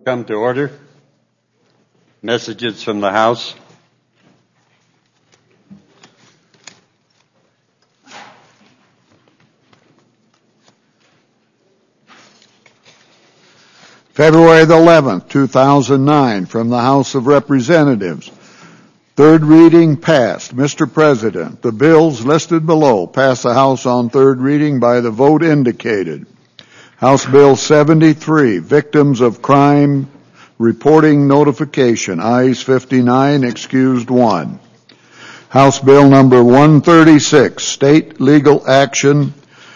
Come to order. Messages from the House. February the 11th, 2009, from the House of Representatives. Third reading passed. Mr. President, the bills listed below pass the House on third reading by the vote indicated. House Bill 73, Victims of Crime Reporting Notification, ayes 59, excused 1. House Bill number 136, State Legal Action,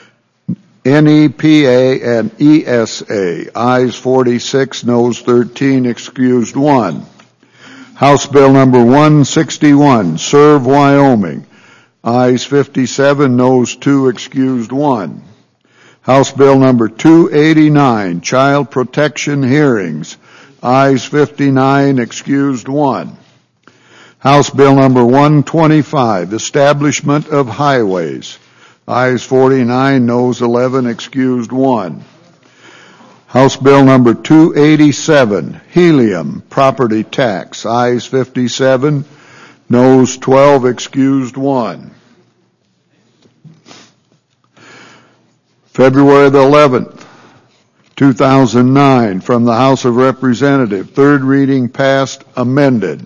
NEPA and ESA, ayes 46, noes 13, excused 1. House Bill number 161, Serve Wyoming, ayes 57, noes 2, excused 1. House Bill number 289, Child Protection Hearings, ayes 59, excused 1. House Bill number 125, Establishment of Highways, ayes 49, noes 11, excused 1. House Bill number 287, Helium Property Tax, ayes 57, noes 12, excused 1. February the 11th, 2009, from the House of Representatives, third reading passed, amended.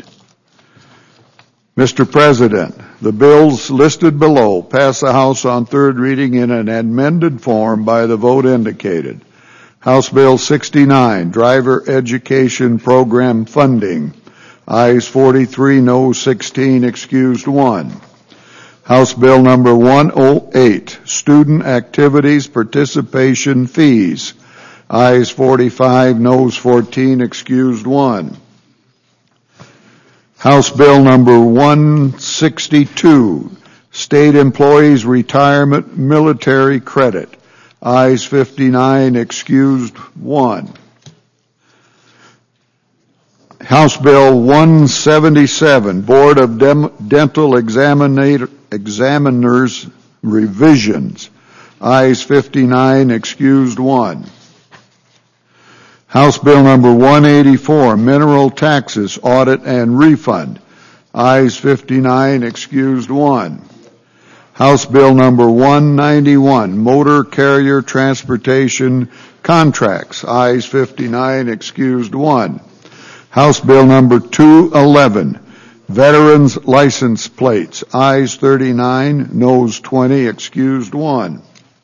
Mr. President, the bills listed below pass the House on third reading in an amended form by the vote indicated. House Bill 69, Driver Education Program Funding, ayes 43, noes 16, excused 1. House Bill number 108, Student Activities Participation Fees, ayes 45, noes 14, excused 1. House Bill number 162, State Employees Retirement Military Credit, ayes 59, excused 1. House Bill 177, Board of Dental Examiners Revisions, ayes 59, excused 1. House Bill number 184, Mineral Taxes Audit and Refund, ayes 59, excused 1. House Bill number 191, Motor Carrier Transportation Contracts, ayes 59, excused 1. House Bill number 211, Veterans License Plates, ayes 39, noes 20, excused 1.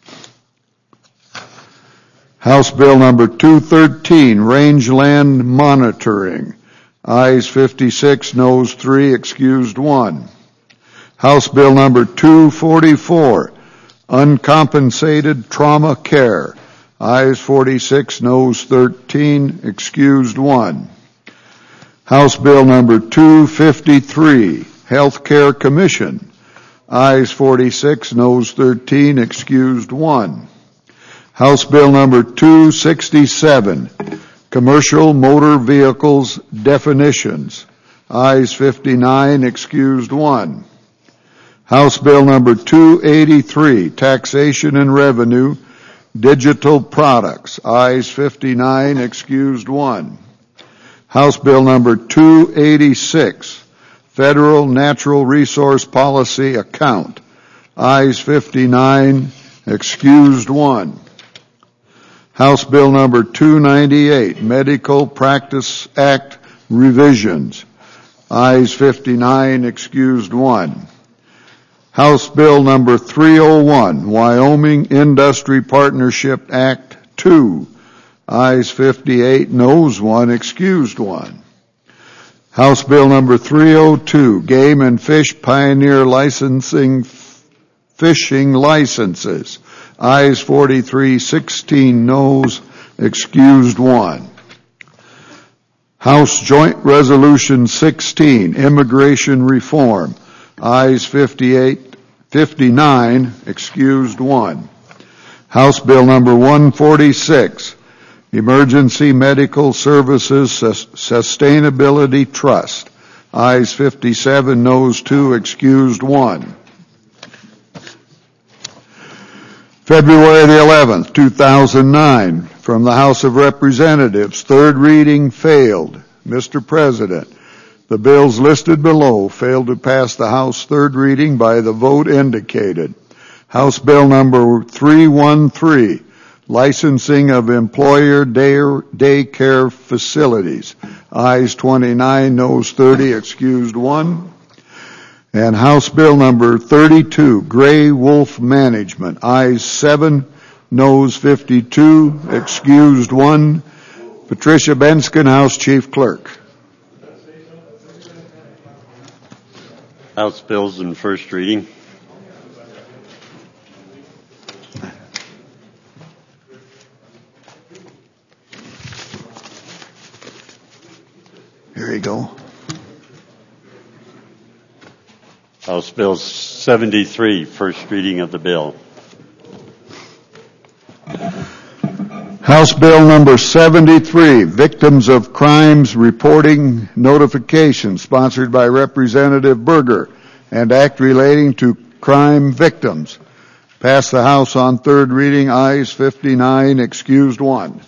House Bill number 213, Rangeland Monitoring, ayes 56, noes 3, excused 1. House Bill number 244, Uncompensated Trauma Care, ayes 46, noes 13, excused 1. House Bill number 253, Healthcare Commission, ayes 46, noes 13, excused 1. House Bill number 267, Commercial Motor Vehicles Definitions, ayes 59, excused 1. House Bill number 283, Taxation and Revenue, Digital Products, ayes 59, excused 1. House Bill number 286, Federal Natural Resource Policy Account, ayes 59, excused 1. House Bill number 298, Medical Practice Act Revisions, ayes 59, excused 1. House Bill number 301, Wyoming Industry Partnership Act 2, ayes 58, noes 1, excused 1. House Bill number 302, Game and Fish Pioneer Licensing Fishing Licenses, ayes 43, 16, noes, excused 1. House Joint Resolution 16, Immigration Reform, ayes 58, 59, excused 1. House Bill number 146, Emergency Medical Services Sustainability Trust, ayes 57, noes 2, excused 1. February the 11th, 2009, From the House of Representatives, third reading failed. Mr. President, the bills listed below failed to pass the House third reading by the vote indicated. House Bill number 313, licensing of employer daycare facilities. Ayes 29, noes 30, excused 1. And House Bill number 32, Gray Wolf Management. Ayes 7, noes 52, excused 1. Patricia Bensken, House Chief Clerk. House bills in first reading. Here you go. House Bill 73, first reading of the bill. House Bill number 73, Victims of Crimes Reporting Notification, sponsored by Representative Berger, and act relating to crime victims. Passed the House on third reading, ayes 59, excused 1.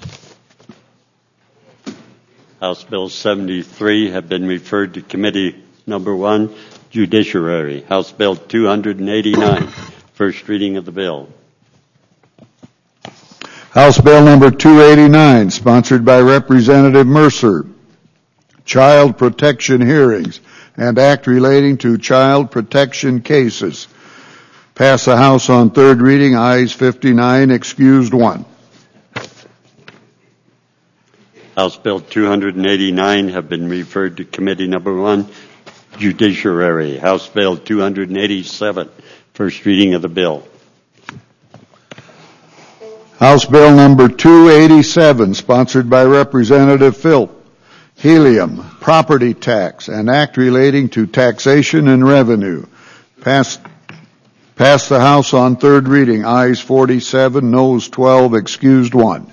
House Bill 73 have been referred to Committee Number 1, Judiciary. House Bill 289, first reading of the bill. House Bill number 289, sponsored by Representative Mercer, Child Protection Hearings, and act relating to child protection cases. Passed the House on third reading, ayes 59, excused 1. House Bill 289 have been referred to Committee Number 1, Judiciary. House Bill 287, first reading of the bill. House Bill number 287, sponsored by Representative Philp, Helium, Property Tax, and act relating to taxation and revenue. Passed the House on third reading, ayes 47, noes 12, excused 1.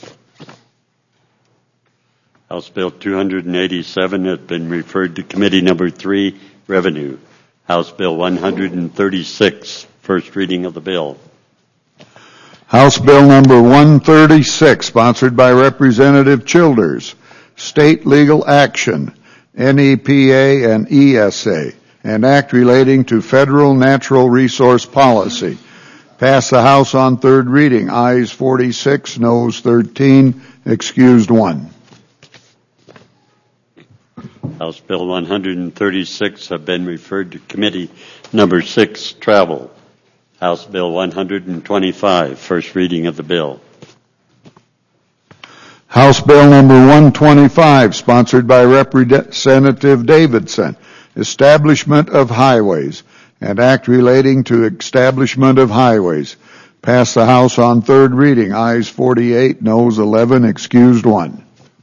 House Bill 287 has been referred to Committee Number 3, Revenue. House Bill 136, first reading of the bill. House Bill number 136, sponsored by Representative Childers, State Legal Action, NEPA and ESA, and act relating to federal natural resource policy. Passed the House on third reading, ayes 46, noes 13, excused 1. House Bill 136 have been referred to Committee Number 6, Travel. House Bill 125, first reading of the bill. House Bill number 125, sponsored by Representative Davidson, Establishment of Highways, and act relating to establishment of highways. Passed the House on third reading, ayes 48, noes 11, excused 1.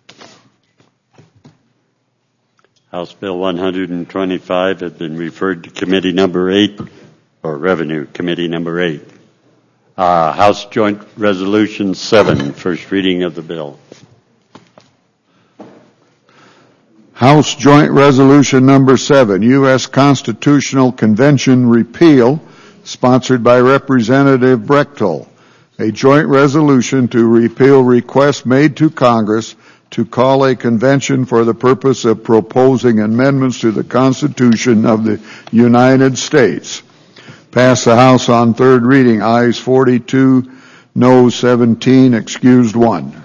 House Bill 125 has been referred to Committee Number 8, or Revenue, Committee Number 8. House Joint Resolution 7, first reading of the bill. House Joint Resolution number 7, U.S. Constitutional Convention repeal, sponsored by Representative Brechtel. A joint resolution to repeal requests made to Congress to call a convention for the purpose of proposing amendments to the Constitution of the United States. Passed the House on third reading, ayes 42, noes 17, excused 1.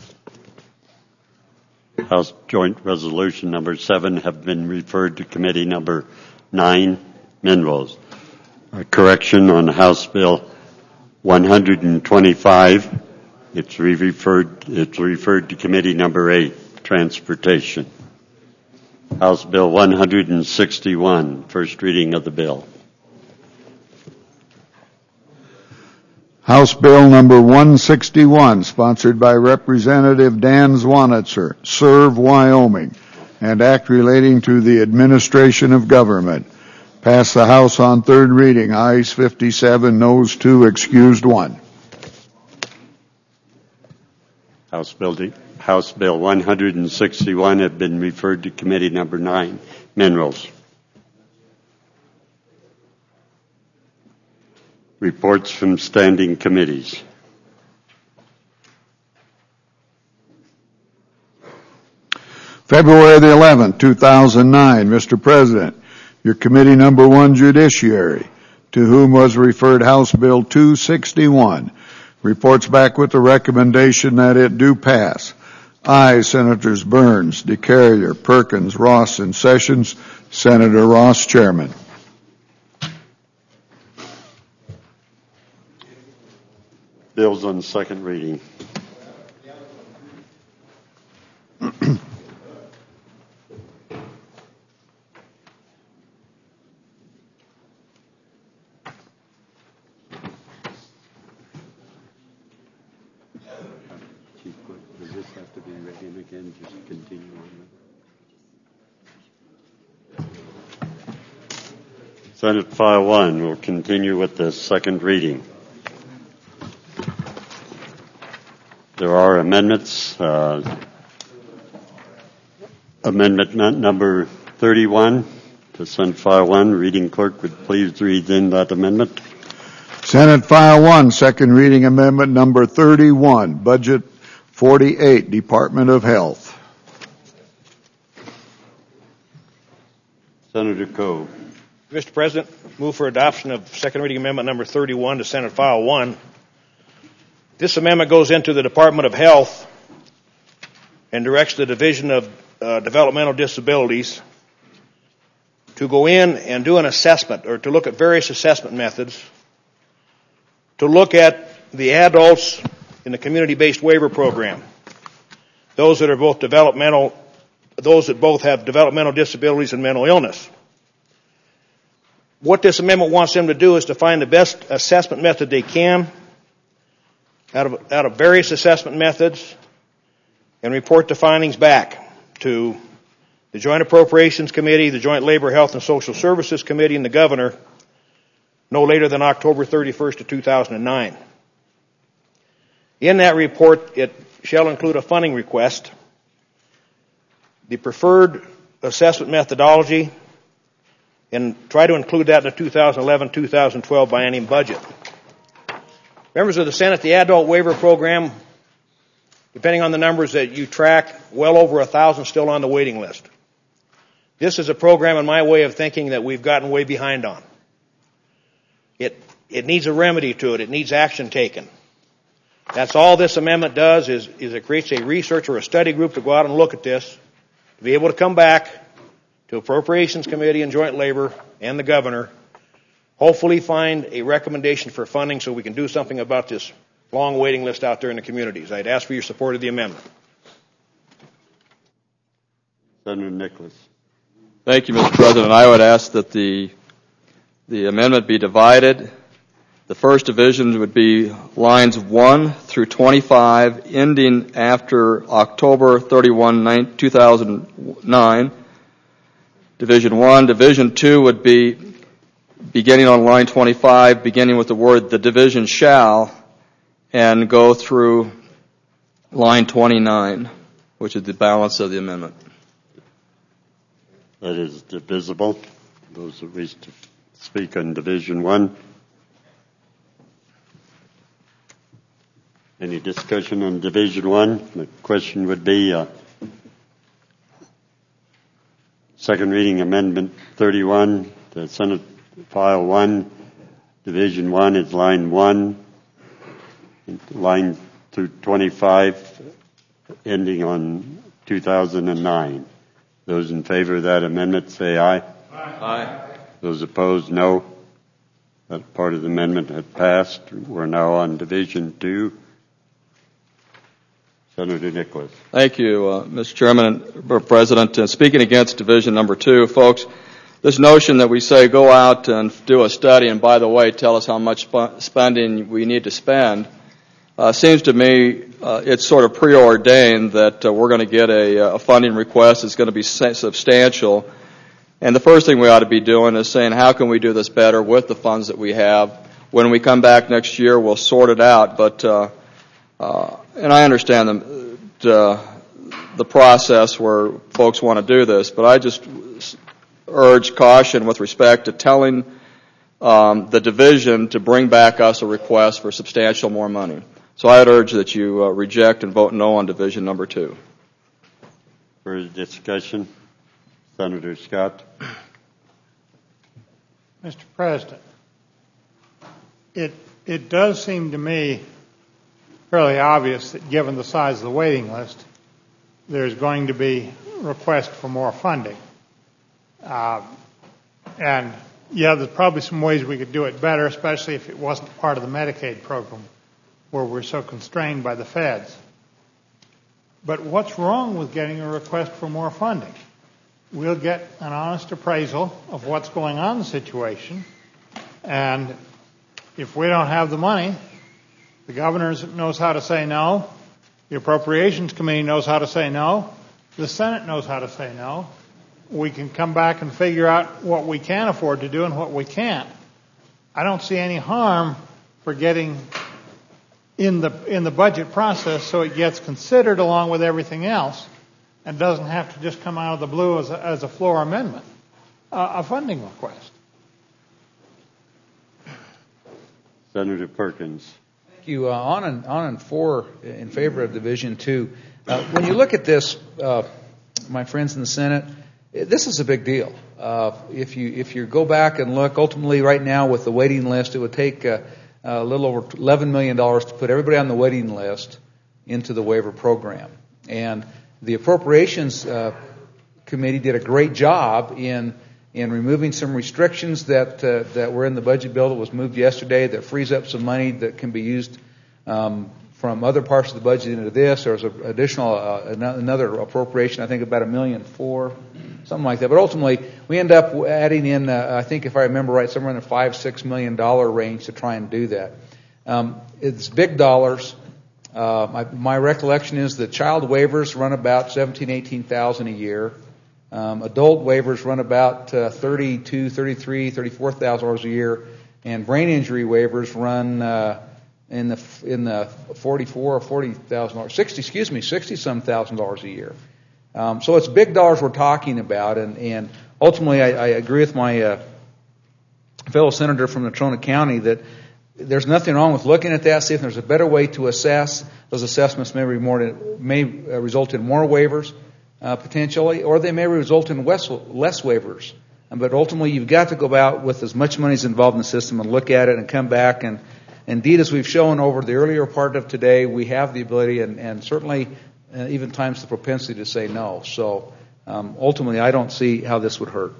House Joint Resolution number 7 have been referred to Committee Number 9, Minerals. A correction on House Bill 125. It's referred to Committee Number 8, Transportation. House Bill 161, first reading of the bill. House Bill number 161, sponsored by Representative Dan Zwanitzer, Serve Wyoming, and act relating to the administration of government. Passed the House on third reading, ayes 57, noes 2, excused 1. House Bill 161 have been referred to Committee Number 9, Minerals. Reports from standing committees. February the 11th, 2009. Mr. President, your committee number 1, Judiciary, to whom was referred House Bill 261, reports back with the recommendation that it do pass. Aye, Senators Burns, DeCarrier, Perkins, Ross, and Sessions. Senator Ross, Chairman. Bills on second reading. Does this have to be read in again? Just continue on. Senate File 1 will continue with the second reading. There are amendments. Amendment number 31 to Senate File 1. Reading clerk would please read in that amendment. Senate File 1, second reading amendment number 31, Budget 48, Department of Health. Senator Coe. Mr. President, move for adoption of second reading amendment number 31 to Senate File 1. This amendment goes into the Department of Health and directs the Division of Developmental Disabilities to go in and do an assessment, or to look at various assessment methods, to look at the adults in the community-based waiver program, those that are both developmental, those that both have developmental disabilities and mental illness. What this amendment wants them to do is to find the best assessment method they can out of various assessment methods and report the findings back to the Joint Appropriations Committee, the Joint Labor, Health, and Social Services Committee, and the Governor no later than October 31st of 2009. In that report, it shall include a funding request, the preferred assessment methodology, and try to include that in the 2011-2012 biennium budget. Members of the Senate, the adult waiver program, depending on the numbers that you track, well over 1,000 still on the waiting list. This is a program, in my way of thinking, that we've gotten way behind on. It needs a remedy to it. It needs action taken. That's all this amendment does is it creates a research or a study group to go out and look at this, to be able to come back to Appropriations Committee and Joint Labor and the Governor, hopefully find a recommendation for funding so we can do something about this long waiting list out there in the communities. I'd ask for your support of the amendment. Senator Nicholas. Thank you, Mr. President. I would ask that the amendment be divided. The first division would be lines 1 through 25, ending after October 31, 2009. Division 1. Division 2 would be beginning on line 25, beginning with the word "the division shall," and go through line 29, which is the balance of the amendment. That is divisible. Those that wish to speak on Division 1. Any discussion on Division 1? The question would be second reading Amendment 31, the Senate File 1, Division 1 is line 1, line through 25, ending on 2009. Those in favor of that amendment say aye. Aye. Those opposed, no. That part of the amendment had passed. We're now on Division 2. Senator Nicholas. Thank you, Mr. Chairman and President. Speaking against Division number 2, folks, this notion that we say go out and do a study and, by the way, tell us how much spending we need to spend, seems to me it's sort of preordained that we're going to get a funding request that's going to be substantial. And the first thing we ought to be doing is saying, how can we do this better with the funds that we have? When we come back next year, we'll sort it out. But and I understand the process where folks want to do this, but I just urge caution with respect to telling the division to bring back us a request for substantial more money. So I'd urge that you reject and vote no on Division number 2. Further discussion? Senator Scott. Mr. President, it does seem to me fairly obvious that given the size of the waiting list, there's going to be request for more funding. And yeah, there's probably some ways we could do it better, especially if it wasn't part of the Medicaid program where we're so constrained by the feds. But what's wrong with getting a request for more funding? We'll get an honest appraisal of what's going on in the situation, and if we don't have the money, the governor knows how to say no, the Appropriations Committee knows how to say no, the Senate knows how to say no. We can come back and figure out what we can afford to do and what we can't. I don't see any harm for getting in the budget process so it gets considered along with everything else and doesn't have to just come out of the blue as a floor amendment, a funding request. Senator Perkins. Thank you. On and for in favor of Division 2. When you look at this, my friends in the Senate, this is a big deal. If you go back and look, ultimately right now with the waiting list, it would take a little over $11 million to put everybody on the waiting list into the waiver program. And the Appropriations Committee did a great job in removing some restrictions that were in the budget bill that was moved yesterday that frees up some money that can be used from other parts of the budget into this. There's an additional another appropriation, I think about $1.4 million, something like that. But ultimately, we end up adding in, I think if I remember right, somewhere in the $5-6 million range to try and do that. It's big dollars. My recollection is that child waivers run about $17,000-18,000 a year. Adult waivers run about $32,000, $33,000, $34,000 a year, and brain injury waivers run in the $44,000 or $40,000, $60-some thousand a year. So it's big dollars we're talking about, and ultimately I agree with my fellow senator from Natrona County that there's nothing wrong with looking at that, see if there's a better way to assess. Those assessments may result in more waivers potentially, or they may result in less waivers. But ultimately, you've got to go out with as much money as involved in the system and look at it and come back. And indeed, as we've shown over the earlier part of today, we have the ability and certainly even times the propensity to say no. So ultimately, I don't see how this would hurt.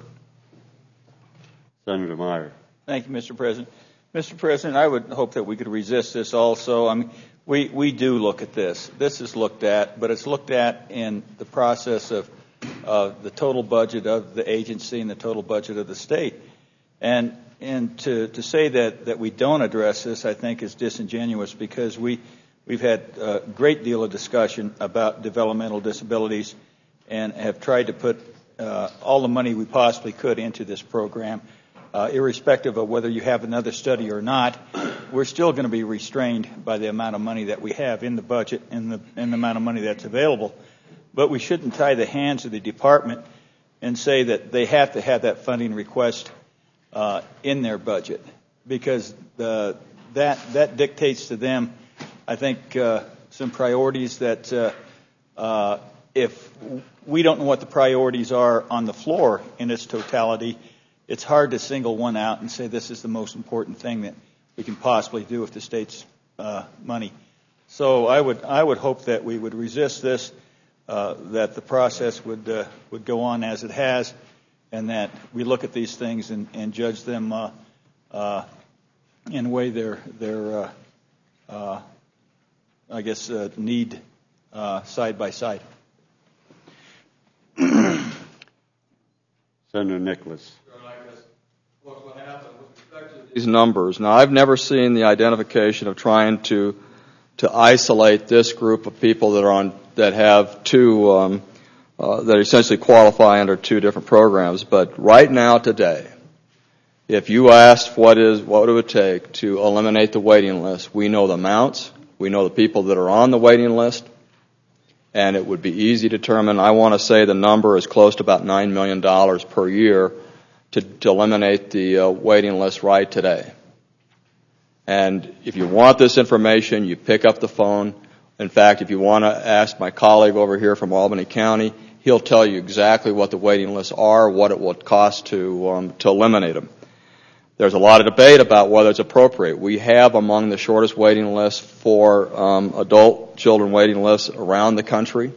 Senator Meyer. Thank you, Mr. President. Mr. President, I would hope that we could resist this also. I mean, we do look at this. This is looked at, but it's looked at in the process of the total budget of the agency and the total budget of the state. And to say that we don't address this, I think, is disingenuous because we've had a great deal of discussion about developmental disabilities and have tried to put all the money we possibly could into this program. Irrespective of whether you have another study or not, we're still going to be restrained by the amount of money that we have in the budget and the amount of money that's available. But we shouldn't tie the hands of the department and say that they have to have that funding request in their budget, because that dictates to them, I think, some priorities that if we don't know what the priorities are on the floor in its totality, it's hard to single one out and say this is the most important thing that we can possibly do with the state's money. So I would hope that we would resist this, that the process would go on as it has, and that we look at these things and judge them in a way they're need side by side. Senator Nicholas. These numbers. Now, I've never seen the identification of trying to isolate this group of people that have two that essentially qualify under two different programs. But right now, today, if you asked what it would take to eliminate the waiting list, we know the amounts, we know the people that are on the waiting list, and it would be easy to determine. I want to say the number is close to about $9 million per year to eliminate the waiting list right today. And if you want this information, you pick up the phone. In fact, if you want to ask my colleague over here from Albany County, he'll tell you exactly what the waiting lists are, what it will cost to eliminate them. There's a lot of debate about whether it's appropriate. We have among the shortest waiting lists for adult children waiting lists around the country.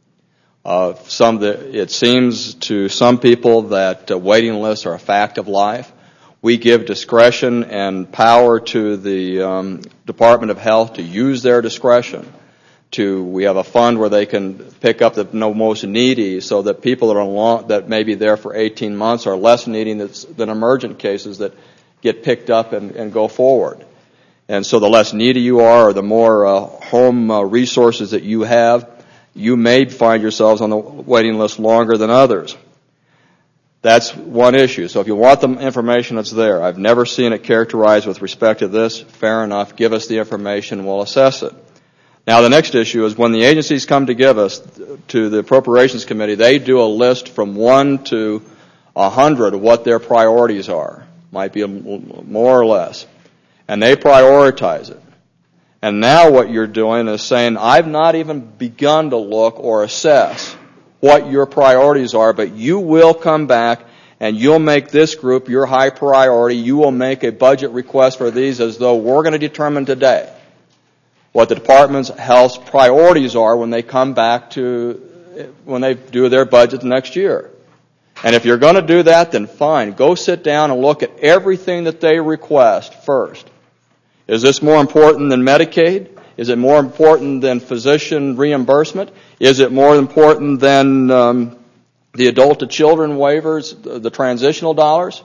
It seems to some people that waiting lists are a fact of life. We give discretion and power to the Department of Health to use their discretion. We have a fund where they can pick up the most needy, so that people that may be there for 18 months are less needy than emergent cases that get picked up and go forward. And so the less needy you are, or the more home resources that you have, you may find yourselves on the waiting list longer than others. That's one issue. So if you want the information, it's there. I've never seen it characterized with respect to this. Fair enough. Give us the information. We'll assess it. Now, the next issue is when the agencies come to give us to the Appropriations Committee, they do a list from 1 to 100 of what their priorities are. Might be more or less. And they prioritize it. And now what you're doing is saying, I've not even begun to look or assess what your priorities are, but you will come back and you'll make this group your high priority. You will make a budget request for these as though we're going to determine today what the Department's Health's priorities are when they come back when they do their budget next year. And if you're going to do that, then fine. Go sit down and look at everything that they request first. Is this more important than Medicaid? Is it more important than physician reimbursement? Is it more important than the adult to children waivers, the transitional dollars?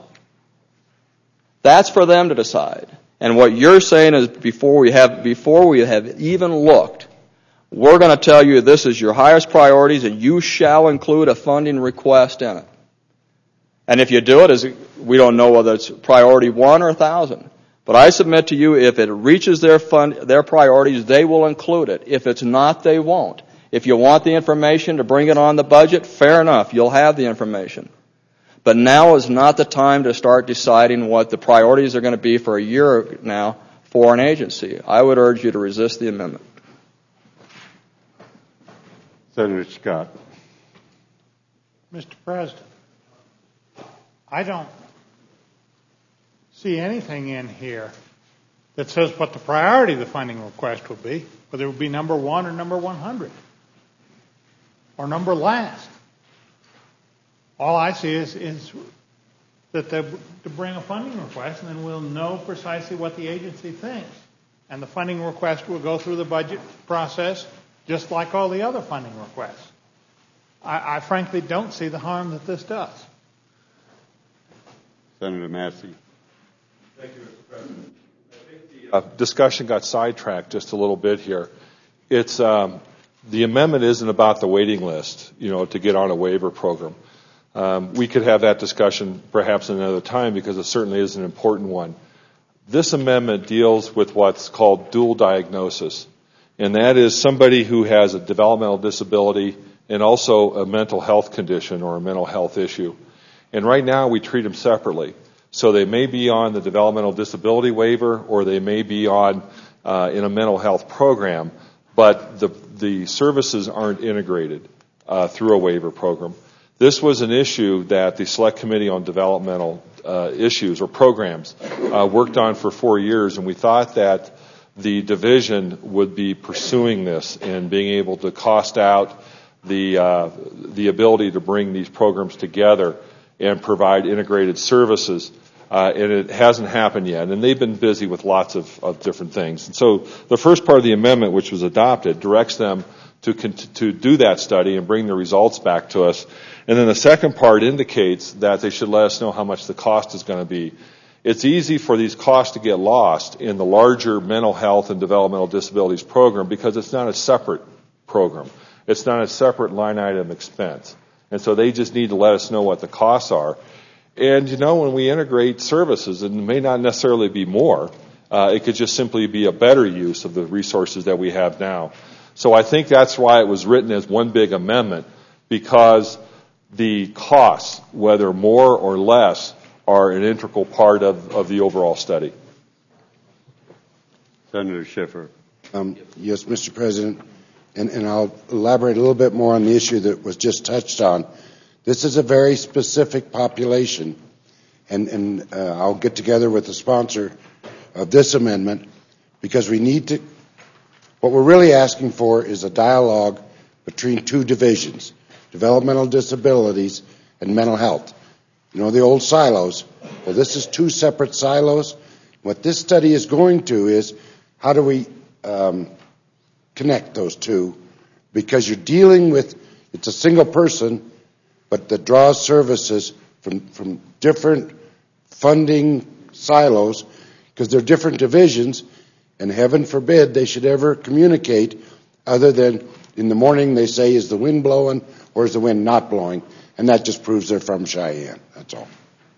That's for them to decide. And what you're saying is before we have even looked, we're going to tell you this is your highest priorities and you shall include a funding request in it. And if you do it, we don't know whether it's priority 1 or 1,000. But I submit to you, if it reaches their priorities, they will include it. If it's not, they won't. If you want the information to bring it on the budget, fair enough, you'll have the information. But now is not the time to start deciding what the priorities are going to be for a year now for an agency. I would urge you to resist the amendment. Senator Scott. Mr. President, I don't see anything in here that says what the priority of the funding request would be, whether it would be number 1 or number 100 or number last. All I see is that to bring a funding request, and then we'll know precisely what the agency thinks. And the funding request will go through the budget process just like all the other funding requests. I frankly don't see the harm that this does. Senator Massey. Thank you, Mr. President. I think the discussion got sidetracked just a little bit here. It's the amendment isn't about the waiting list, to get on a waiver program. We could have that discussion perhaps another time because it certainly is an important one. This amendment deals with what's called dual diagnosis, and that is somebody who has a developmental disability and also a mental health condition or a mental health issue. And right now we treat them separately. So they may be on the developmental disability waiver or they may be on in a mental health program, but the services aren't integrated through a waiver program. This was an issue that the Select Committee on Developmental Issues or Programs worked on for 4 years, and we thought that the division would be pursuing this and being able to cost out the ability to bring these programs together and provide integrated services. And it hasn't happened yet. And they've been busy with lots of different things. And so the first part of the amendment, which was adopted, directs them to do that study and bring the results back to us. And then the second part indicates that they should let us know how much the cost is going to be. It's easy for these costs to get lost in the larger mental health and developmental disabilities program because it's not a separate program. It's not a separate line item expense. And so they just need to let us know what the costs are. And, when we integrate services, it may not necessarily be more. It could just simply be a better use of the resources that we have now. So I think that's why it was written as one big amendment, because the costs, whether more or less, are an integral part of the overall study. Senator Schiffer. Yes, Mr. President. and I'll elaborate a little bit more on the issue that was just touched on. This is a very specific population, and I'll get together with the sponsor of this amendment because we need to. What we're really asking for is a dialogue between two divisions, developmental disabilities and mental health. You know, the old silos. Well, this is two separate silos. What this study is going to is how do we connect those two, because you're dealing with, it's a single person, but that draws services from different funding silos because they're different divisions, and heaven forbid they should ever communicate other than in the morning they say, is the wind blowing or is the wind not blowing? And that just proves they're from Cheyenne. That's all.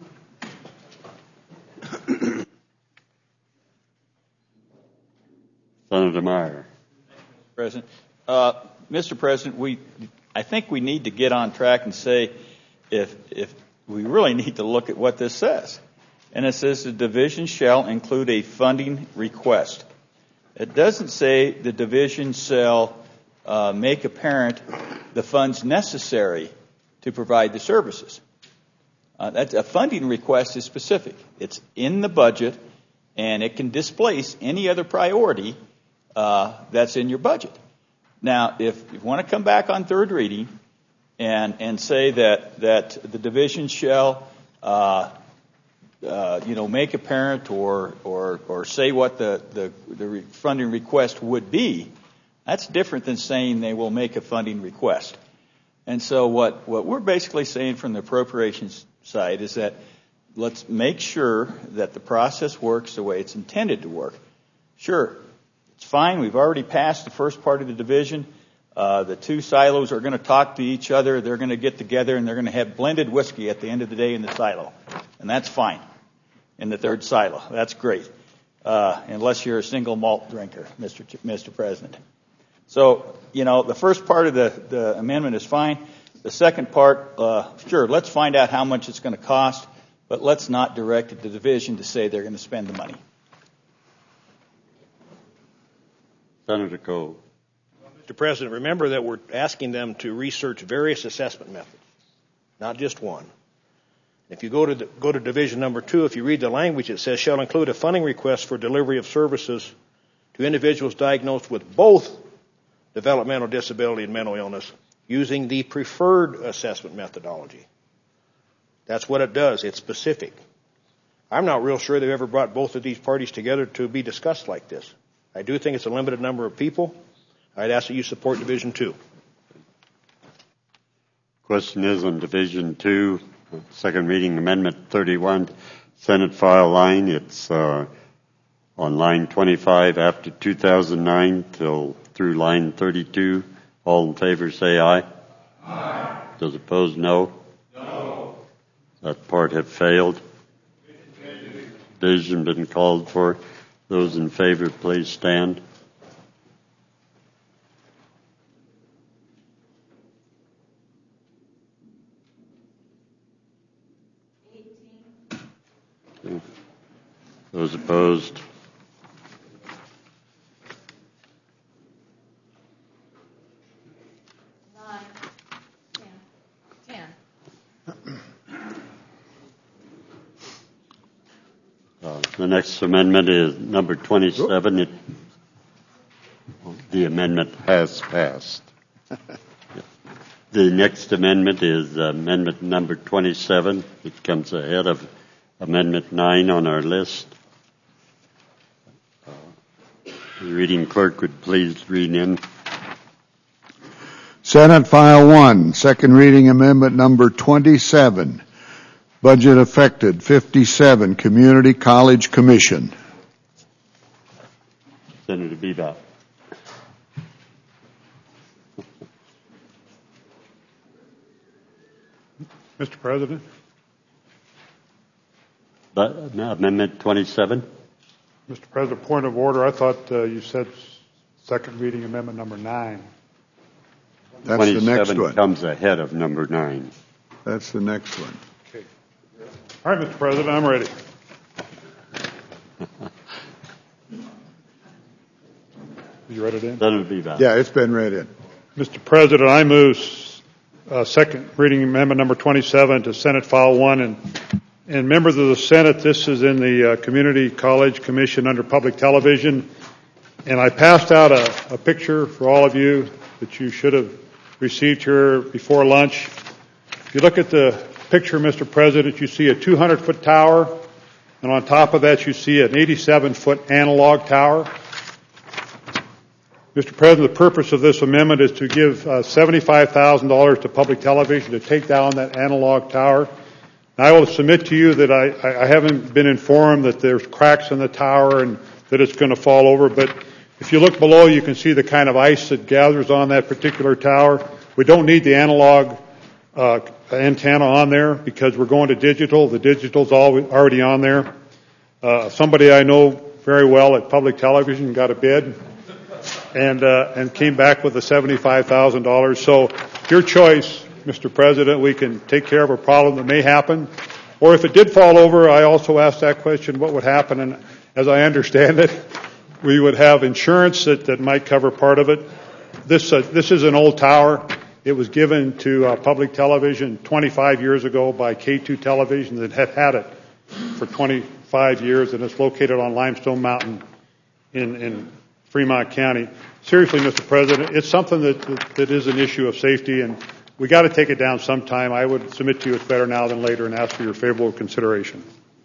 Senator Meyer. President. Mr. President, I think we need to get on track and say if we really need to look at what this says. And it says the division shall include a funding request. It doesn't say the division shall make apparent the funds necessary to provide the services. That's a funding request is specific. It's in the budget, and it can displace any other priority that's in your budget. Now, if you want to come back on third reading and say that the division shall make apparent or say what the funding request would be, that's different than saying they will make a funding request. And so what we're basically saying from the appropriations side is that let's make sure that the process works the way it's intended to work. Sure, it's fine. We've already passed the first part of the division. The two silos are going to talk to each other. They're going to get together, and they're going to have blended whiskey at the end of the day in the silo. And that's fine. In the third silo. That's great. Unless you're a single malt drinker, Mr. President. So, the first part of the amendment is fine. The second part, sure, let's find out how much it's going to cost, but let's not direct the division to say they're going to spend the money. Senator Cole. Mr. President, remember that we're asking them to research various assessment methods, not just one. If you go to division number 2, if you read the language, it says, shall include a funding request for delivery of services to individuals diagnosed with both developmental disability and mental illness using the preferred assessment methodology. That's what it does. It's specific. I'm not real sure they've ever brought both of these parties together to be discussed like this. I do think it's a limited number of people. I'd ask that you support Division 2. Question is on Division 2, second reading Amendment 31, Senate file line. It's on line 25 after 2009 through line 32. All in favor say aye. Aye. Those opposed, no. No. That part have failed. Division been called for. Those in favor, please stand. Those opposed? The next amendment is number 27. The amendment has passed. The next amendment is amendment number 27. It comes ahead of Amendment 9 on our list. The reading clerk would please read in. Senate File 1, second reading amendment number 27. Budget affected 57, Community College Commission. Senator Bebop. Mr. President? Amendment 27. Mr. President, point of order. I thought you said second reading amendment number 9. That's the next one. Comes ahead of number 9. That's the next one. Okay. All right, Mr. President, I'm ready. You read it in? Senator Bebout. Yeah, it's been read in. Mr. President, I move second reading amendment number 27 to Senate File 1. And members of the Senate, this is in the Community College Commission under Public Television. And I passed out a picture for all of you that you should have received here before lunch. If you look at the picture, Mr. President, you see a 200-foot tower, and on top of that you see an 87-foot analog tower. Mr. President, the purpose of this amendment is to give $75,000 to public television to take down that analog tower. And I will submit to you that I haven't been informed that there's cracks in the tower and that it's going to fall over, but if you look below, you can see the kind of ice that gathers on that particular tower. We don't need the analog antenna on there because we're going to digital. The digital's already on there. Somebody I know very well at public television got a bid and came back with the $75,000. So your choice, Mr. President. We can take care of a problem that may happen. Or if it did fall over, I also asked that question, what would happen? And as I understand it, we would have insurance that might cover part of it. This is an old tower. It was given to public television 25 years ago by K2 Television that had it for 25 years, and it's located on Limestone Mountain in Fremont County. Seriously, Mr. President, it's something that is an issue of safety, and we got to take it down sometime. I would submit to you it's better now than later and ask for your favorable consideration.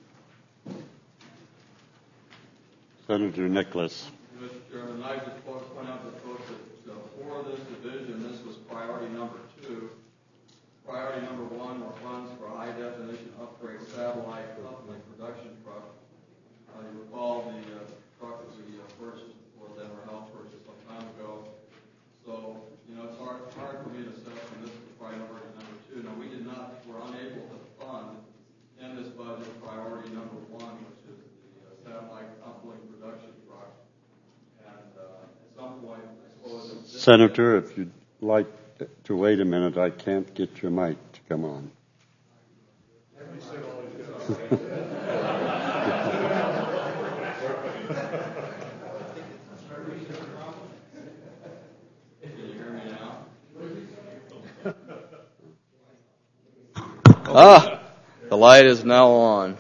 Senator Nicholas. Mr. Chairman, I just want to point out that for this division, this was priority number 2. Priority number 1 were funds for high-definition upgrade satellite uplink production truck. You recall the truck that we purchased for Denver Health purchased some time ago. So, it's hard for me to assess when this was priority number 2. Now, we were unable to fund in this budget priority number 1, which is the satellite uplink production truck. And at some point, I suppose... Senator, if you'd like to wait a minute, I can't get your mic to come on. The light is now on.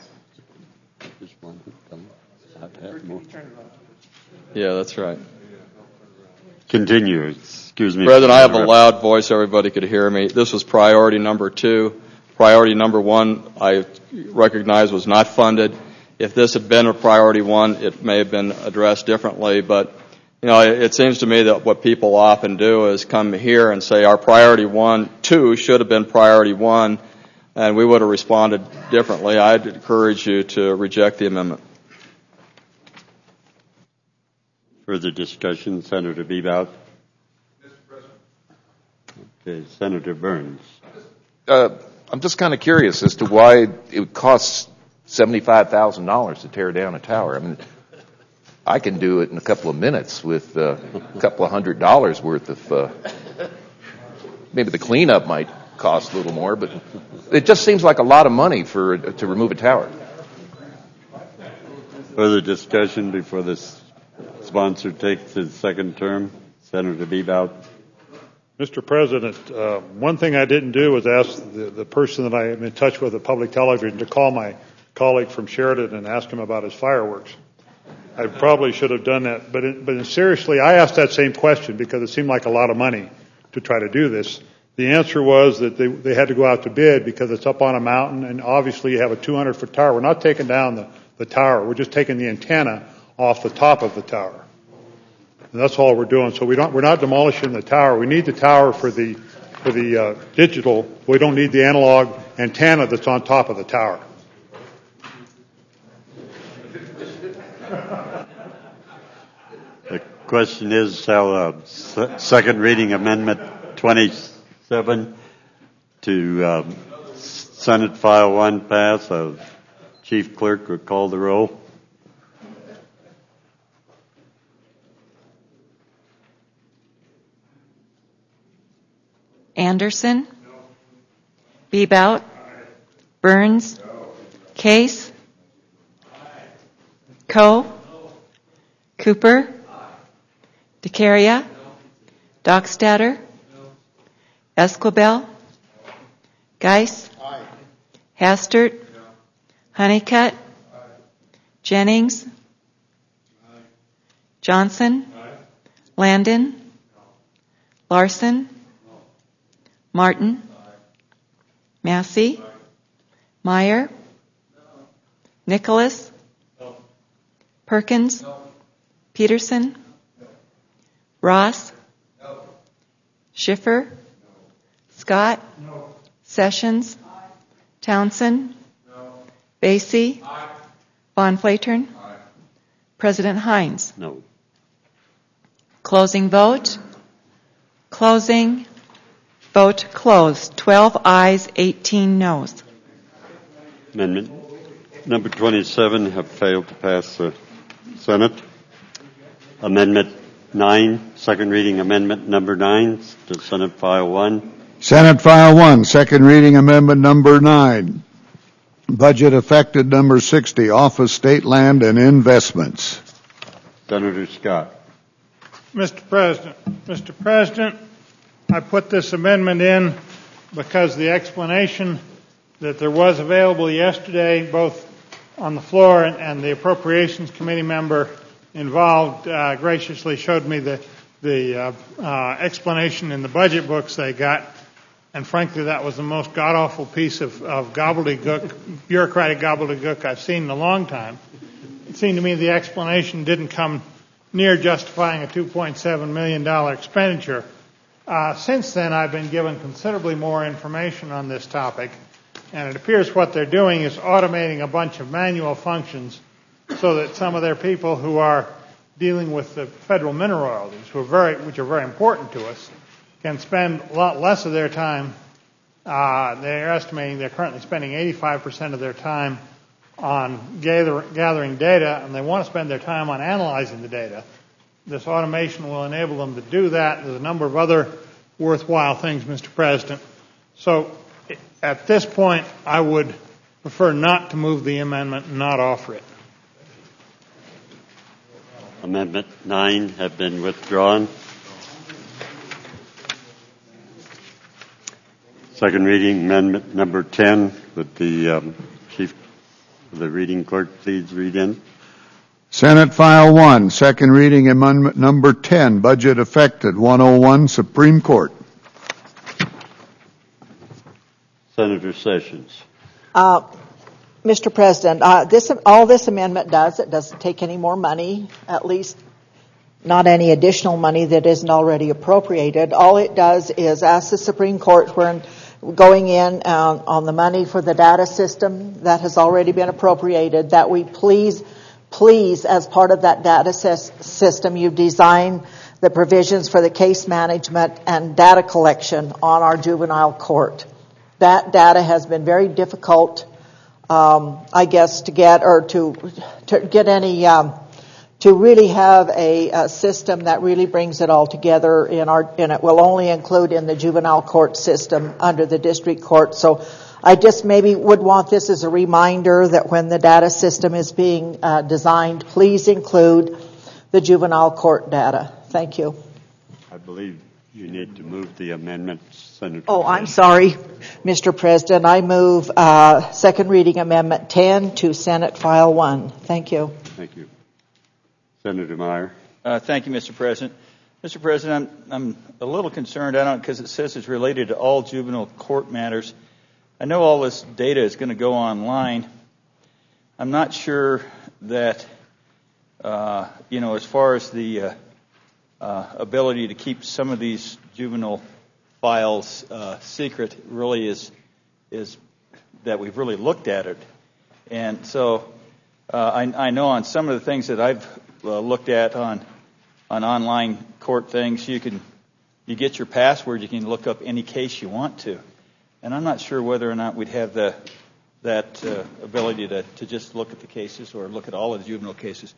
Yeah, that's right. Continue. Excuse me. President, I have a loud voice. Everybody could hear me. This was priority number 2. Priority number 1, I recognize, was not funded. If this had been a priority 1, it may have been addressed differently. But, it seems to me that what people often do is come here and say our priority 2 should have been priority 1, and we would have responded differently. I'd encourage you to reject the amendment. Further discussion, Senator Bebout. Mr. President. Okay, Senator Burns. I'm just kind of curious as to why it costs $75,000 to tear down a tower. I mean, I can do it in a couple of minutes with a couple of $100 worth of. Maybe the cleanup might cost a little more, but it just seems like a lot of money to remove a tower. Further discussion before this sponsor takes his second term. Senator Bebout. Mr. President, one thing I didn't do was ask the person that I am in touch with at public television to call my colleague from Sheridan and ask him about his fireworks. I probably should have done that, but seriously, I asked that same question because it seemed like a lot of money to try to do this. The answer was that they had to go out to bid because it's up on a mountain, and obviously you have a 200-foot tower. We're not taking down the tower. We're just taking the antenna off the top of the tower. And that's all we're doing. So we're not demolishing the tower. We need the tower for the digital. We don't need the analog antenna that's on top of the tower. The question is, shall second reading amendment 27 to Senate File 1 pass? Chief Clerk would call the roll. Anderson? No. Bebout? Burns? No. Case? Coe? No. Cooper? DeCaria? Dockstader? Esquibel? Geis? Hastert? Honeycutt? Jennings? Johnson? Landon? Larson? Martin? Massey? Meyer? Nicholas? Perkins? Peterson? Ross? Schiffer? Scott? Sessions? Townsend? Basie? Von Flatern? President Hines? No. Closing vote. Closing. Vote closed. 12 ayes, 18 noes. Amendment number 27 have failed to pass the Senate. Amendment 9, second reading amendment number 9 to Senate File 1. Senate File 1, second reading amendment number 9. Budget affected number 60, Office, State Land and Investments. Senator Scott. Mr. President, I put this amendment in because the explanation that there was available yesterday, both on the floor and the Appropriations Committee member involved graciously showed me the explanation in the budget books they got, and frankly that was the most god-awful piece of gobbledygook, bureaucratic gobbledygook I've seen in a long time. It seemed to me the explanation didn't come near justifying a $2.7 million expenditure. Since then, I've been given considerably more information on this topic, and it appears what they're doing is automating a bunch of manual functions so that some of their people who are dealing with the federal mineral royalties, which are very important to us, can spend a lot less of their time. They're estimating they're currently spending 85% of their time on gathering data, and they want to spend their time on analyzing the data. This automation will enable them to do that. There's a number of other worthwhile things, Mr. President. So at this point, I would prefer not to move the amendment and not offer it. Amendment 9 have been withdrawn. Second reading amendment number 10. Would the Chief of the reading clerk please read in? Senate File 1, second reading amendment number 10, budget affected 101, Supreme Court. Senator Sessions. Mr. President, all this amendment does, it doesn't take any more money, at least not any additional money that isn't already appropriated. All it does is ask the Supreme Court, when going in on the money for the data system that has already been appropriated, that we please, as part of that data system, you design the provisions for the case management and data collection on our juvenile court. That data has been very difficult, I guess, to get, or to get any, to really have a system that really brings it all together and it will only include in the juvenile court system under the district court. So I just maybe would want this as a reminder that when the data system is being designed, please include the juvenile court data. Thank you. I believe you need to move the amendment, Senator. Oh, I'm sorry, Mr. President. I move second reading amendment 10 to Senate File 1. Thank you. Thank you. Senator Meyer. Thank you, Mr. President. Mr. President, I'm a little concerned, because it says it's related to all juvenile court matters. I know all this data is going to go online. I'm not sure that, as far as the ability to keep some of these juvenile files secret really is that we've really looked at it. And so I know on some of the things that I've looked at on online court things, you get your password, you can look up any case you want to. And I'm not sure whether or not we'd have that ability to just look at the cases or look at all of the juvenile cases.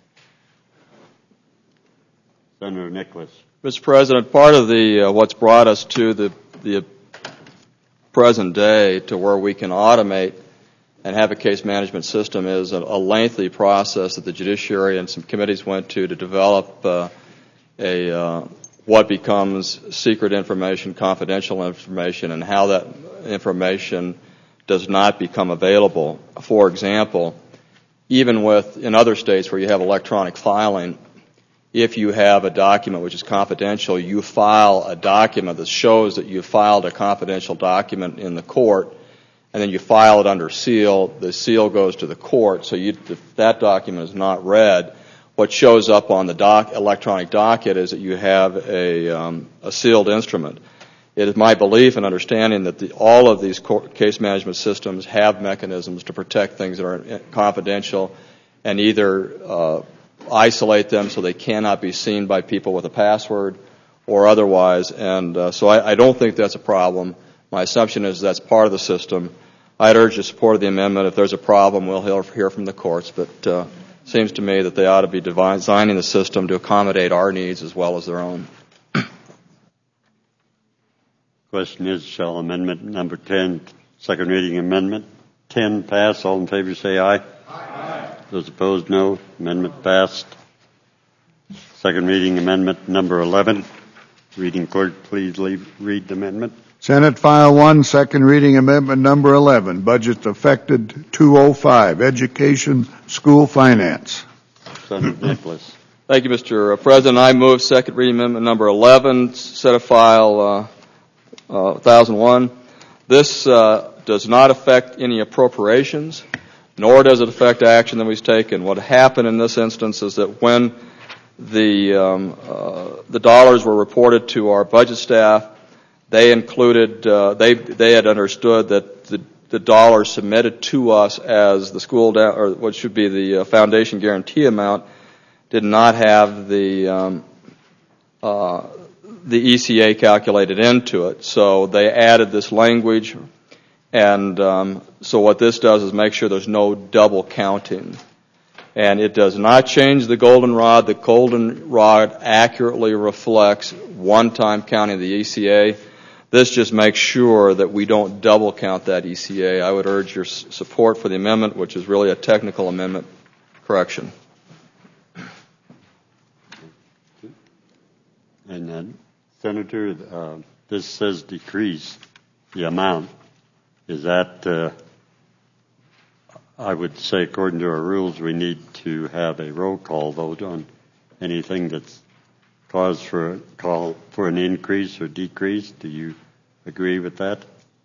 Senator Nicholas. Mr. President, part of the what's brought us to the present day to where we can automate and have a case management system is a lengthy process that the judiciary and some committees went to develop what becomes secret information, confidential information, and how that information does not become available. For example, even in other states where you have electronic filing, if you have a document which is confidential, you file a document that shows that you filed a confidential document in the court, and then you file it under seal. The seal goes to the court, so if that document is not read, what shows up on the electronic docket is that you have a sealed instrument. It is my belief and understanding that all of these case management systems have mechanisms to protect things that are confidential and either isolate them so they cannot be seen by people with a password or otherwise. And so I don't think that's a problem. My assumption is that's part of the system. I'd urge the support of the amendment. If there's a problem, we'll hear from the courts. But it seems to me that they ought to be designing the system to accommodate our needs as well as their own. Question is, shall amendment number 10, second reading amendment 10 pass? All in favor say aye. Aye. Those opposed, no. Amendment passed. Second reading amendment number 11. Reading clerk, please read the amendment. Senate File 1, second reading amendment number 11, budget affected 205, education, school finance. Senator Nicholas. Thank you, Mr. President. I move second reading amendment number 11, Senate File 1001. This does not affect any appropriations, nor does it affect action that was taken. What happened in this instance is that when the dollars were reported to our budget staff, they included, they had understood that the dollars submitted to us as the school, or what should be the foundation guarantee amount, did not have the ECA calculated into it. So they added this language, and so what this does is make sure there's no double counting. And it does not change the goldenrod. The goldenrod accurately reflects one-time counting of the ECA. This just makes sure that we don't double count that ECA. I would urge your support for the amendment, which is really a technical amendment correction. And then, Senator, this says decrease the amount. Is that, I would say, according to our rules, we need to have a roll call vote on anything that's cause for a call for an increase or decrease. Do you agree with that?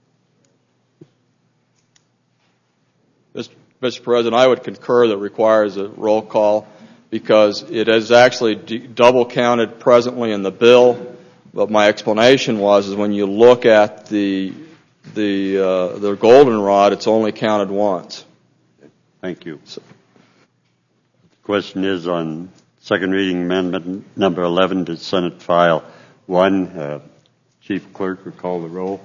Mr. President, I would concur that it requires a roll call because it is actually double counted presently in the bill. But my explanation is when you look at the goldenrod, it's only counted once. Thank you. So, the question is on second reading amendment number 11 to Senate File 1. Chief Clerk will call the roll.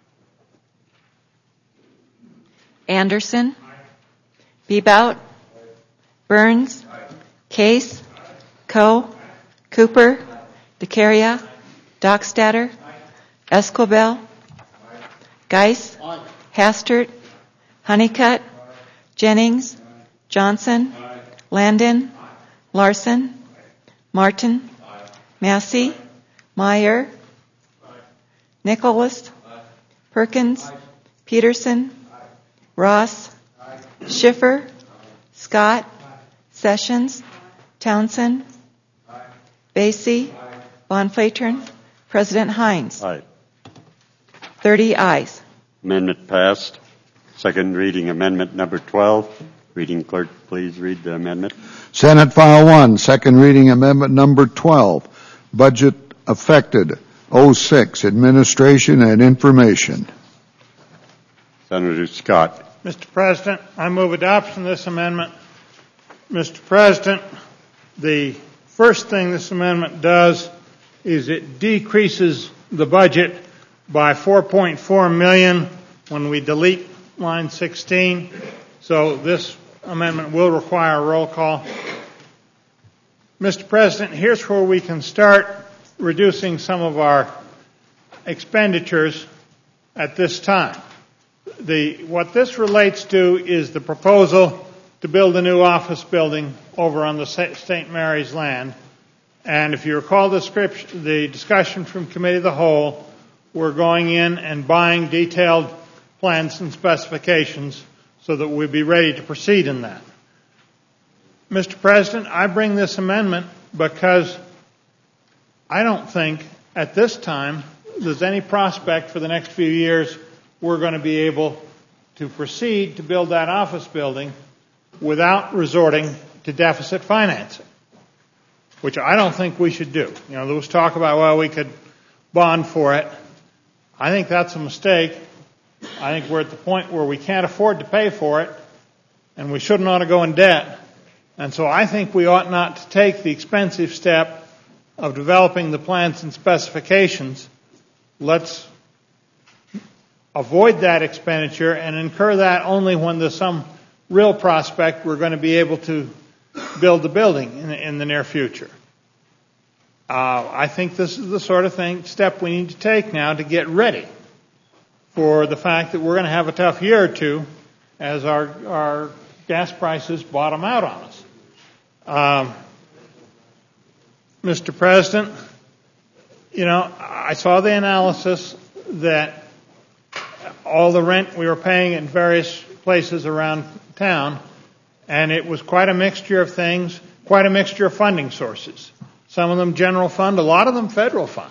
Anderson. Bebout. Burns. Case. Coe. Cooper. DeCaria. Dockstader. Esquibel. Geis. Hastert. Honeycutt. Jennings. Johnson. Landon. Larson. Martin. Massey. Meyer. Nicholas. Perkins. Peterson. Ross. Schiffer. Scott. Sessions. Townsend. Basie. Von Flatern. President Hines. Aye. 30 ayes. Amendment passed. Second reading amendment number 12. Reading clerk, please read the amendment. Senate File 1, second reading amendment number 12, budget affected 06, administration and information. Senator Scott. Mr. President, I move adoption of this amendment. Mr. President, the first thing this amendment does is it decreases the budget by $4.4 million when we delete line 16. So this amendment will require a roll call. Mr. President, here's where we can start reducing some of our expenditures at this time. What this relates to is the proposal to build a new office building over on the St. Mary's land. And if you recall the discussion from Committee of the Whole, we're going in and buying detailed plans and specifications so that we'll be ready to proceed in that. Mr. President, I bring this amendment because I don't think at this time there's any prospect for the next few years we're going to be able to proceed to build that office building without resorting to deficit financing, which I don't think we should do. You know, there was talk about, well, we could bond for it. I think that's a mistake. I think we're at the point where we can't afford to pay for it, and we shouldn't ought to go in debt. And so I think we ought not to take the expensive step of developing the plans and specifications. Let's avoid that expenditure and incur that only when there's some real prospect we're going to be able to build the building in the near future. I think this is the sort of step we need to take now to get ready for the fact that we're going to have a tough year or two as our gas prices bottom out on us. Mr. President, you know, I saw the analysis that all the rent we were paying in various places around town, and it was quite a mixture of things, quite a mixture of funding sources. Some of them general fund, a lot of them federal fund.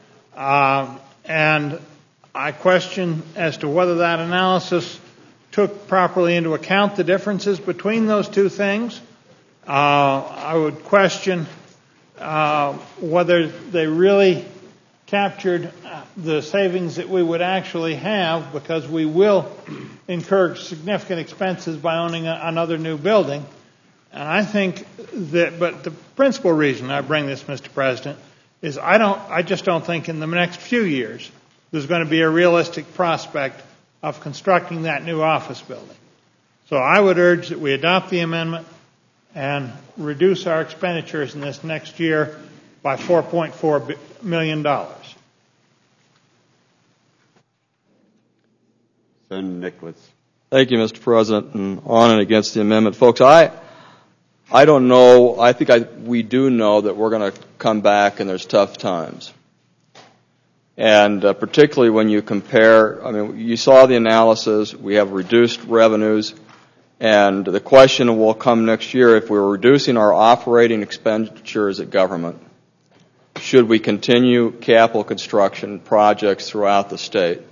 And I question as to whether that analysis took properly into account the differences between those two things. I would question whether they really captured the savings that we would actually have, because we will incur significant expenses by owning another new building. And I think that, but the principal reason I bring this, Mr. President, is I just don't think in the next few years there's going to be a realistic prospect of constructing that new office building. So I would urge that we adopt the amendment and reduce our expenditures in this next year by $4.4 million. Senator Nicholas. Thank you, Mr. President. And on and against the amendment, folks, I don't know. I think we do know that we're going to come back and there's tough times. And particularly when you compare, I mean, you saw the analysis. We have reduced revenues. And the question will come next year, if we're reducing our operating expenditures at government, should we continue capital construction projects throughout the state?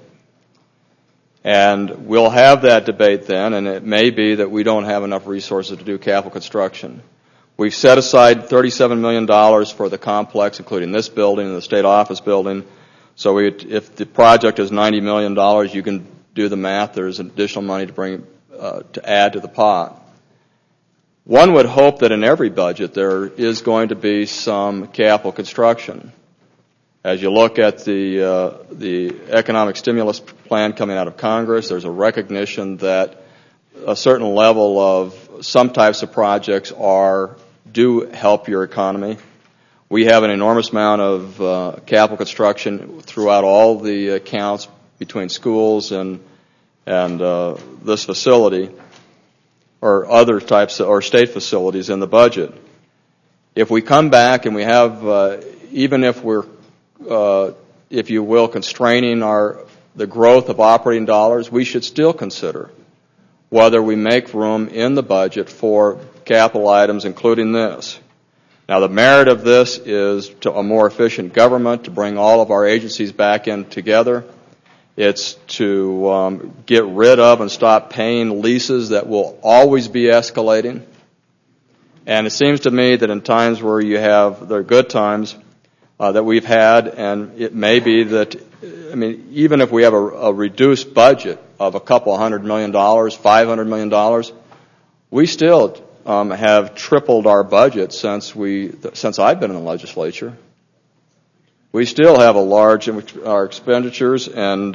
And we'll have that debate then, and it may be that we don't have enough resources to do capital construction. We've set aside $37 million for the complex, including this building and the state office building. So if the project is $90 million, you can do the math. There's additional money to add to the pot. One would hope that in every budget there is going to be some capital construction. As you look at the economic stimulus plan coming out of Congress, there's a recognition that a certain level of some types of projects do help your economy. We have an enormous amount of capital construction throughout all the accounts between schools and this facility or other types or state facilities in the budget. If we come back and we have, even if we're if you will, constraining the growth of operating dollars, we should still consider whether we make room in the budget for capital items, including this. Now, the merit of this is to a more efficient government, to bring all of our agencies back in together. It's to get rid of and stop paying leases that will always be escalating. And it seems to me that in times where there are good times, that we've had, and it may be that, I mean, even if we have a reduced budget of a couple $100 million, $500 million, we still have tripled our budget since I've been in the legislature. We still have our expenditures, and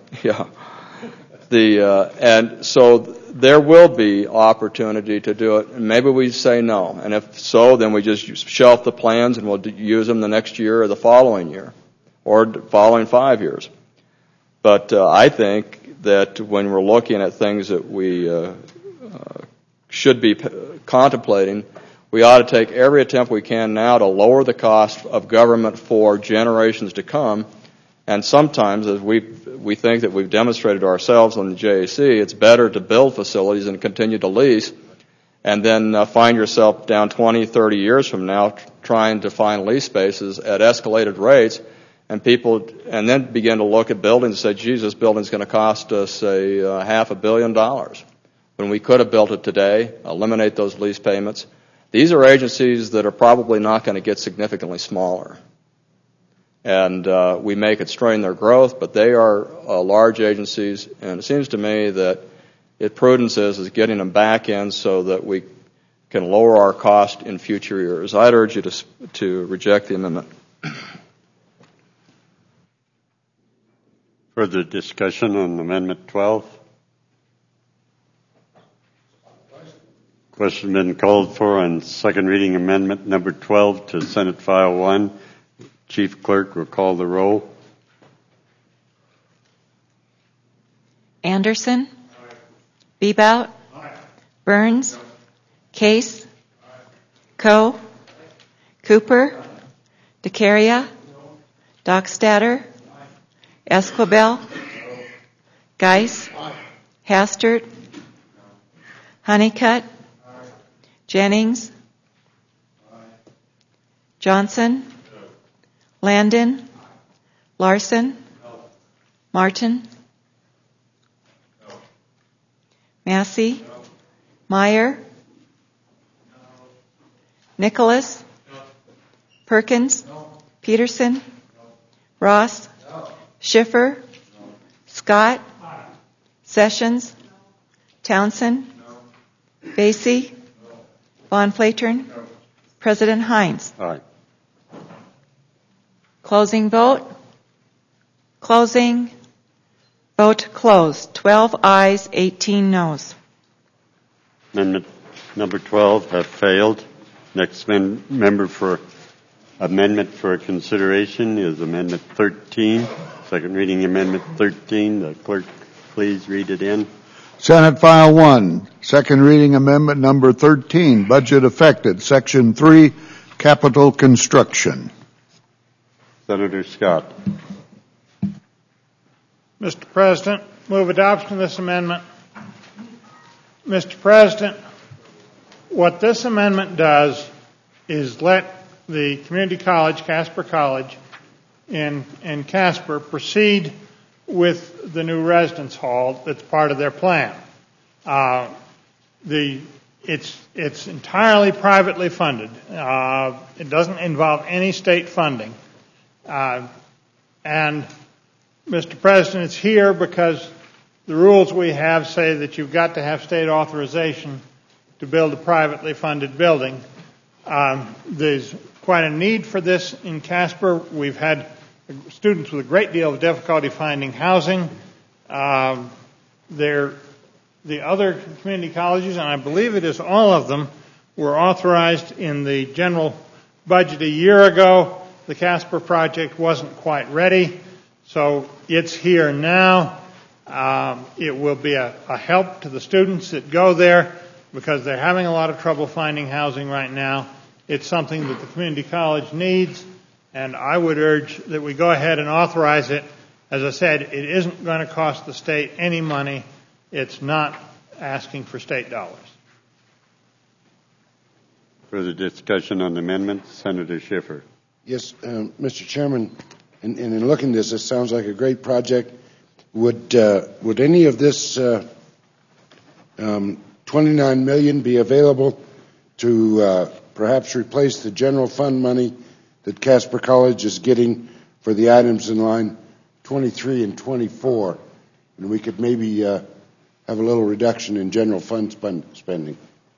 and so there will be opportunity to do it, and maybe we say no. And if so, then we just shelf the plans and we'll use them the next year or the following year or the following 5 years. But I think that when we're looking at things that we should be contemplating, We ought to take every attempt we can now to lower the cost of government for generations to come. And sometimes, as we think that we've demonstrated to ourselves on the JAC, it's better to build facilities and continue to lease and then find yourself down 20, 30 years from now trying to find lease spaces at escalated rates, and then begin to look at buildings and say, geez, this building's going to cost us, say, $500 million, when we could have built it today, eliminate those lease payments. These are agencies that are probably not going to get significantly smaller. And we may constrain their growth, but they are large agencies, and it seems to me that prudence is getting them back in so that we can lower our cost in future years. I'd urge you to reject the amendment. Further discussion on Amendment 12? Question been called for on second reading Amendment number 12 to Senate File 1. Chief Clerk will call the roll. Anderson? Bebout? Burns? Case? Coe? Cooper? DeCaria? Dockstader? Esquivel? Geis? Hastert? Honeycutt? Jennings? Johnson? Landon? Larson? Martin? Massey? Meyer? Nicholas? Perkins? Peterson? Ross? Schiffer? Scott? Sessions? Townsend? Basie? Von Flatern? President Hines? Aye. Closing vote? Closing. Vote closed. 12 ayes, 18 noes. Amendment number 12 have failed. Next amendment for consideration is Amendment 13. Second reading Amendment 13. The clerk, please read it in. Senate File 1, second reading amendment number 13, budget affected, Section 3, capital construction. Senator Scott. Mr. President, move adoption of this amendment. Mr. President, what this amendment does is let the community college, Casper College, in Casper, proceed with the new residence hall that's part of their plan. It's entirely privately funded. It doesn't involve any state funding. And Mr. President, it's here because the rules we have say that you've got to have state authorization to build a privately funded building. There's quite a need for this in Casper. We've had students with a great deal of difficulty finding housing. The other community colleges, and I believe it is all of them, were authorized in the general budget a year ago. The Casper project wasn't quite ready, so it's here now. It will be a help to the students that go there because they're having a lot of trouble finding housing right now. It's something that the community college needs, and I would urge that we go ahead and authorize it. As I said, it isn't going to cost the state any money. It's not asking for state dollars. Further discussion on the amendment, Senator Schiffer. Yes, Mr. Chairman, in looking at this, it sounds like a great project. Would any of this $29 million be available to perhaps replace the general fund money that Casper College is getting for the items in line 23 and 24? And we could maybe have a little reduction in general fund spending.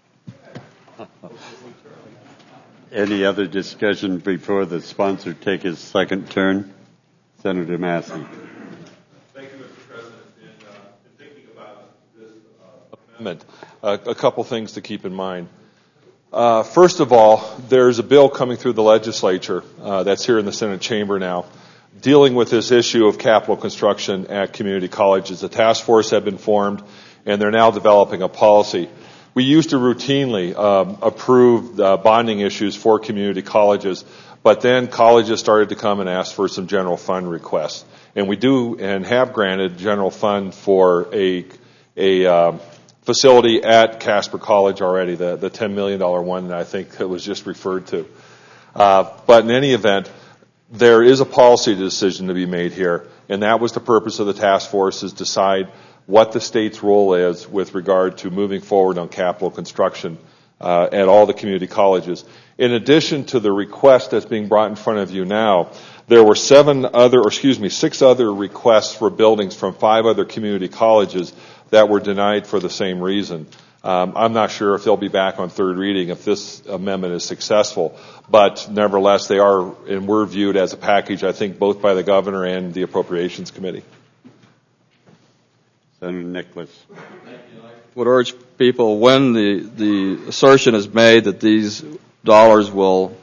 Any other discussion before the sponsor take his second turn? Senator Massey. Thank you, Mr. President. In thinking about this amendment, a couple things to keep in mind. First of all, there's a bill coming through the legislature that's here in the Senate chamber now, dealing with this issue of capital construction at community colleges. A task force had been formed, and they're now developing a policy. we used to routinely approve bonding issues for community colleges, but then colleges started to come and ask for some general fund requests. And we do and have granted general fund for a facility at Casper College already, the $10 million one that I think that was just referred to. But in any event, there is a policy decision to be made here, and that was the purpose of the task force, is decide what the state's role is with regard to moving forward on capital construction at all the community colleges. In addition to the request that's being brought in front of you now, there were 6 other requests for buildings from 5 other community colleges that were denied for the same reason. I'm not sure if they'll be back on third reading if this amendment is successful, but nevertheless, they are and were viewed as a package, I think, both by the governor and the Appropriations Committee. Senator Nicholas. Would urge people, when the assertion is made that these dollars will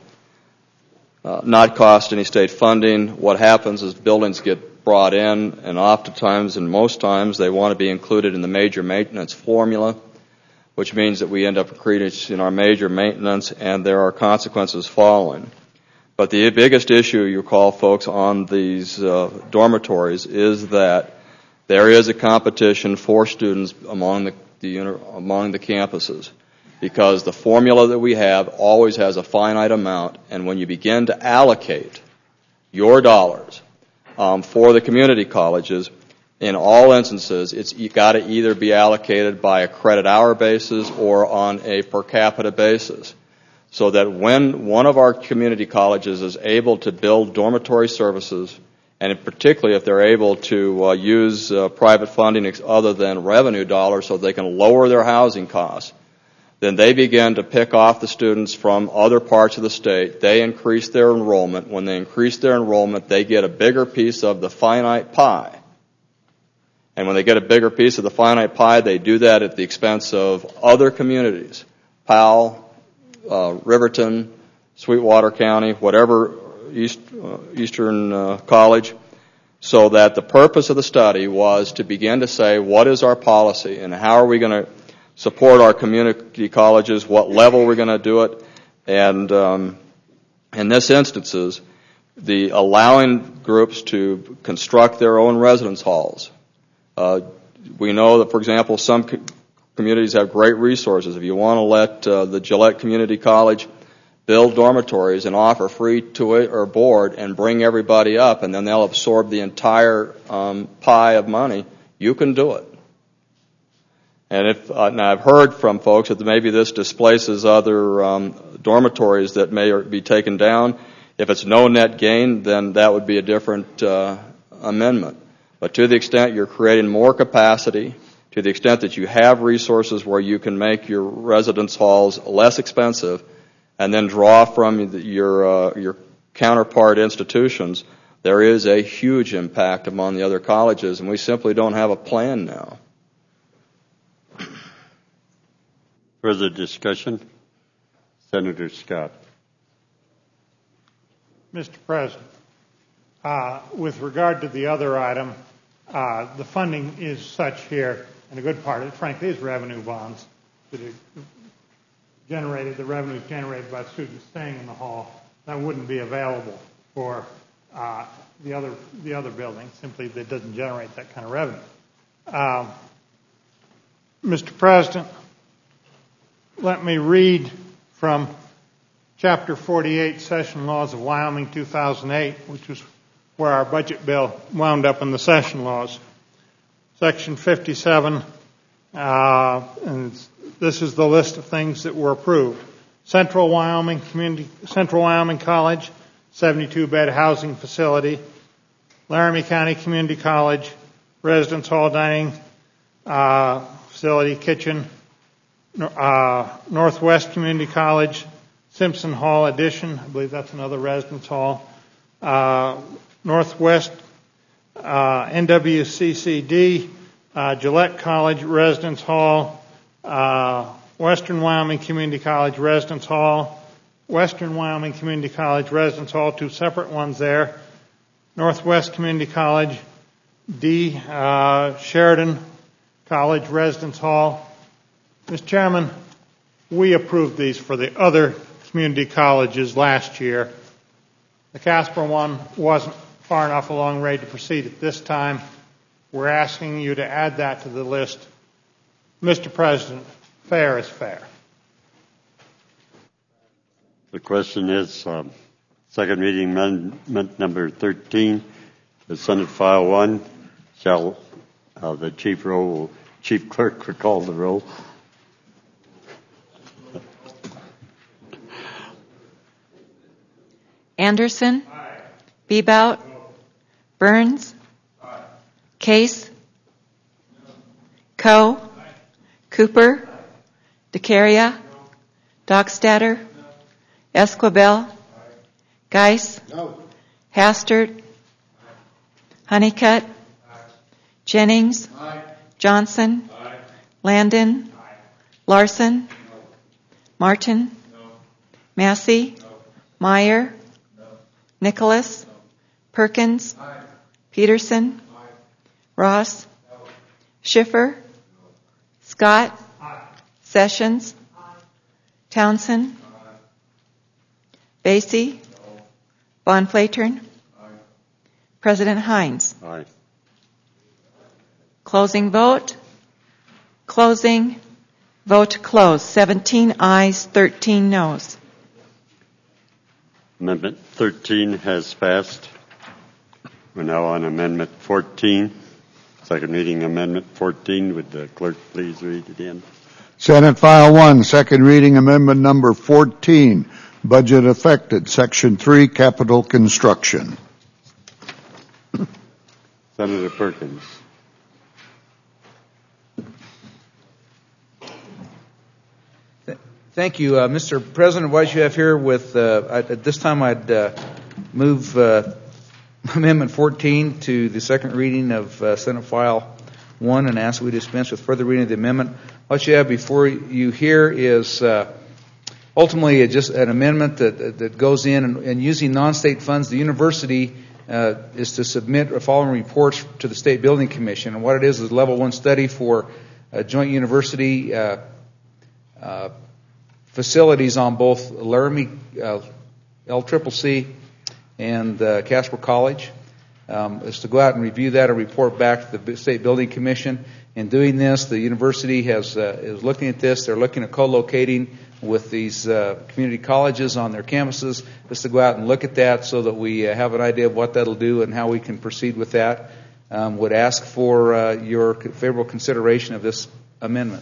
not cost any state funding, what happens is buildings get brought in, and oftentimes and most times they want to be included in the major maintenance formula, which means that we end up increasing our major maintenance, and there are consequences following. But the biggest issue, you recall, folks, on these dormitories is that there is a competition for students among the campuses, because the formula that we have always has a finite amount, and when you begin to allocate your dollars for the community colleges, in all instances, it's got to either be allocated by a credit hour basis or on a per capita basis, so that when one of our community colleges is able to build dormitory services, and particularly if they're able to use private funding other than revenue dollars so they can lower their housing costs, then they begin to pick off the students from other parts of the state. They increase their enrollment. When they increase their enrollment, they get a bigger piece of the finite pie. And when they get a bigger piece of the finite pie, they do that at the expense of other communities, Powell, Riverton, Sweetwater County, whatever Eastern College, so that the purpose of the study was to begin to say, what is our policy and how are we going to support our community colleges, what level we're going to do it, and in this instances, the allowing groups to construct their own residence halls. We know that, for example, some communities have great resources. If you want to let the Gillette Community College build dormitories and offer free tuition or board and bring everybody up, and then they'll absorb the entire pie of money, you can do it. And now I've heard from folks that maybe this displaces other dormitories that may be taken down. If it's no net gain, then that would be a different amendment. But to the extent you're creating more capacity, to the extent that you have resources where you can make your residence halls less expensive and then draw from your counterpart institutions, there is a huge impact among the other colleges, and we simply don't have a plan now. Further discussion? Senator Scott. Mr. President, with regard to the other item, the funding is such here, and a good part of it, frankly, is revenue bonds that are generated, the revenue generated by students staying in the hall. That wouldn't be available for the other building, simply that doesn't generate that kind of revenue. Mr. President, let me read from Chapter 48, Session Laws of Wyoming, 2008, which was where our budget bill wound up in the session laws. Section 57, and this is the list of things that were approved. Central Wyoming College, 72-bed housing facility. Laramie County Community College, residence hall, dining facility, kitchen. Northwest Community College, Simpson Hall addition. I believe that's another residence hall. Northwest NWCCD, Gillette College Residence Hall, Western Wyoming Community College Residence Hall, Western Wyoming Community College Residence Hall, 2 separate ones there. Northwest Community College, Sheridan College Residence Hall, Mr. Chairman, we approved these for the other community colleges last year. The Casper one wasn't far enough along ready to proceed at this time. We're asking you to add that to the list. Mr. President, fair is fair. The question is, second reading amendment number 13, the Senate File 1. Shall the chief clerk recall the roll? Anderson? Aye. Bebout? No. Burns? Aye. Case? No. Coe? Aye. Cooper? Aye. DeCaria? No. Dockstader? No. Esquivel? Aye. Geis? No. Hastert? Aye. Honeycutt? Aye. Jennings? Aye. Johnson? Aye. Landon? Aye. Larson? No. Martin? No. Massey? No. Meyer? No. Nicholas? No. Perkins? Aye. Peterson? Aye. Ross? No. Schiffer? No. Scott? Aye. Sessions? Aye. Townsend? Aye. Basie? No. Von Flatern? Aye. President Hines? Aye. Closing vote. Closing. Vote closed. 17 ayes, 13 noes. Amendment 13 has passed. We're now on Amendment 14. Second reading Amendment 14. Would the clerk please read it in? Senate File 1, second reading amendment number 14, budget affected, Section 3, capital construction. Senator Perkins. Thank you, Mr. President. What you have here with at this time, I'd move Amendment 14 to the second reading of Senate File 1 and ask we dispense with further reading of the amendment. What you have before you here is ultimately just an amendment that goes in and using non-state funds. The university is to submit the following reports to the State Building Commission. And what it is a level 1 study for joint university facilities on both Laramie, LCCC, and Casper College. Is to go out and review that and report back to the State Building Commission. In doing this, the university is looking at this. They're looking at co-locating with these community colleges on their campuses. Just to go out and look at that so that we have an idea of what that'll do and how we can proceed with that. Would ask for your favorable consideration of this amendment.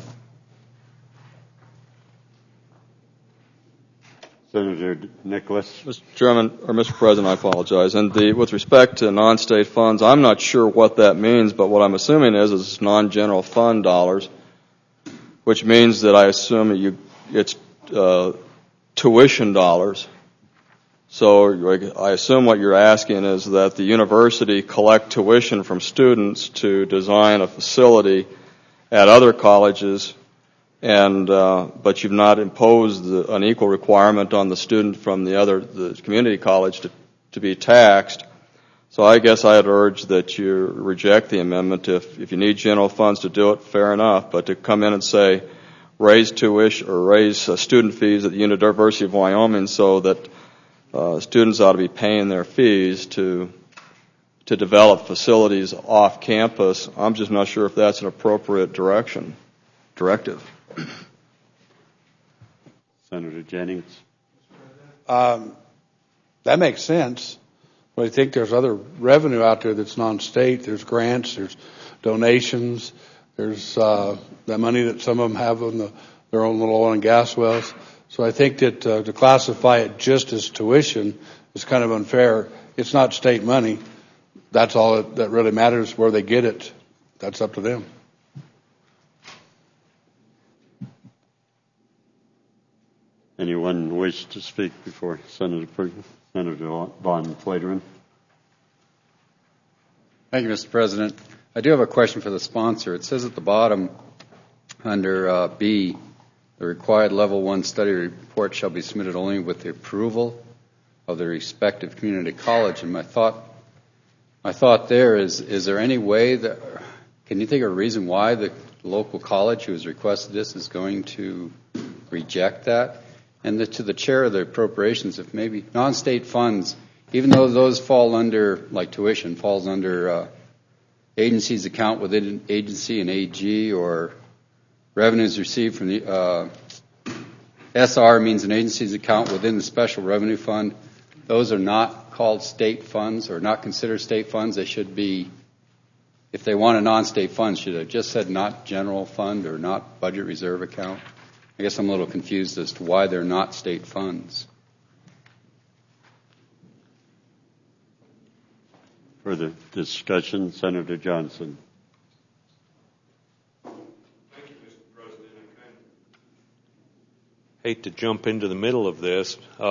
Senator Nicholas. Mr. Chairman, or Mr. President, I apologize. And with respect to non-state funds, I'm not sure what that means, but what I'm assuming is it's non-general fund dollars, which means that I assume it's tuition dollars. So I assume what you're asking is that the university collect tuition from students to design a facility at other colleges, and but you've not imposed an equal requirement on the student from the community college to be taxed. So I guess I'd urge that you reject the amendment. If you need general funds to do it, fair enough. But to come in and say raise tuition or raise student fees at the University of Wyoming so that students ought to be paying their fees to develop facilities off campus, I'm just not sure if that's an appropriate directive. Senator Jennings. That makes sense. But I think there's other revenue out there that's non-state. There's grants, there's donations, there's that money that some of them have on their own little oil and gas wells. So I think that to classify it just as tuition is kind of unfair. It's not state money. That's all that really matters, where they get it. That's up to them. Anyone wish to speak before Senator Perkins? Senator Von Flateren. Thank you, Mr. President. I do have a question for the sponsor. It says at the bottom under B, the required level 1 study report shall be submitted only with the approval of the respective community college. And my thought there is there any way that, can you think of a reason why the the local college who has requested this is going to reject that. And to the chair of the appropriations, if maybe non-state funds, even though those fall under, like tuition, falls under agency's account within agency and AG, or revenues received from the SR means an agency's account within the special revenue fund. Those are not called state funds or not considered state funds. They should be, if they want a non-state fund, should have just said not general fund or not budget reserve account. I guess I'm a little confused as to why they're not state funds. Further discussion, Senator Johnson. Thank you, Mr. President. I kind of hate to jump into the middle of this,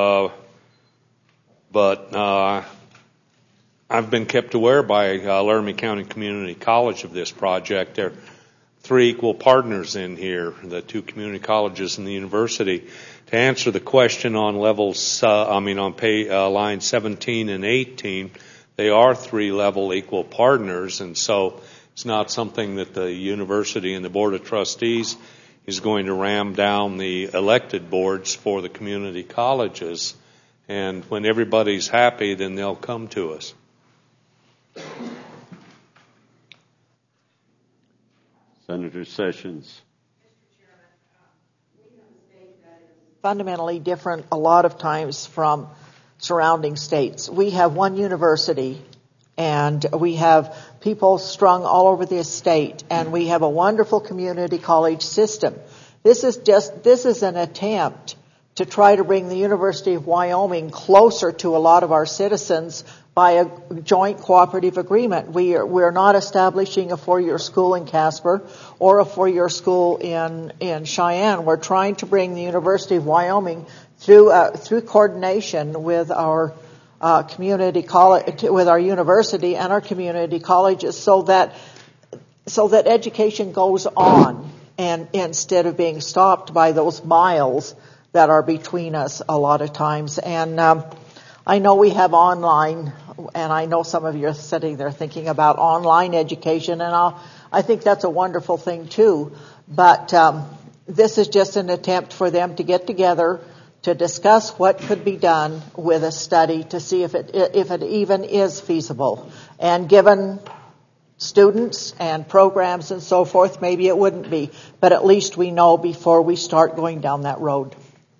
but I've been kept aware by Laramie County Community College of this project. There are 3 equal partners in here, the 2 community colleges and the university. To answer the question on levels, on line 17 and 18, they are 3 level equal partners, and so it's not something that the university and the Board of Trustees is going to ram down the elected boards for the community colleges. And when everybody's happy, then they'll come to us. Senator Sessions. Fundamentally different a lot of times from surrounding states. We have one university, and we have people strung all over the state, and we have a wonderful community college system. This is an attempt to try to bring the University of Wyoming closer to a lot of our citizens by a joint cooperative agreement. We're not establishing a 4-year school in Casper or a 4-year school in Cheyenne. We're trying to bring the University of Wyoming through coordination with our community college, with our university and our community colleges, so that education goes on, and instead of being stopped by those miles that are between us a lot of times. And I know we have online, and I know some of you are sitting there thinking about online education, and I think that's a wonderful thing too. But this is just an attempt for them to get together to discuss what could be done with a study to see if it even is feasible. And given students and programs and so forth, maybe it wouldn't be. But at least we know before we start going down that road.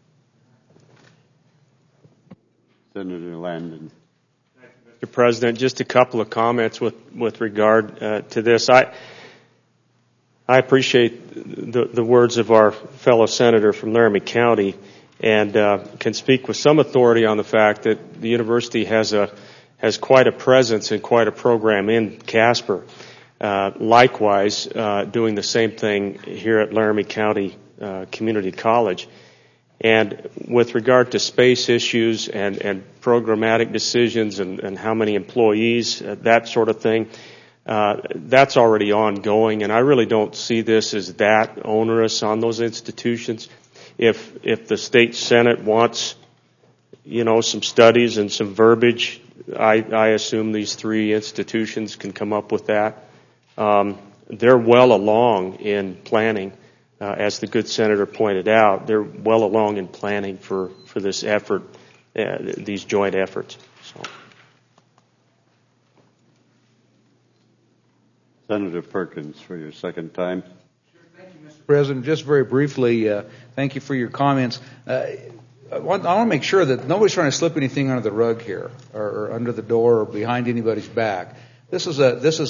Senator Landon. Mr. President, just a couple of comments with regard to this. I appreciate the words of our fellow senator from Laramie County, and can speak with some authority on the fact that the university has quite a presence and quite a program in Casper. Likewise, doing the same thing here at Laramie County Community College. And with regard to space issues and programmatic decisions and how many employees, that sort of thing, that's already ongoing. And I really don't see this as that onerous on those institutions. If the state Senate wants, some studies and some verbiage, I assume these 3 institutions can come up with that. They're well along in planning. As the good senator pointed out, they're well along in planning for this effort, these joint efforts. So. Senator Perkins, for your second time. Mr. President, just very briefly, thank you for your comments. I want to make sure that nobody's trying to slip anything under the rug here, or under the door, or behind anybody's back. This is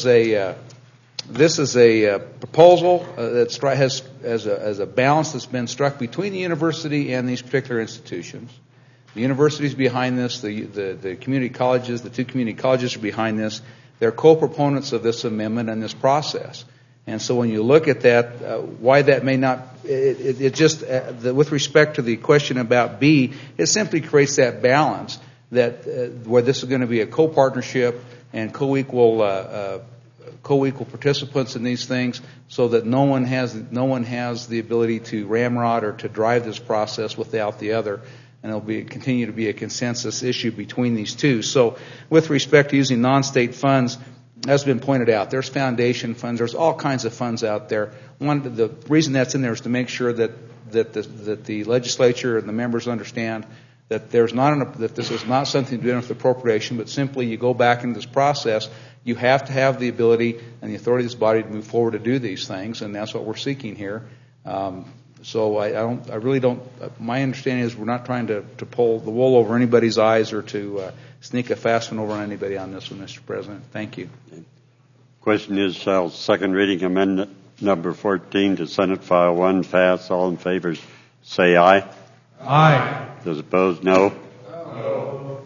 a proposal that has a balance that's been struck between the university and these particular institutions. The university's behind this. The community colleges, the 2 community colleges are behind this. They're co-proponents of this amendment and this process. And so when you look at that, why that may not, with respect to the question about B, it simply creates that balance that where this is going to be a co-partnership and co-equal participants in these things, so that no one has the ability to ramrod or to drive this process without the other, and it'll continue to be a consensus issue between these 2. So, with respect to using non-state funds, as has been pointed out, there's foundation funds, there's all kinds of funds out there. The reason that's in there is to make sure that the legislature and the members understand that that this is not something to do with appropriation, but simply you go back into this process. You have to have the ability and the authority of this body to move forward to do these things, and that's what we're seeking here. So I really don't. My understanding is we're not trying to pull the wool over anybody's eyes or to sneak a fast one over on anybody on this one, Mr. President. Thank you. Question is, shall second reading amendment number 14 to Senate File 1 pass? All in favor say aye. Aye. Those opposed, no. No.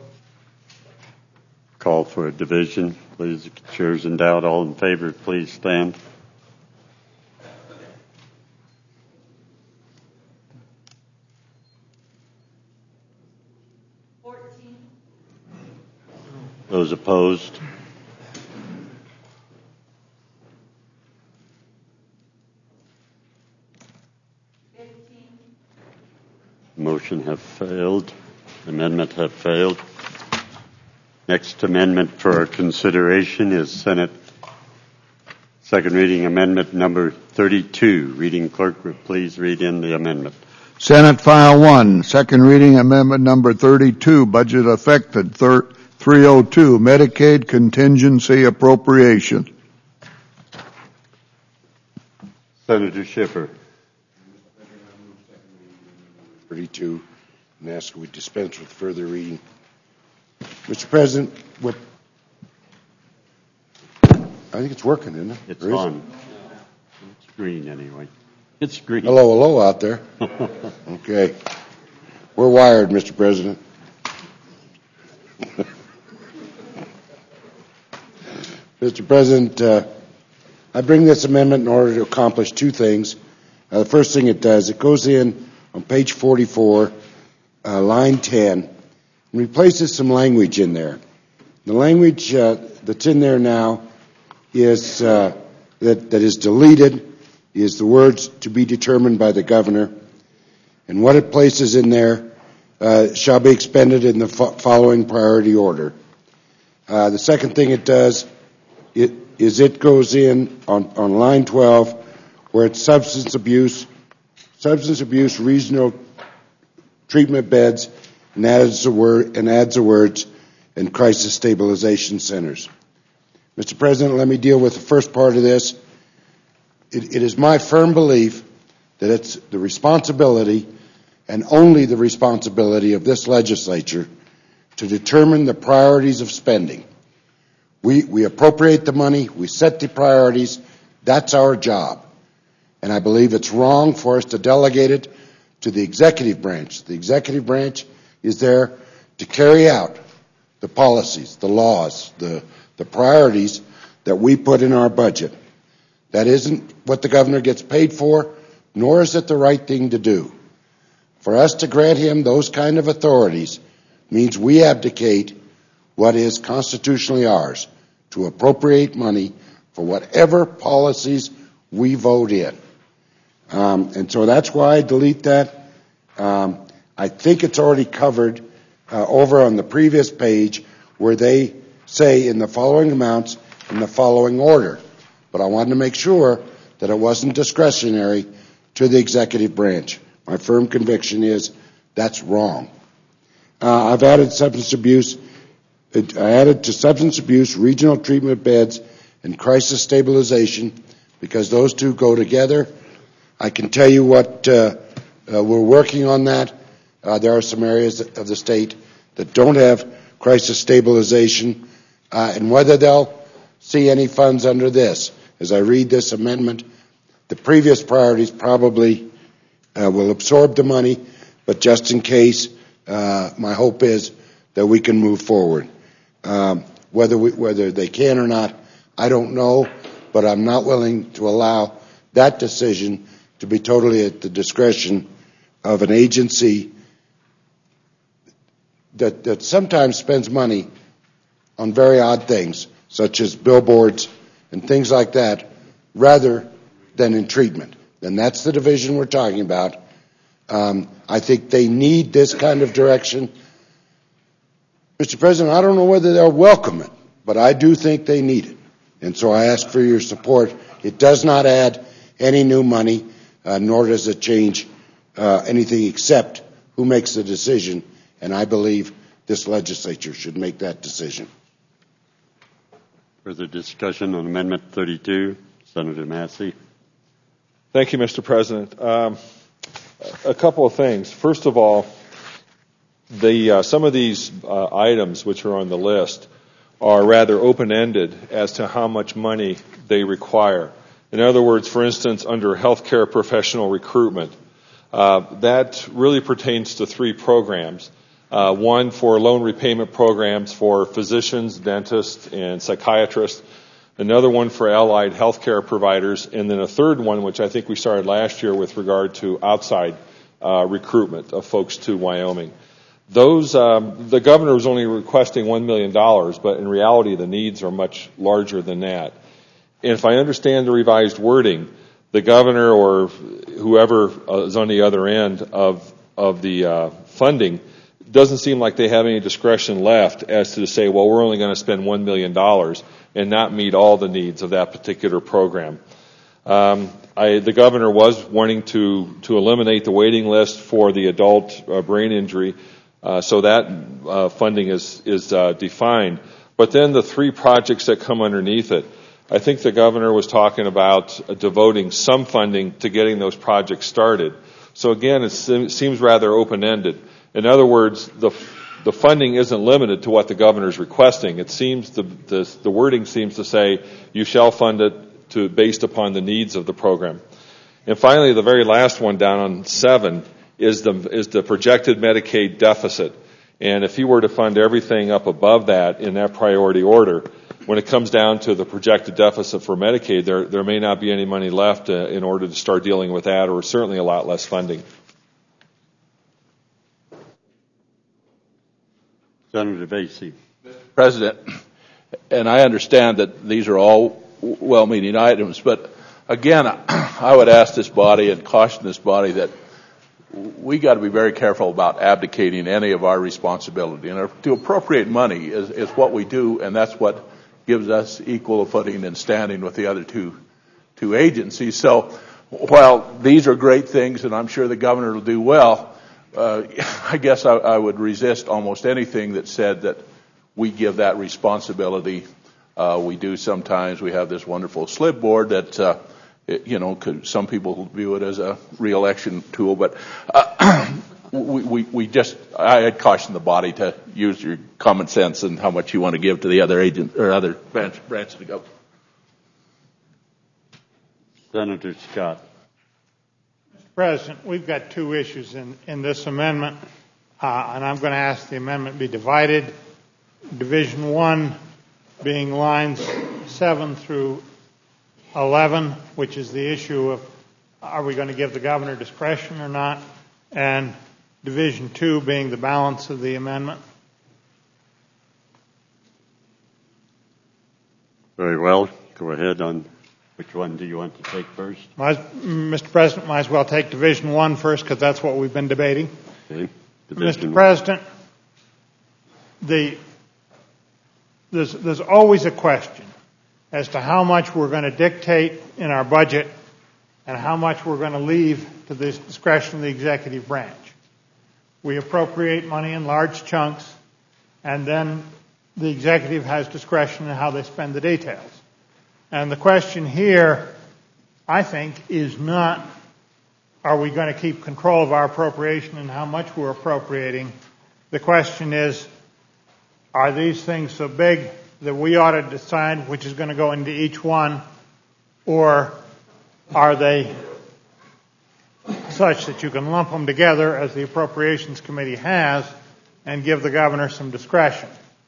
Call for a division. Please, the chair's in doubt. All in favor, please stand. Those opposed? Motion have failed. Amendment have failed. Next amendment for consideration is Senate second reading amendment number 32. Reading clerk, would please read in the amendment. Senate File 1, second reading amendment number 32, budget affected 302, Medicaid contingency appropriation. Senator Schiffer. 32, and ask we dispense with further reading. Mr. President, I think it's working, isn't it? It's on. It's green anyway. It's green. Hello out there. Okay. We're wired, Mr. President. Mr. President, I bring this amendment in order to accomplish two things. The first thing it does, it goes in on page 44, line 10, and replaces some language in there. The language that's in there now is that is deleted is the words "to be determined by the governor," and what it places in there shall be expended in the following priority order. The second thing it does it goes in on line 12 where it's substance abuse regional treatment beds, and adds the words "and crisis stabilization centers." Mr. President, let me deal with the first part of this. It is my firm belief that it's the responsibility and only the responsibility of this legislature to determine the priorities of spending. We appropriate the money, we set the priorities, that's our job. And I believe it's wrong for us to delegate it to the executive branch. The executive branch is there to carry out the policies, the laws, the priorities that we put in our budget. That isn't what the governor gets paid for, nor is it the right thing to do. For us to grant him those kind of authorities means we abdicate what is constitutionally ours, to appropriate money for whatever policies we vote in. And so that's why I delete that. I think it's already covered over on the previous page where they say in the following amounts in the following order. But I wanted to make sure that it wasn't discretionary to the executive branch. My firm conviction is that's wrong. I've added substance abuse. I added to substance abuse regional treatment beds and crisis stabilization because those two go together. I can tell you what we're working on that. There are some areas of the state that don't have crisis stabilization, and whether they'll see any funds under this. As I read this amendment, the previous priorities probably will absorb the money, but just in case, my hope is that we can move forward. Whether they can or not, I don't know, but I'm not willing to allow that decision to be totally at the discretion of an agency that sometimes spends money on very odd things, such as billboards and things like that, rather than in treatment. And that's the division we're talking about. I think they need this kind of direction. Mr. President, I don't know whether they'll welcome it, but I do think they need it. And so I ask for your support. It does not add any new money, nor does it change anything except who makes the decision, and I believe this legislature should make that decision. Further discussion on Amendment 32. Senator Massey. Thank you, Mr. President. A couple of things. First of all, some of these items which are on the list are rather open-ended as to how much money they require. In other words, for instance, under healthcare professional recruitment, that really pertains to 3 programs. One for loan repayment programs for physicians, dentists, and psychiatrists. Another one for allied healthcare providers. And then a third one, which I think we started last year with regard to outside recruitment of folks to Wyoming. Those, the governor was only requesting $1 million, but in reality the needs are much larger than that. And if I understand the revised wording, the governor or whoever is on the other end of the funding doesn't seem like they have any discretion left as to say, well, we're only going to spend $1 million and not meet all the needs of that particular program. The governor was wanting to eliminate the waiting list for the adult brain injury, so that funding is defined. But then the 3 projects that come underneath it, I think the governor was talking about devoting some funding to getting those projects started. So again, it seems rather open-ended. In other words, the funding isn't limited to what the governor is requesting. It seems the wording seems to say you shall fund it based upon the needs of the program. And finally, the very last one down on 7 is the projected Medicaid deficit. And if you were to fund everything up above that in that priority order, when it comes down to the projected deficit for Medicaid, there may not be any money left in order to start dealing with that, or certainly a lot less funding. Senator Vasey. Mr. President, and I understand that these are all well-meaning items, but again, I would ask this body and caution this body that we got to be very careful about abdicating any of our responsibility. And to appropriate money is what we do, and that's what gives us equal footing and standing with the other two agencies. So while these are great things, and I'm sure the governor will do well, I guess I would resist almost anything that said that we give that responsibility. We do sometimes. We have this wonderful slip board that, some people view it as a re-election tool, but I'd caution the body to use your common sense and how much you want to give to the other agent or other branch to go. Senator Scott. Mr. President, we've got 2 issues in this amendment, and I'm going to ask the amendment be divided. Division 1 being lines 7 through 11, which is the issue of are we going to give the governor discretion or not, and Division 2 being the balance of the amendment. Very well. Go ahead on which one do you want to take first? Mr. President, might as well take Division 1 first because that's what we've been debating. Okay. Mr. President, there's always a question as to how much we're going to dictate in our budget and how much we're going to leave to the discretion of the executive branch. We appropriate money in large chunks, and then the executive has discretion in how they spend the details. And the question here, I think, is not are we going to keep control of our appropriation and how much we're appropriating. The question is, are these things so big that we ought to decide which is going to go into each one, or are they such that you can lump them together as the Appropriations Committee has and give the governor some discretion?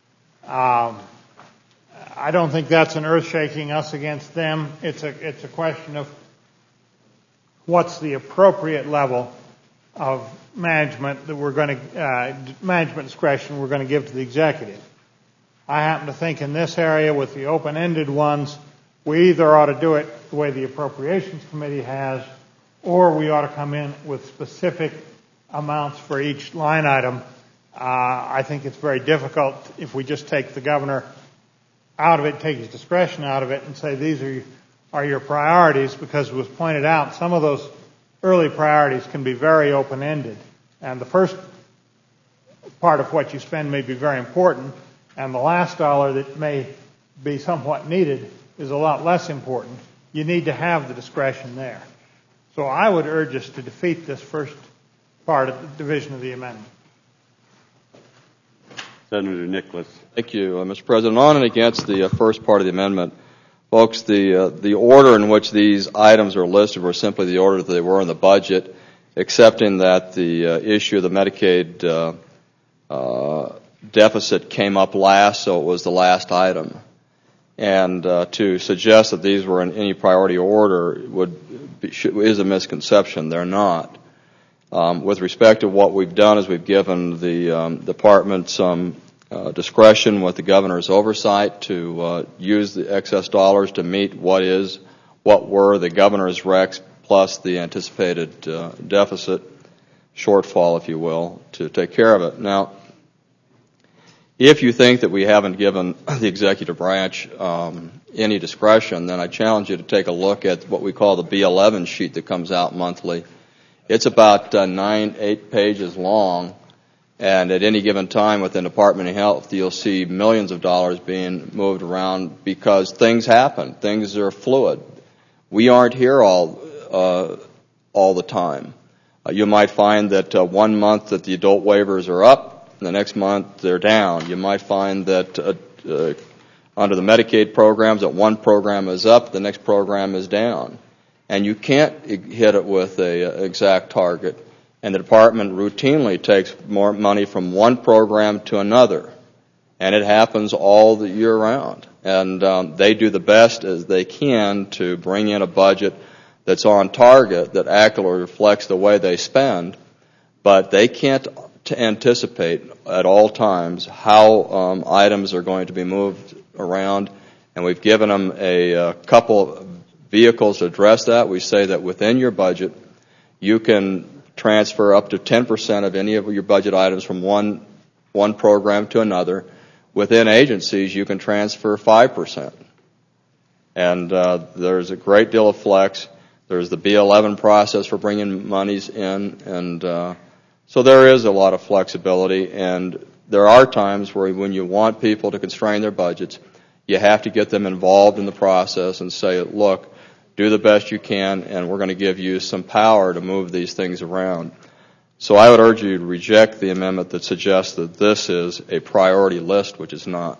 I don't think that's an earth-shaking us against them. It's a question of what's the appropriate level of management that we're going to management discretion we're going to give to the executive. I happen to think in this area with the open-ended ones, we either ought to do it the way the Appropriations Committee has, or we ought to come in with specific amounts for each line item. I think it's very difficult if we just take the governor out of it, take his discretion out of it, and say these are your priorities, because it was pointed out some of those early priorities can be very open-ended. And the first part of what you spend may be very important, and the last dollar that may be somewhat needed is a lot less important. You need to have the discretion there. So I would urge us to defeat this first part of the division of the amendment. Senator Nicholas. Thank you, Mr. President. On and against the first part of the amendment, folks, the order in which these items are listed were simply the order that they were in the budget, accepting that the issue of the Medicaid deficit came up last, so it was the last item. And to suggest that these were in any priority order is a misconception. They're not. With respect to what we've done is we've given the department some discretion with the governor's oversight to use the excess dollars to meet what were the governor's recs plus the anticipated deficit shortfall, if you will, to take care of it. Now, if you think that we haven't given the executive branch any discretion, then I challenge you to take a look at what we call the B11 sheet that comes out monthly. It's about 8 pages long, and at any given time within the Department of Health, you'll see millions of dollars being moved around because things happen. Things are fluid. We aren't here all the time. You might find that 1 month that the adult waivers are up, and the next month they're down. You might find that under the Medicaid programs that one program is up, the next program is down. And you can't hit it with an exact target. And the department routinely takes more money from one program to another. And it happens all the year round. And they do the best as they can to bring in a budget that's on target, that accurately reflects the way they spend. But they can't anticipate at all times how items are going to be moved around. And we've given them a couple vehicles to address that. We say that within your budget, you can transfer up to 10% of any of your budget items from one program to another. Within agencies, you can transfer 5%. And there's a great deal of flex. There's the B11 process for bringing monies in. And so there is a lot of flexibility. And there are times where when you want people to constrain their budgets, you have to get them involved in the process and say, look, do the best you can, and we're going to give you some power to move these things around. So I would urge you to reject the amendment that suggests that this is a priority list, which is not.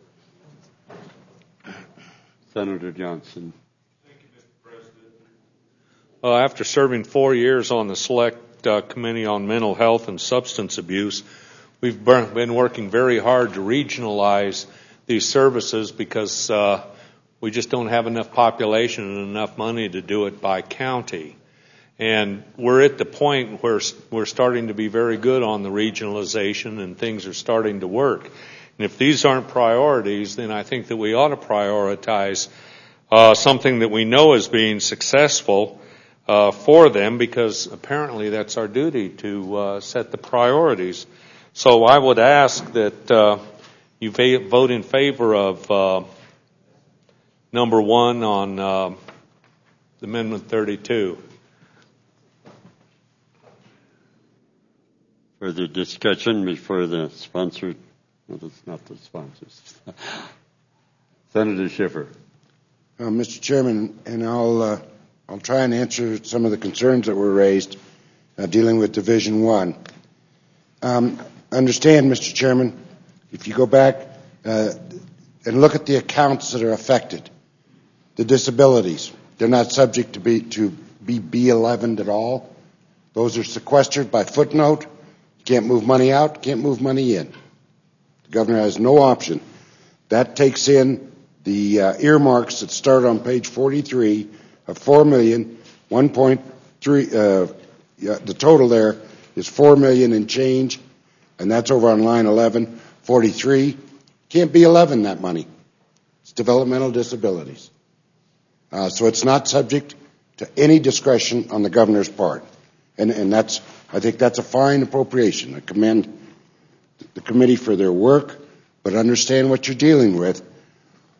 Senator Johnson. Thank you, Mr. President. After serving 4 years on the Select Committee on Mental Health and Substance Abuse, we've been working very hard to regionalize these services because we just don't have enough population and enough money to do it by county. And we're at the point where we're starting to be very good on the regionalization and things are starting to work. And if these aren't priorities, then I think that we ought to prioritize something that we know is being successful for them, because apparently that's our duty to set the priorities. So I would ask that you vote in favor of number 1 on Amendment 32. Further discussion before the sponsor? No, that's not the sponsors. Senator Schiffer. Mr. Chairman, and I'll try and answer some of the concerns that were raised dealing with Division 1. Understand, Mr. Chairman, if you go back and look at the accounts that are affected, the disabilities, they're not subject to be B11'd at all. Those are sequestered by footnote. You can't move money out, can't move money in. The governor has no option. That takes in the earmarks that start on page 43 of $4 million, 1.3. The total there is $4 million and change, and that's over on line 11, 43. Can't be 11 that money. It's developmental disabilities. So it's not subject to any discretion on the governor's part. And I think that's a fine appropriation. I commend the committee for their work, but understand what you're dealing with.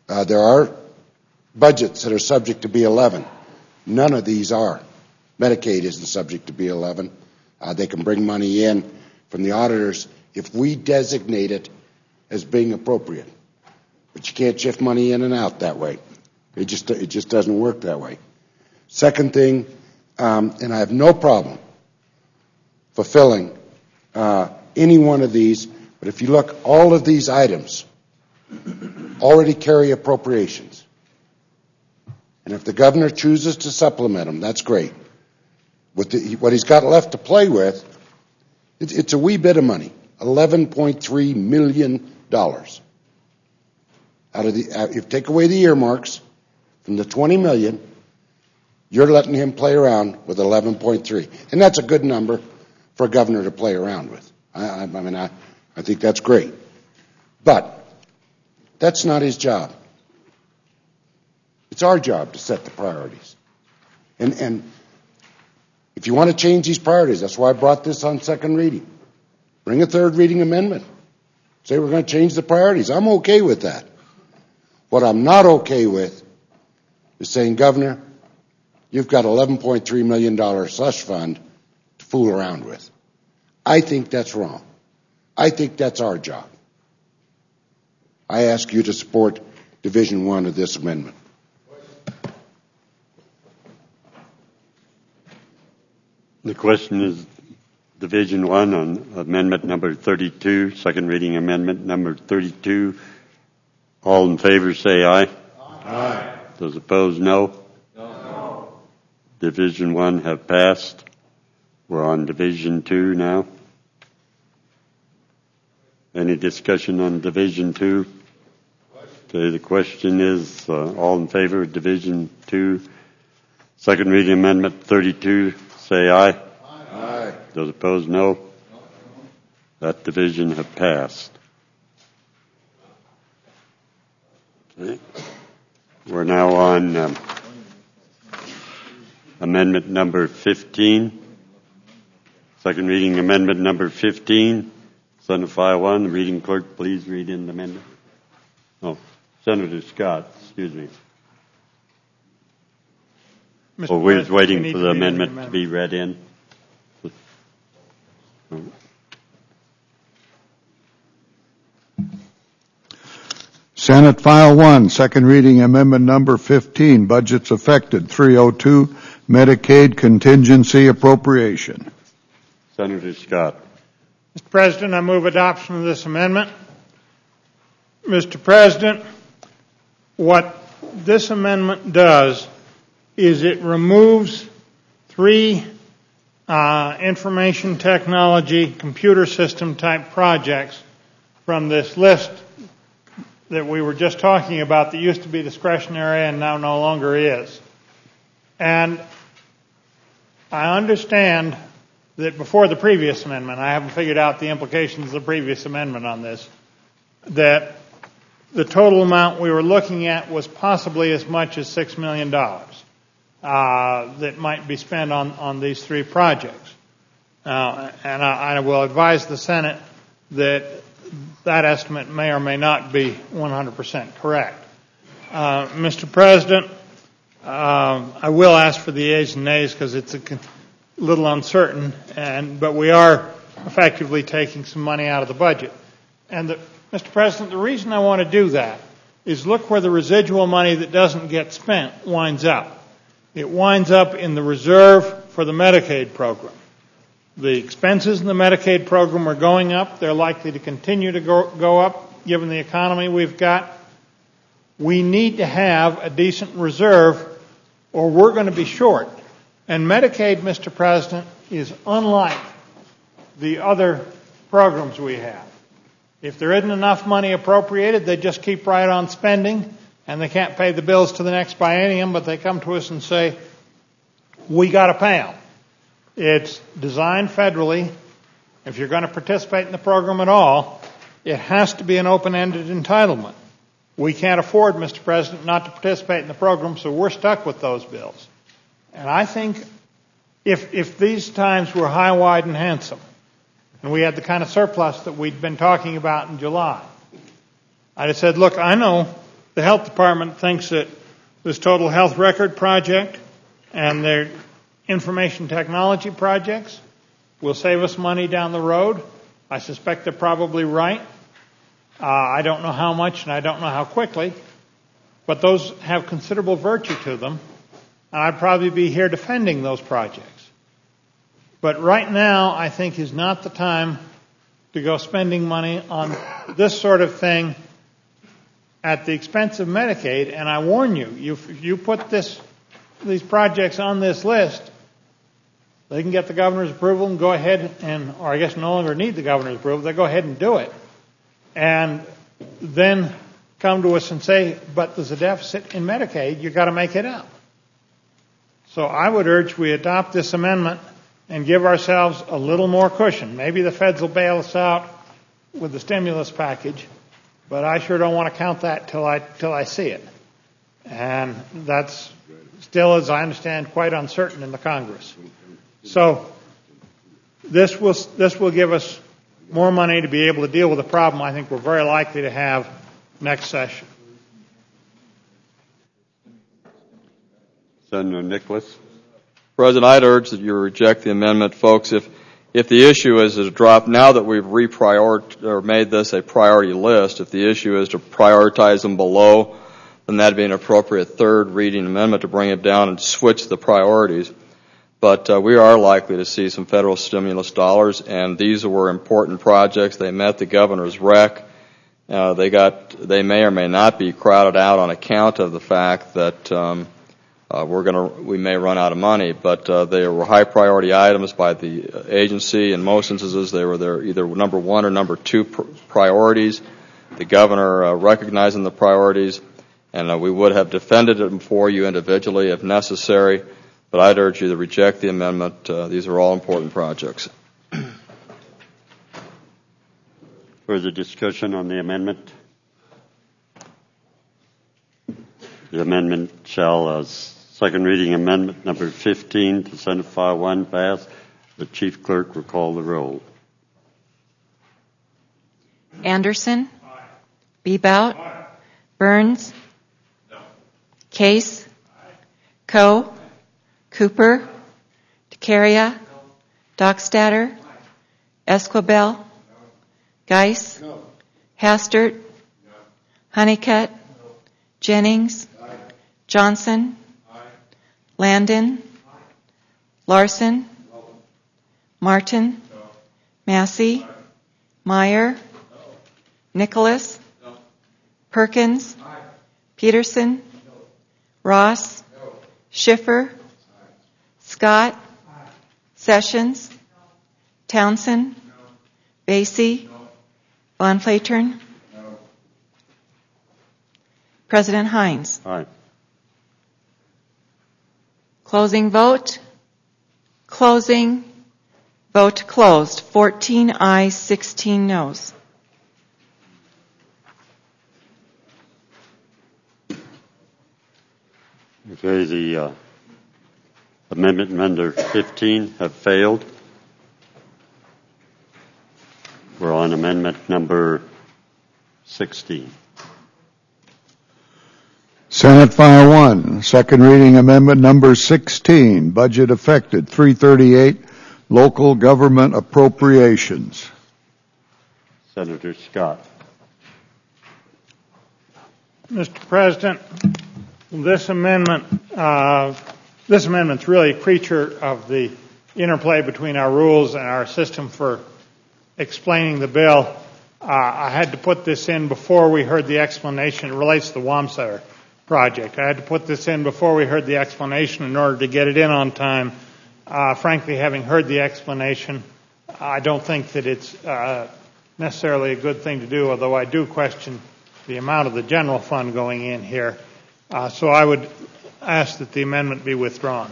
There are budgets that are subject to B11. None of these are. Medicaid isn't subject to B11. They can bring money in from the auditors if we designate it as being appropriate. But you can't shift money in and out that way. It just doesn't work that way. Second thing, and I have no problem fulfilling any one of these, but if you look, all of these items already carry appropriations. And if the governor chooses to supplement them, that's great. What he's got left to play with, it's a wee bit of money, $11.3 million. Out of if you take away the earmarks from the $20 million, you're letting him play around with 11.3, and that's a good number for a governor to play around with. I think that's great, but that's not his job. It's our job to set the priorities, and if you want to change these priorities, that's why I brought this on second reading. Bring a third reading amendment. Say we're going to change the priorities. I'm okay with that. What I'm not okay with is saying, Governor, you've got $11.3 million slush fund to fool around with. I think that's wrong. I think that's our job. I ask you to support Division 1 of this amendment. The question is Division 1 on amendment number 32, second reading amendment number 32. All in favor say aye. Aye. Those opposed, no. No. Division 1 have passed. We're on Division 2 now. Any discussion on Division 2? Okay, the question is all in favor of Division 2, second reading amendment 32, say aye. Aye. Those opposed, no. That division have passed. Okay. We're now on amendment number 15. Second reading amendment number 15. Senate File 1. The reading clerk, please read in the amendment. Oh, Senator Scott, excuse me. We're just waiting for the amendment to be read in. Senate File 1, second reading amendment number 15, budgets affected, 302, Medicaid contingency appropriation. Senator Scott. Mr. President, I move adoption of this amendment. Mr. President, what this amendment does is it removes 3 information technology computer system type projects from this list that we were just talking about that used to be discretionary and now no longer is. And I understand that before the previous amendment, I haven't figured out the implications of the previous amendment on this, that the total amount we were looking at was possibly as much as $6 million that might be spent on these 3 projects. And I will advise the Senate that that estimate may or may not be 100% correct. Mr. President, I will ask for the yeas and nays because it's a little uncertain, but we are effectively taking some money out of the budget. And Mr. President, the reason I want to do that is look where the residual money that doesn't get spent winds up. It winds up in the reserve for the Medicaid program. The expenses in the Medicaid program are going up. They're likely to continue to go up given the economy we've got. We need to have a decent reserve or we're going to be short. And Medicaid, Mr. President, is unlike the other programs we have. If there isn't enough money appropriated, they just keep right on spending, and they can't pay the bills to the next biennium, but they come to us and say, we got to pay them. It's designed federally. If you're going to participate in the program at all, it has to be an open-ended entitlement. We can't afford, Mr. President, not to participate in the program, so we're stuck with those bills. And I think if these times were high, wide, and handsome, and we had the kind of surplus that we'd been talking about in July, I'd have said, look, I know the health department thinks that this total health record project and their information technology projects will save us money down the road. I suspect they're probably right. I don't know how much and I don't know how quickly, but those have considerable virtue to them, and I'd probably be here defending those projects. But right now, I think is not the time to go spending money on this sort of thing at the expense of Medicaid. And I warn you, if you put these projects on this list, they can get the governor's approval and go ahead and, or I guess no longer need the governor's approval, they go ahead and do it. And then come to us and say, but there's a deficit in Medicaid, you've got to make it up. So I would urge we adopt this amendment and give ourselves a little more cushion. Maybe the feds will bail us out with the stimulus package, but I sure don't want to count that till I see it. And that's still, as I understand, quite uncertain in the Congress. So this will give us more money to be able to deal with a problem I think we're very likely to have next session. Senator Nicholas. President, I'd urge that you reject the amendment, folks. If the issue is to drop, now that we've made this a priority list, if the issue is to prioritize them below, then that'd be an appropriate third reading amendment to bring it down and switch the priorities. But we are likely to see some federal stimulus dollars, and these were important projects. They met the governor's rec. They may or may not be crowded out on account of the fact that we may run out of money, but they were high priority items by the agency. In most instances, they were their either number one or number two priorities. The governor recognizing the priorities, and we would have defended them for you individually if necessary, but I'd urge you to reject the amendment. These are all important projects. Further discussion on the amendment? The amendment shall, second reading amendment number 15 to Senate File 1 pass. The chief clerk will call the roll. Anderson? Aye. Bebout? Aye. Burns? No. Case? Aye. Coe? Aye. Cooper? DeCaria? No. Dockstader? Aye. Esquibel? No. Geis? No. Hastert? No. Honeycutt? No. Jennings? Aye. Johnson? Aye. Landon? Aye. Larson? No. Martin? No. Massey? Aye. Meyer? No. Nicholas? No. Perkins? Aye. Peterson? No. Ross? No. Schiffer? Aye. Scott? Aye. Sessions? No. Townsend? No. Basie? No. Von Flatern? No. President Hines? Aye. Closing vote. Closing. Vote closed. 14 ayes, 16 noes. Okay, the amendment number 15 have failed. We're on amendment number 16. Senate File 1, second reading amendment number 16, budget affected 338, local government appropriations. Senator Scott. Mr. President, this amendment's really a creature of the interplay between our rules and our system for explaining the bill. I had to put this in before we heard the explanation. It relates to the Wamsutter project. I had to put this in before we heard the explanation in order to get it in on time. Frankly, having heard the explanation, I don't think that it's necessarily a good thing to do, although I do question the amount of the general fund going in here. So I would ask that the amendment be withdrawn.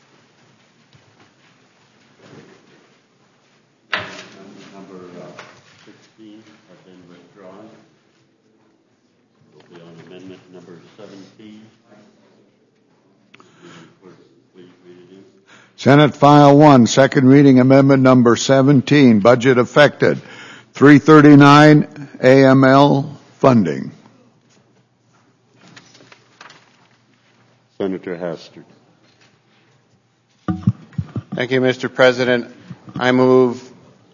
Number 16 have been withdrawn. We'll be on amendment number 17. Senate File 1, second reading amendment number 17, budget affected 339 AML funding. Senator Hastert. Thank you, Mr. President. I move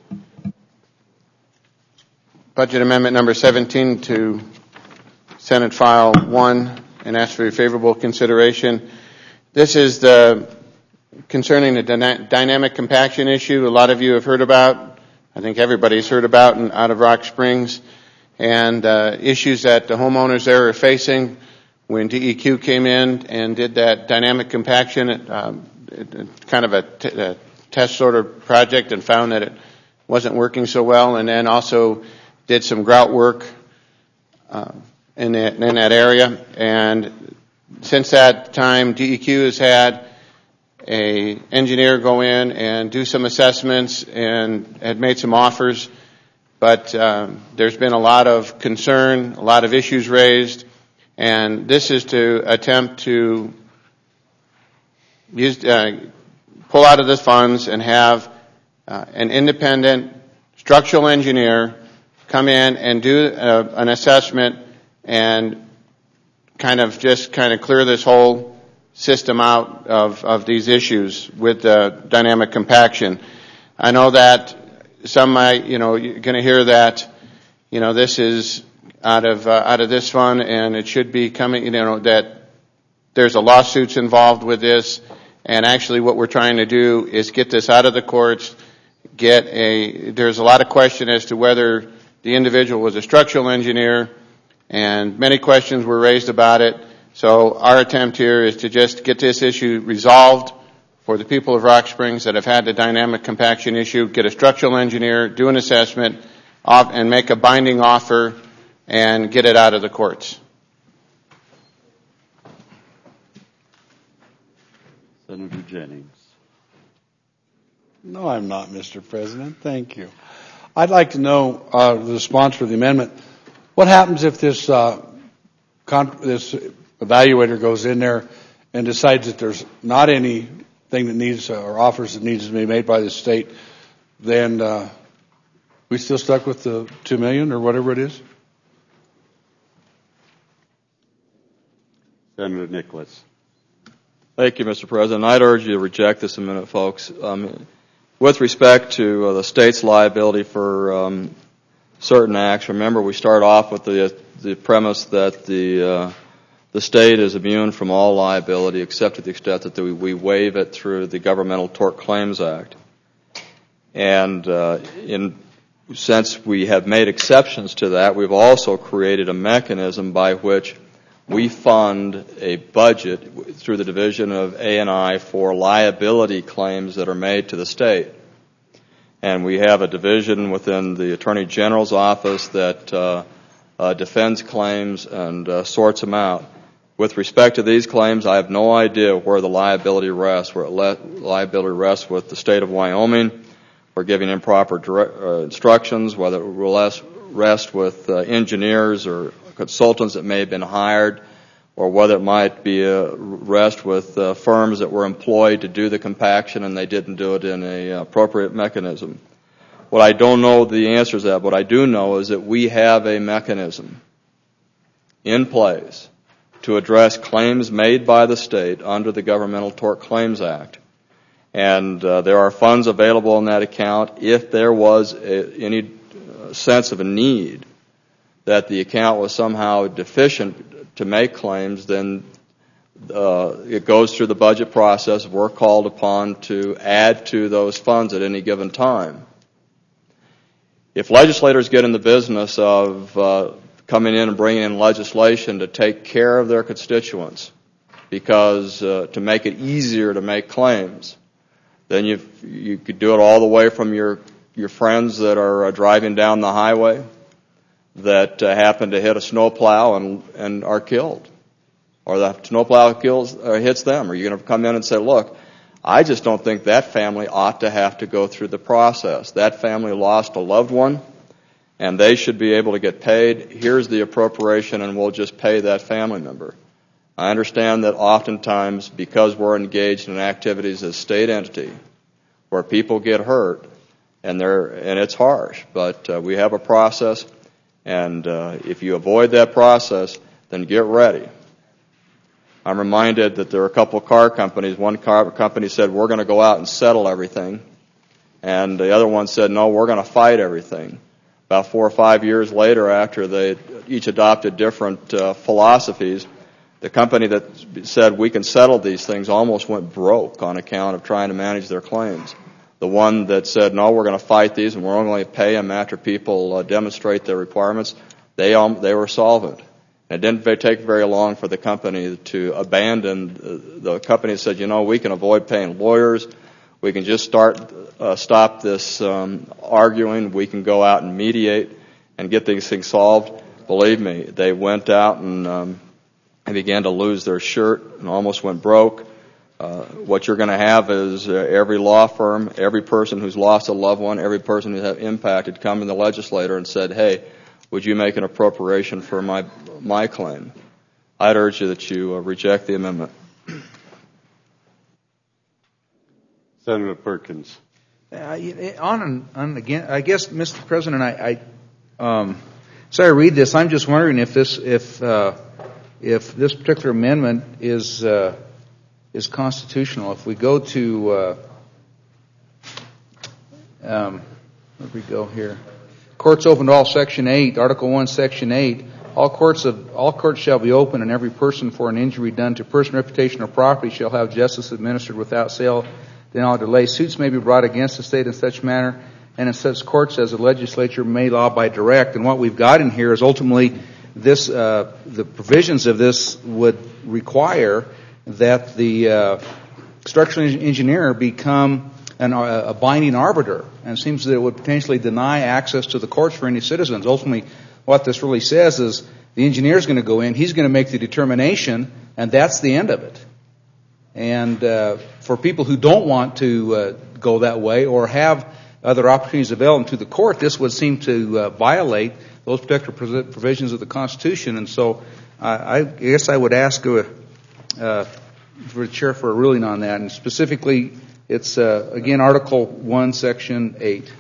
Budget Amendment number 17 to Senate File 1 and ask for your favorable consideration. This is concerning the dynamic compaction issue a lot of you have heard about. I think everybody's heard about out of Rock Springs, and issues that the homeowners there are facing. When DEQ came in and did that dynamic compaction, kind of a test sort of project, and found that it wasn't working so well, and then also did some grout work in that area. And since that time, DEQ has had an engineer go in and do some assessments and had made some offers, but there's been a lot of concern, a lot of issues raised, and this is to attempt to pull out of the funds and have an independent structural engineer come in and do an assessment and kind of clear this whole system out of these issues with dynamic compaction. I know that some might, you're going to hear that, this is out of this fund and it should be coming, that there's a lawsuits involved with this, and actually what we're trying to do is get this out of the courts, there's a lot of question as to whether the individual was a structural engineer, and many questions were raised about it. So our attempt here is to just get this issue resolved for the people of Rock Springs that have had the dynamic compaction issue, get a structural engineer, do an assessment, and make a binding offer, and get it out of the courts. Senator Jennings. No, I'm not, Mr. President. Thank you. I'd like to know, the sponsor of the amendment, what happens if this evaluator goes in there and decides that there's not anything that needs or offers that needs to be made by the state, then we still stuck with the $2 million or whatever it is? Senator Nicholas. Thank you, Mr. President. I'd urge you to reject this amendment, folks. With respect to the state's liability for certain acts, remember we start off with the premise that the state is immune from all liability except to the extent that we waive it through the Governmental Tort Claims Act. And since we have made exceptions to that, we've also created a mechanism by which we fund a budget through the division of A&I for liability claims that are made to the state. And we have a division within the Attorney General's office that defends claims and sorts them out. With respect to these claims, I have no idea where the liability rests. Liability rests with the state of Wyoming for giving improper instructions, whether it will rest with engineers or consultants that may have been hired, or whether it might be rest with firms that were employed to do the compaction and they didn't do it in an appropriate mechanism. What I don't know the answer to that, what I do know is that we have a mechanism in place to address claims made by the state under the Governmental Tort Claims Act. And there are funds available in that account if there was any sense of a need that the account was somehow deficient to make claims, then it goes through the budget process. We're called upon to add to those funds at any given time. If legislators get in the business of coming in and bringing in legislation to take care of their constituents because to make it easier to make claims, then you could do it all the way from your friends that are driving down the highway that happen to hit a snowplow and are killed, or the snowplow hits them. Or you're going to come in and say, look, I just don't think that family ought to have to go through the process. That family lost a loved one, and they should be able to get paid. Here's the appropriation, and we'll just pay that family member. I understand that oftentimes, because we're engaged in activities as a state entity, where people get hurt, and it's harsh, but we have a process. And if you avoid that process, then get ready. I'm reminded that there are a couple of car companies. One car company said, we're going to go out and settle everything. And the other one said, no, we're going to fight everything. About 4 or 5 years later, after they each adopted different philosophies, the company that said we can settle these things almost went broke on account of trying to manage their claims. The one that said, no, we're going to fight these and we're only going to pay them after people demonstrate their requirements, they were solvent. And it didn't take very long for the company to abandon. The company said, we can avoid paying lawyers. We can just stop this arguing. We can go out and mediate and get these things solved. Believe me, they went out and began to lose their shirt and almost went broke. What you're going to have is every law firm, every person who's lost a loved one, every person who's impacted come to the legislator and said, hey, would you make an appropriation for my claim? I'd urge you that you reject the amendment. Senator Perkins. On again, I guess, Mr. President, so I read this. I'm just wondering if this particular amendment is constitutional. If we go to where we go here, courts open to all, Section 8, Article 1, Section 8. All courts shall be open, and every person for an injury done to person, reputation, or property shall have justice administered without sale, then all delay. Suits may be brought against the state in such manner and in such courts as the legislature may law by direct. And what we've got in here is ultimately this: the provisions of this would require that the structural engineer become a binding arbiter, and it seems that it would potentially deny access to the courts for any citizens. Ultimately, what this really says is the engineer is going to go in, he's going to make the determination, and that's the end of it. And for people who don't want to go that way or have other opportunities available to the court, this would seem to violate those particular provisions of the Constitution. And so I guess I would ask for the chair for a ruling on that. And specifically, it's, again, Article 1, Section 8.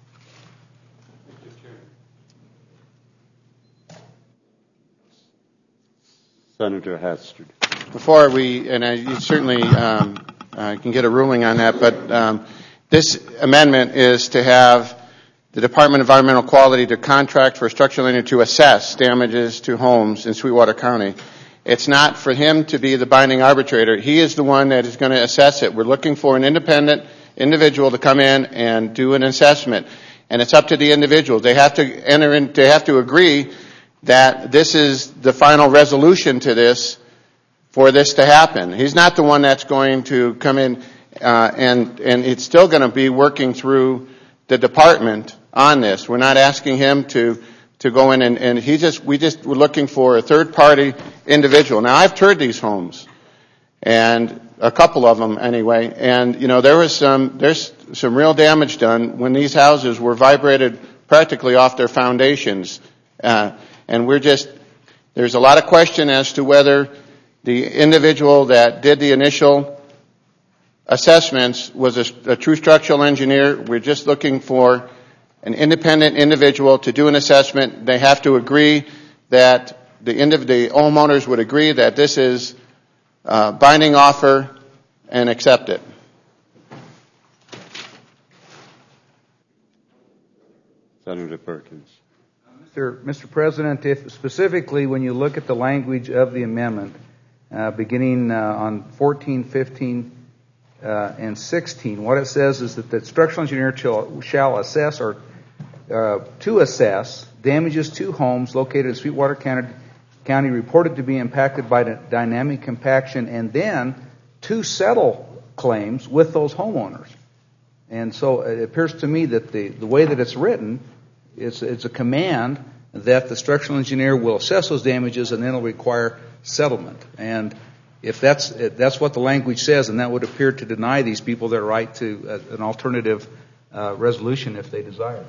Senator Hastert. Before you certainly can get a ruling on that, but this amendment is to have the Department of Environmental Quality to contract for a structural engineer to assess damages to homes in Sweetwater County. It's not for him to be the binding arbitrator. He is the one that is going to assess it. We're looking for an independent individual to come in and do an assessment, and it's up to the individual. They have to they have to agree that this is the final resolution to this for this to happen. He's not the one that's going to come in, and it's still going to be working through the department on this. We're not asking him to go in and we're looking for a third party individual. Now, I've toured these homes, and a couple of them anyway, and there's some real damage done when these houses were vibrated practically off their foundations, and there's a lot of question as to whether the individual that did the initial assessments was a true structural engineer. We're just looking for an independent individual to do an assessment. They have to agree that the homeowners would agree that this is a binding offer and accept it. Senator Perkins. Mr. President, if specifically when you look at the language of the amendment, beginning on 14, 15, and 16, what it says is that the structural engineer shall assess or to assess damages to homes located in Sweetwater County reported to be impacted by dynamic compaction, and then to settle claims with those homeowners. And so it appears to me that the way that it's written, it's a command that the structural engineer will assess those damages and then it'll require settlement. And if that's what the language says, and that would appear to deny these people their right to an alternative resolution if they desire.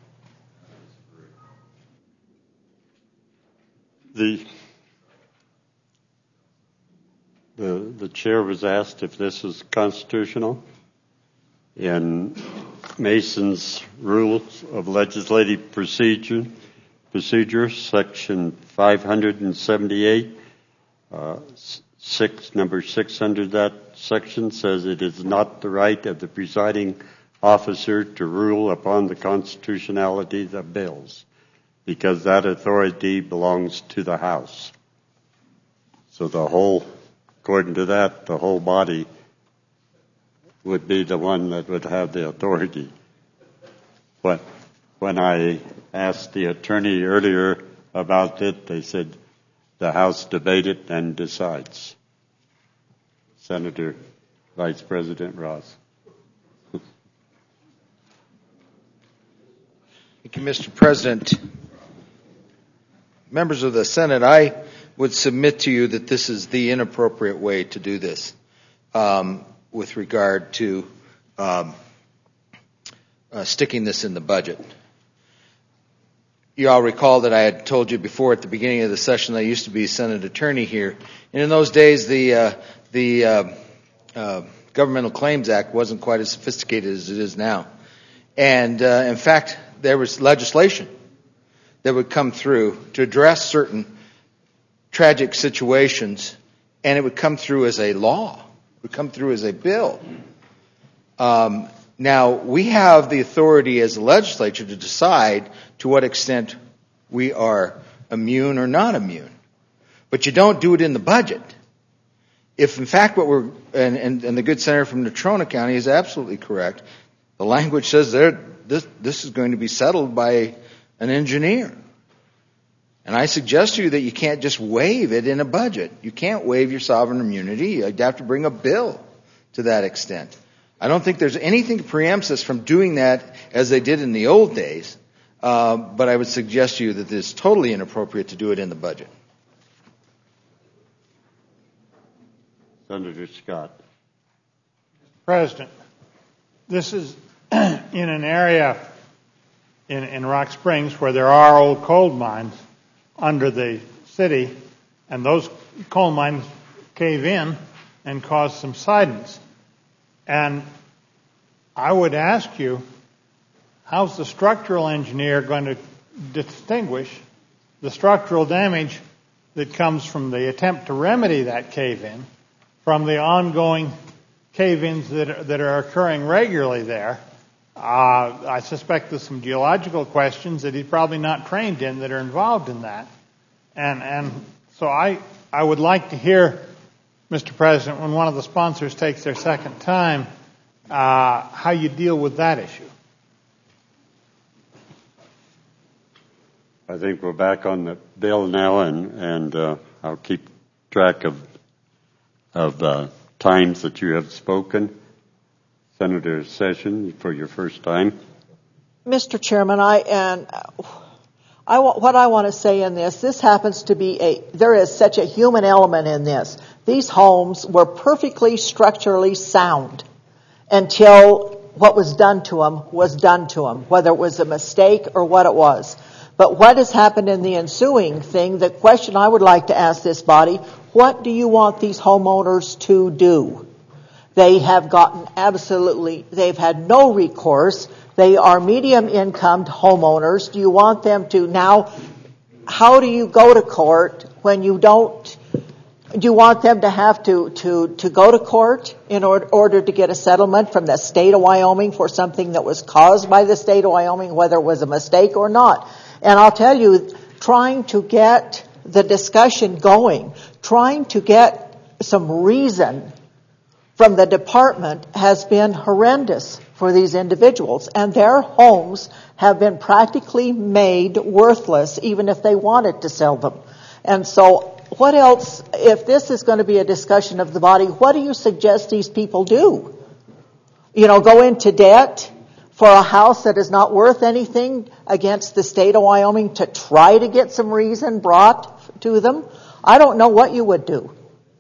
The chair was asked if this is constitutional. In Mason's Rules of Legislative Procedure, Section 578, number 6 under that section says it is not the right of the presiding officer to rule upon the constitutionality of bills, because that authority belongs to the House. So according to that, the whole body would be the one that would have the authority. But when I asked the attorney earlier about it, they said the House debated and decides. Senator Vice President Ross. Thank you, Mr. President. Members of the Senate, I would submit to you that this is the inappropriate way to do this with regard to sticking this in the budget. You all recall that I had told you before at the beginning of the session that I used to be Senate attorney here. And in those days, the Governmental Claims Act wasn't quite as sophisticated as it is now. And in fact, there was legislation that would come through to address certain tragic situations, and it would come through as a law. It would come through as a bill. Now, we have the authority as a legislature to decide to what extent we are immune or not immune. But you don't do it in the budget. If, in fact, what we're, and the good senator from Natrona County is absolutely correct, the language says this is going to be settled by an engineer. And I suggest to you that you can't just waive it in a budget. You can't waive your sovereign immunity. You'd have to bring a bill to that extent. I don't think there's anything that preempts us from doing that as they did in the old days, but I would suggest to you that it's totally inappropriate to do it in the budget. Senator Scott. President, this is in an area in Rock Springs where there are old coal mines under the city, and those coal mines cave in and cause some subsidence. And I would ask you, how's the structural engineer going to distinguish the structural damage that comes from the attempt to remedy that cave-in from the ongoing cave-ins that are occurring regularly there? I suspect there's some geological questions that he's probably not trained in that are involved in that. And so I would like to hear, Mr. President, when one of the sponsors takes their second time, how you deal with that issue. I think we're back on the bill now, and I'll keep track of times that you have spoken. Senator Sessions, for your first time. Mr. Chairman, what I want to say in this happens to be there is such a human element in this. These homes were perfectly structurally sound until what was done to them, whether it was a mistake or what it was. But what has happened in the ensuing thing, the question I would like to ask this body, what do you want these homeowners to do? They have they've had no recourse. They are medium income homeowners. Do you want them to now, how do you go to court when you don't, do you want them to have to go to court in order to get a settlement from the state of Wyoming for something that was caused by the state of Wyoming, whether it was a mistake or not? And I'll tell you, trying to get the discussion going, trying to get some reason from the department has been horrendous for these individuals, and their homes have been practically made worthless even if they wanted to sell them. And so what else, if this is going to be a discussion of the body, what do you suggest these people do? Go into debt for a house that is not worth anything against the state of Wyoming to try to get some reason brought to them? I don't know what you would do.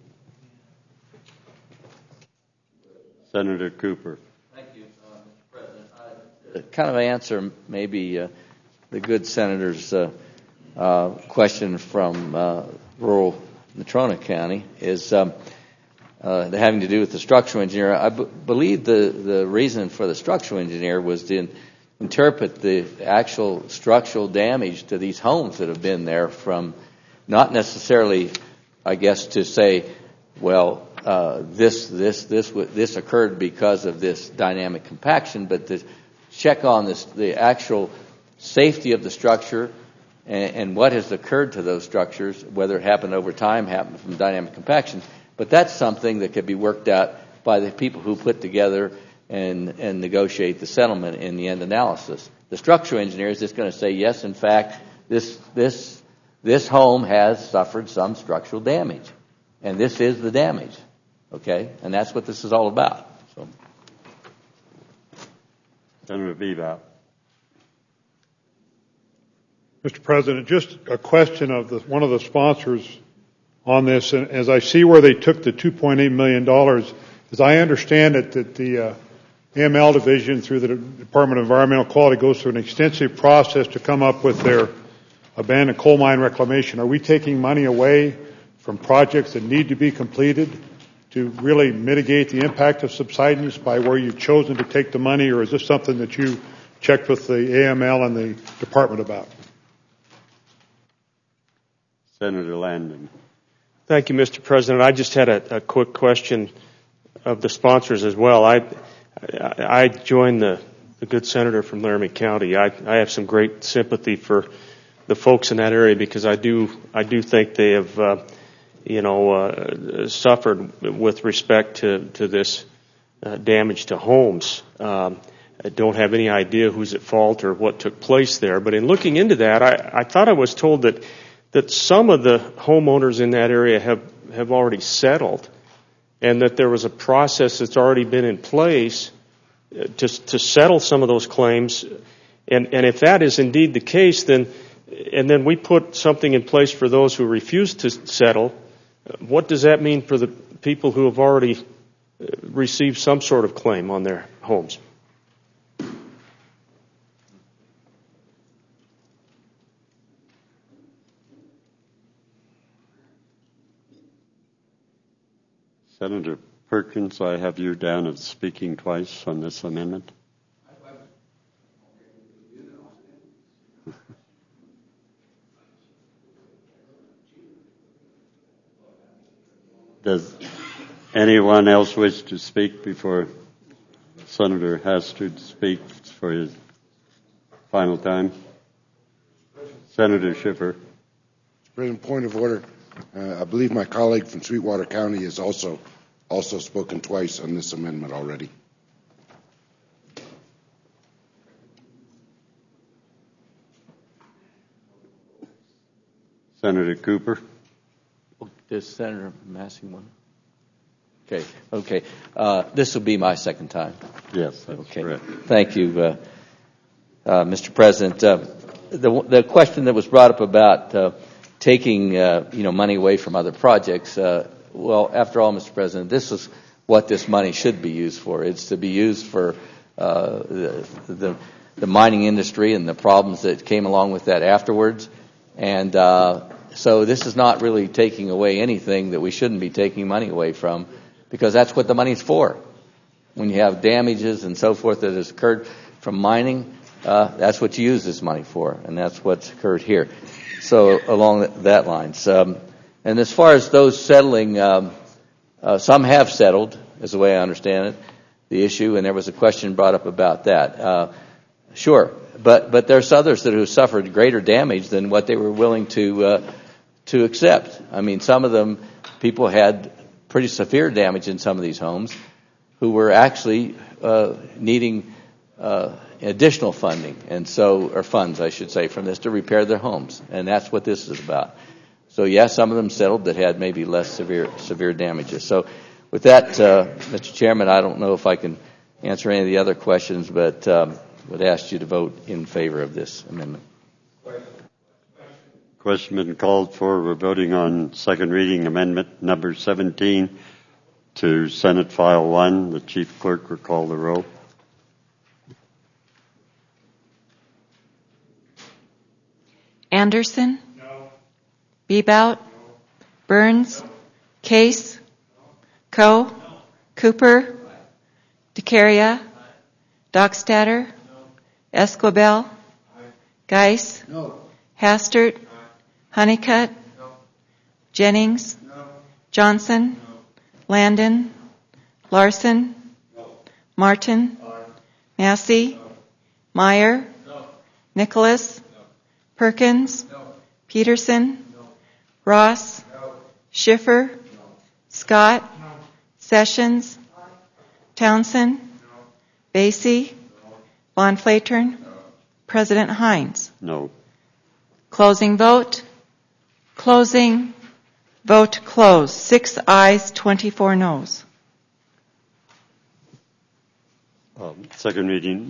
Senator Cooper. Thank you, Mr. President. Kind of answer maybe the good senator's question from rural Natrona County is having to do with the structural engineer. I believe the reason for the structural engineer was to interpret the actual structural damage to these homes that have been there from not necessarily, I guess, to say well, this occurred because of this dynamic compaction, but to check on the actual safety of the structure and what has occurred to those structures, whether it happened over time, happened from dynamic compaction. But that's something that could be worked out by the people who put together and negotiate the settlement in the end analysis. The structural engineer is just going to say, yes, in fact, this home has suffered some structural damage, and this is the damage. Okay? And that's what this is all about. So. Senator Bebout. Mr. President, just a question of one of the sponsors on this. And as I see where they took the $2.8 million, as I understand it, that the AML division through the Department of Environmental Quality goes through an extensive process to come up with their abandoned coal mine reclamation. Are we taking money away from projects that need to be completed to really mitigate the impact of subsidence by where you've chosen to take the money, or is this something that you checked with the AML and the department about? Senator Landon. Thank you, Mr. President. I just had a quick question of the sponsors as well. I joined the good senator from Laramie County. I have some great sympathy for the folks in that area because I do think they have suffered with respect to this damage to homes. I don't have any idea who's at fault or what took place there. But in looking into that, I thought I was told that some of the homeowners in that area have already settled, and that there was a process that's already been in place to settle some of those claims. And if that is indeed the case, then we put something in place for those who refuse to settle. What does that mean for the people who have already received some sort of claim on their homes? Senator Perkins, I have you down as speaking twice on this amendment. Does anyone else wish to speak before Senator Hastert speaks for his final time? Senator Schiffer. President, point of order. I believe my colleague from Sweetwater County has also spoken twice on this amendment already. Senator Cooper. Does Senator Massey want? Okay. This will be my second time. Yes, that's correct. Thank you, Mr. President. The question that was brought up about taking money away from other projects. Well, after all, Mr. President, this is what this money should be used for. It's to be used for the mining industry and the problems that came along with that afterwards. And so this is not really taking away anything that we shouldn't be taking money away from, because that's what the money's for. When you have damages and so forth that has occurred from mining, that's what you use this money for, and that's what's occurred here. So along that lines. And as far as those settling, some have settled, is the way I understand it, the issue, and there was a question brought up about that. Sure, but there's others that have suffered greater damage than what they were willing to accept. I mean, some of them, people had pretty severe damage in some of these homes who were actually needing additional funding, or funds, I should say, from this to repair their homes, and that's what this is about. So, yes, some of them settled that had maybe less severe damages. So, with that, Mr. Chairman, I don't know if I can answer any of the other questions, but would ask you to vote in favor of this amendment. Question been called for. We're voting on second reading amendment number 17 to Senate File 1. The Chief Clerk will call the roll. Anderson? No. Bebout? No. Burns? No. Case? No. Coe? No. Cooper? No. DeCaria? No. Dockstader? No. Esquibel? No. Geis? No. Hastert? No. Honeycutt? No. Jennings? No. Johnson? No. Landon. Larson. Martin. Massey. Meyer. Nicholas. Perkins. Peterson. Ross. Schiffer. Scott. Sessions. Townsend. Basie. Von Flatern. President Hines. No. Closing vote. Closing. Vote closed. 6 ayes, 24 noes. Second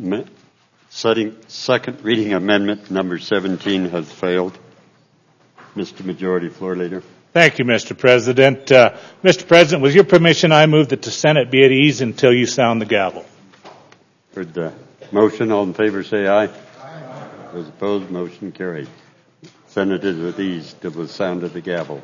reading amendment number 17 has failed. Mr. Majority Floor Leader. Thank you, Mr. President. Mr. President, with your permission, I move that the Senate be at ease until you sound the gavel. Heard the motion. All in favor say aye. Aye. Those opposed, motion carried. Senate is at ease till the sound of the gavel.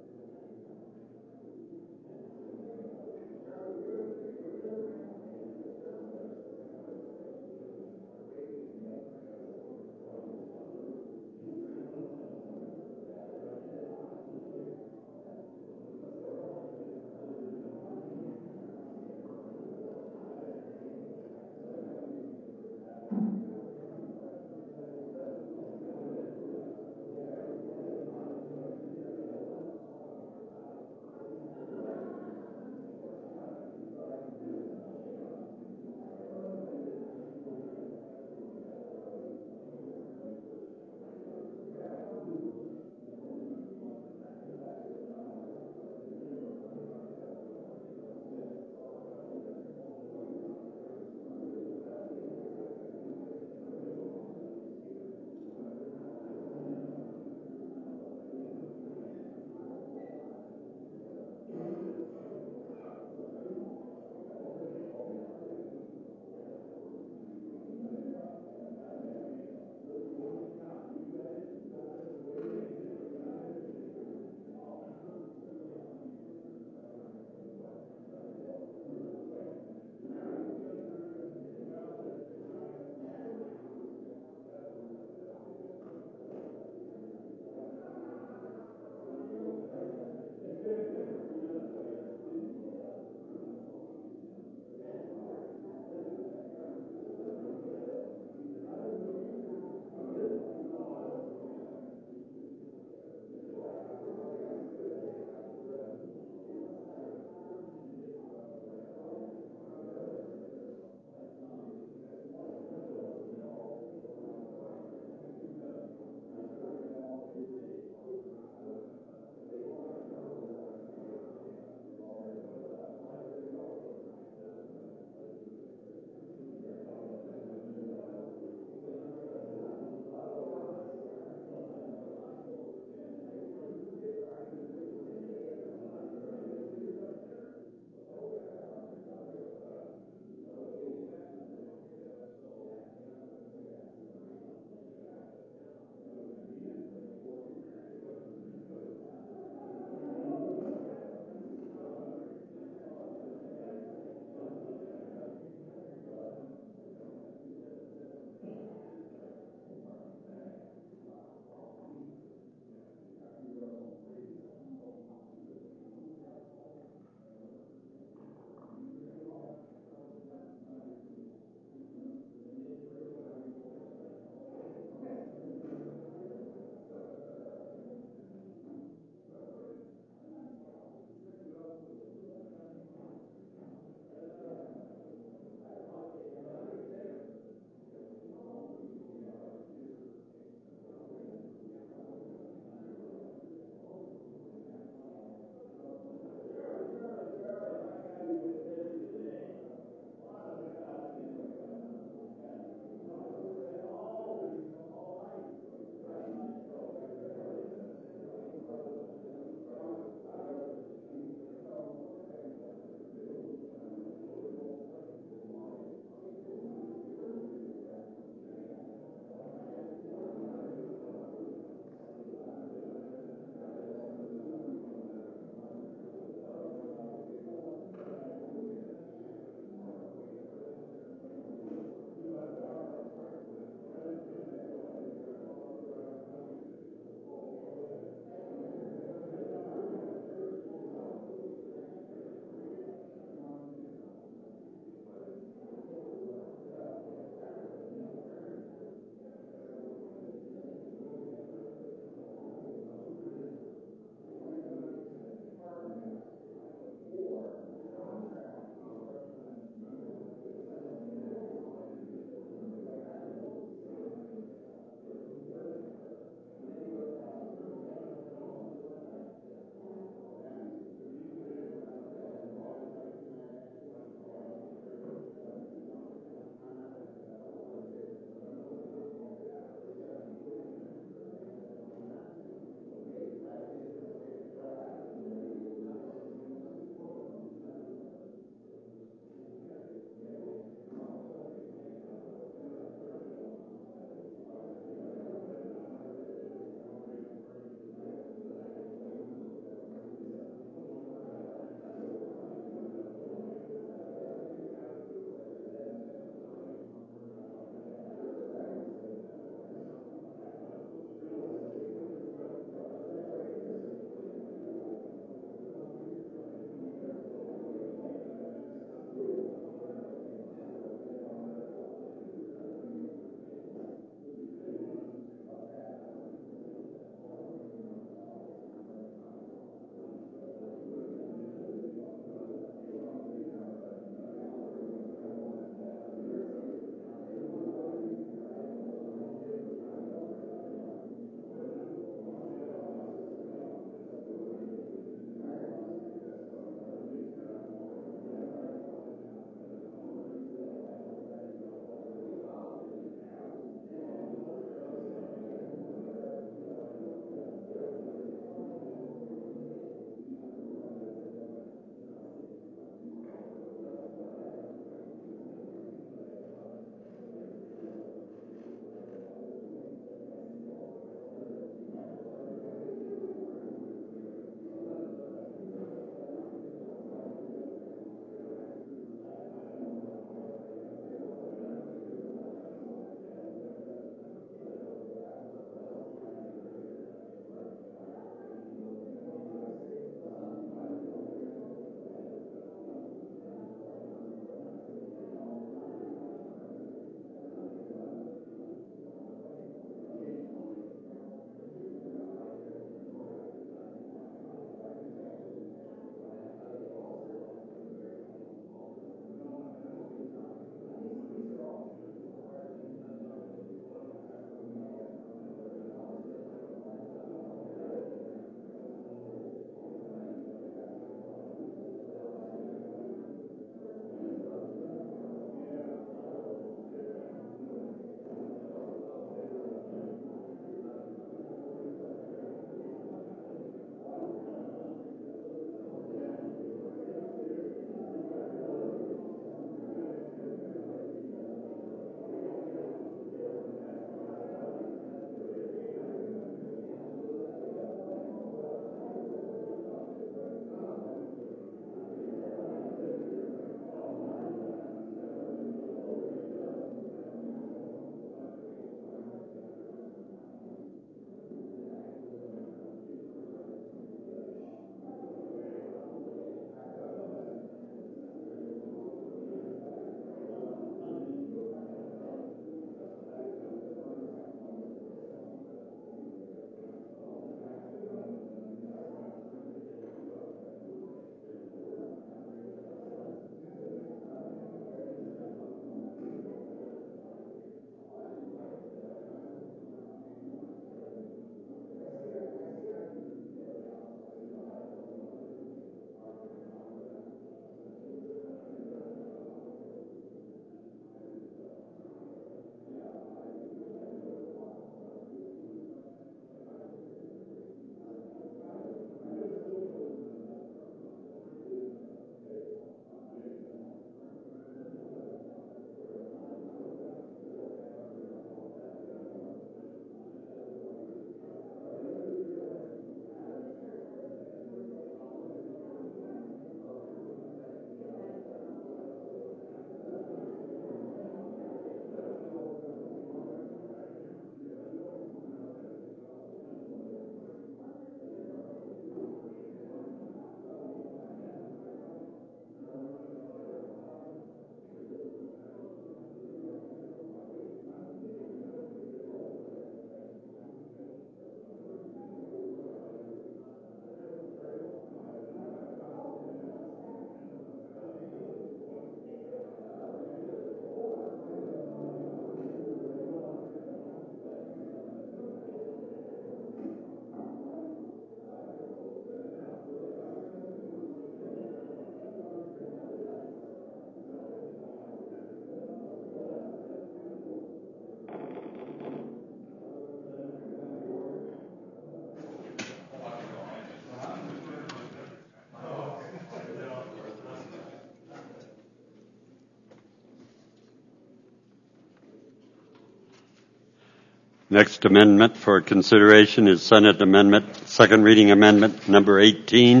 Next amendment for consideration is Senate Amendment, second reading amendment number 18.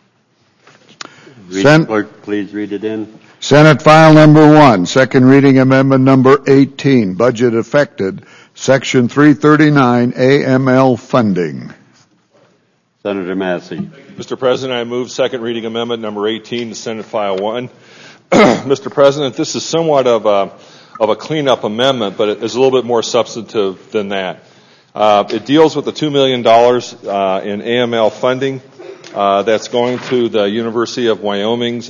Clerk, please read it in. Senate File Number 1, second reading amendment number 18, budget affected, Section 339, AML funding. Senator Massey. Mr. President, I move second reading amendment number 18 to Senate File 1. Mr. President, this is somewhat of a cleanup amendment, but it is a little bit more substantive than that. It deals with the $2 million in AML funding that's going to the University of Wyoming's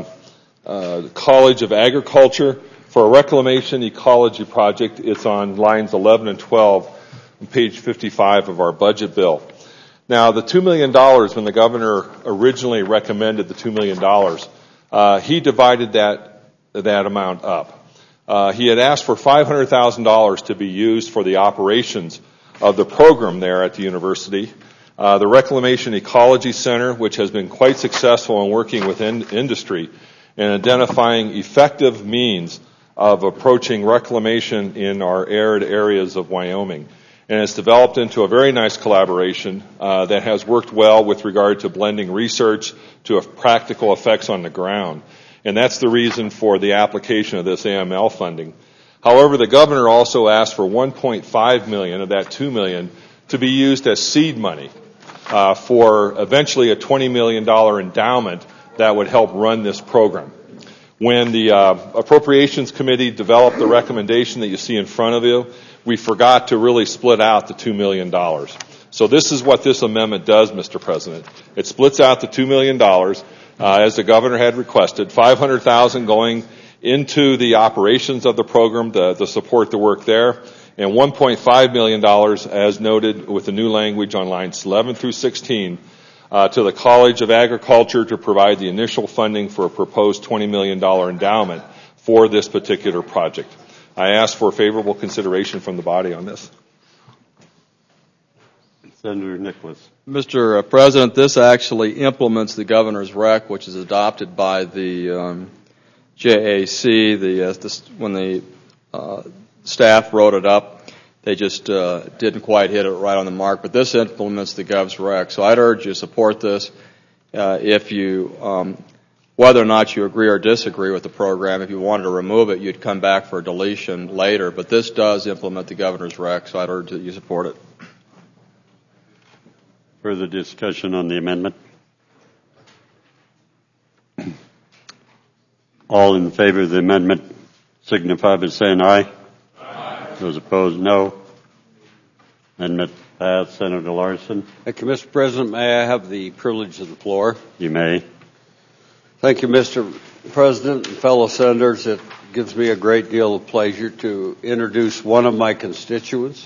College of Agriculture for a reclamation ecology project. It's on lines 11 and 12 on page 55 of our budget bill. Now, the $2 million, when the governor originally recommended the $2 million, he divided that amount up. He had asked for $500,000 to be used for the operations of the program there at the university. The Reclamation Ecology Center, which has been quite successful in working with industry and identifying effective means of approaching reclamation in our arid areas of Wyoming. And it's developed into a very nice collaboration that has worked well with regard to blending research to practical effects on the ground. And that's the reason for the application of this AML funding. However, the governor also asked for $1.5 million of that $2 million to be used as seed money for eventually a $20 million endowment that would help run this program. When the Appropriations Committee developed the recommendation that you see in front of you, we forgot to really split out the $2 million. So this is what this amendment does, Mr. President. It splits out the $2 million, as the governor had requested, $500,000 going into the operations of the program to support the work there, and $1.5 million, as noted with the new language on lines 11 through 16, to the College of Agriculture to provide the initial funding for a proposed $20 million endowment for this particular project. I ask for favorable consideration from the body on this. Senator Nicholas. Mr. President, this actually implements the governor's rec, which is adopted by the JAC. When the staff wrote it up, they just didn't quite hit it right on the mark. But this implements the gov's rec. So I'd urge you to support this. If you, whether or not you agree or disagree with the program, if you wanted to remove it, you'd come back for a deletion later. But this does implement the governor's rec, so I'd urge that you support it. Further discussion on the amendment? All in favor of the amendment signify by saying aye. Aye. Those opposed, no. Amendment passed. Senator Larson. Thank you, Mr. President. May I have the privilege of the floor? You may. Thank you, Mr. President and fellow senators. It gives me a great deal of pleasure to introduce one of my constituents,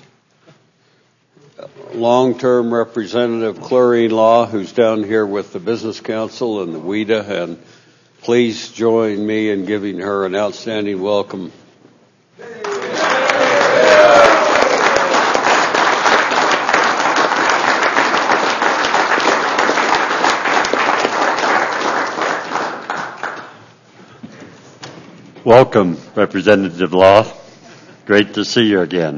long-term Representative Clarine Law, who's down here with the Business Council and the WIDA, and please join me in giving her an outstanding welcome. Welcome, Representative Law. Great to see you again.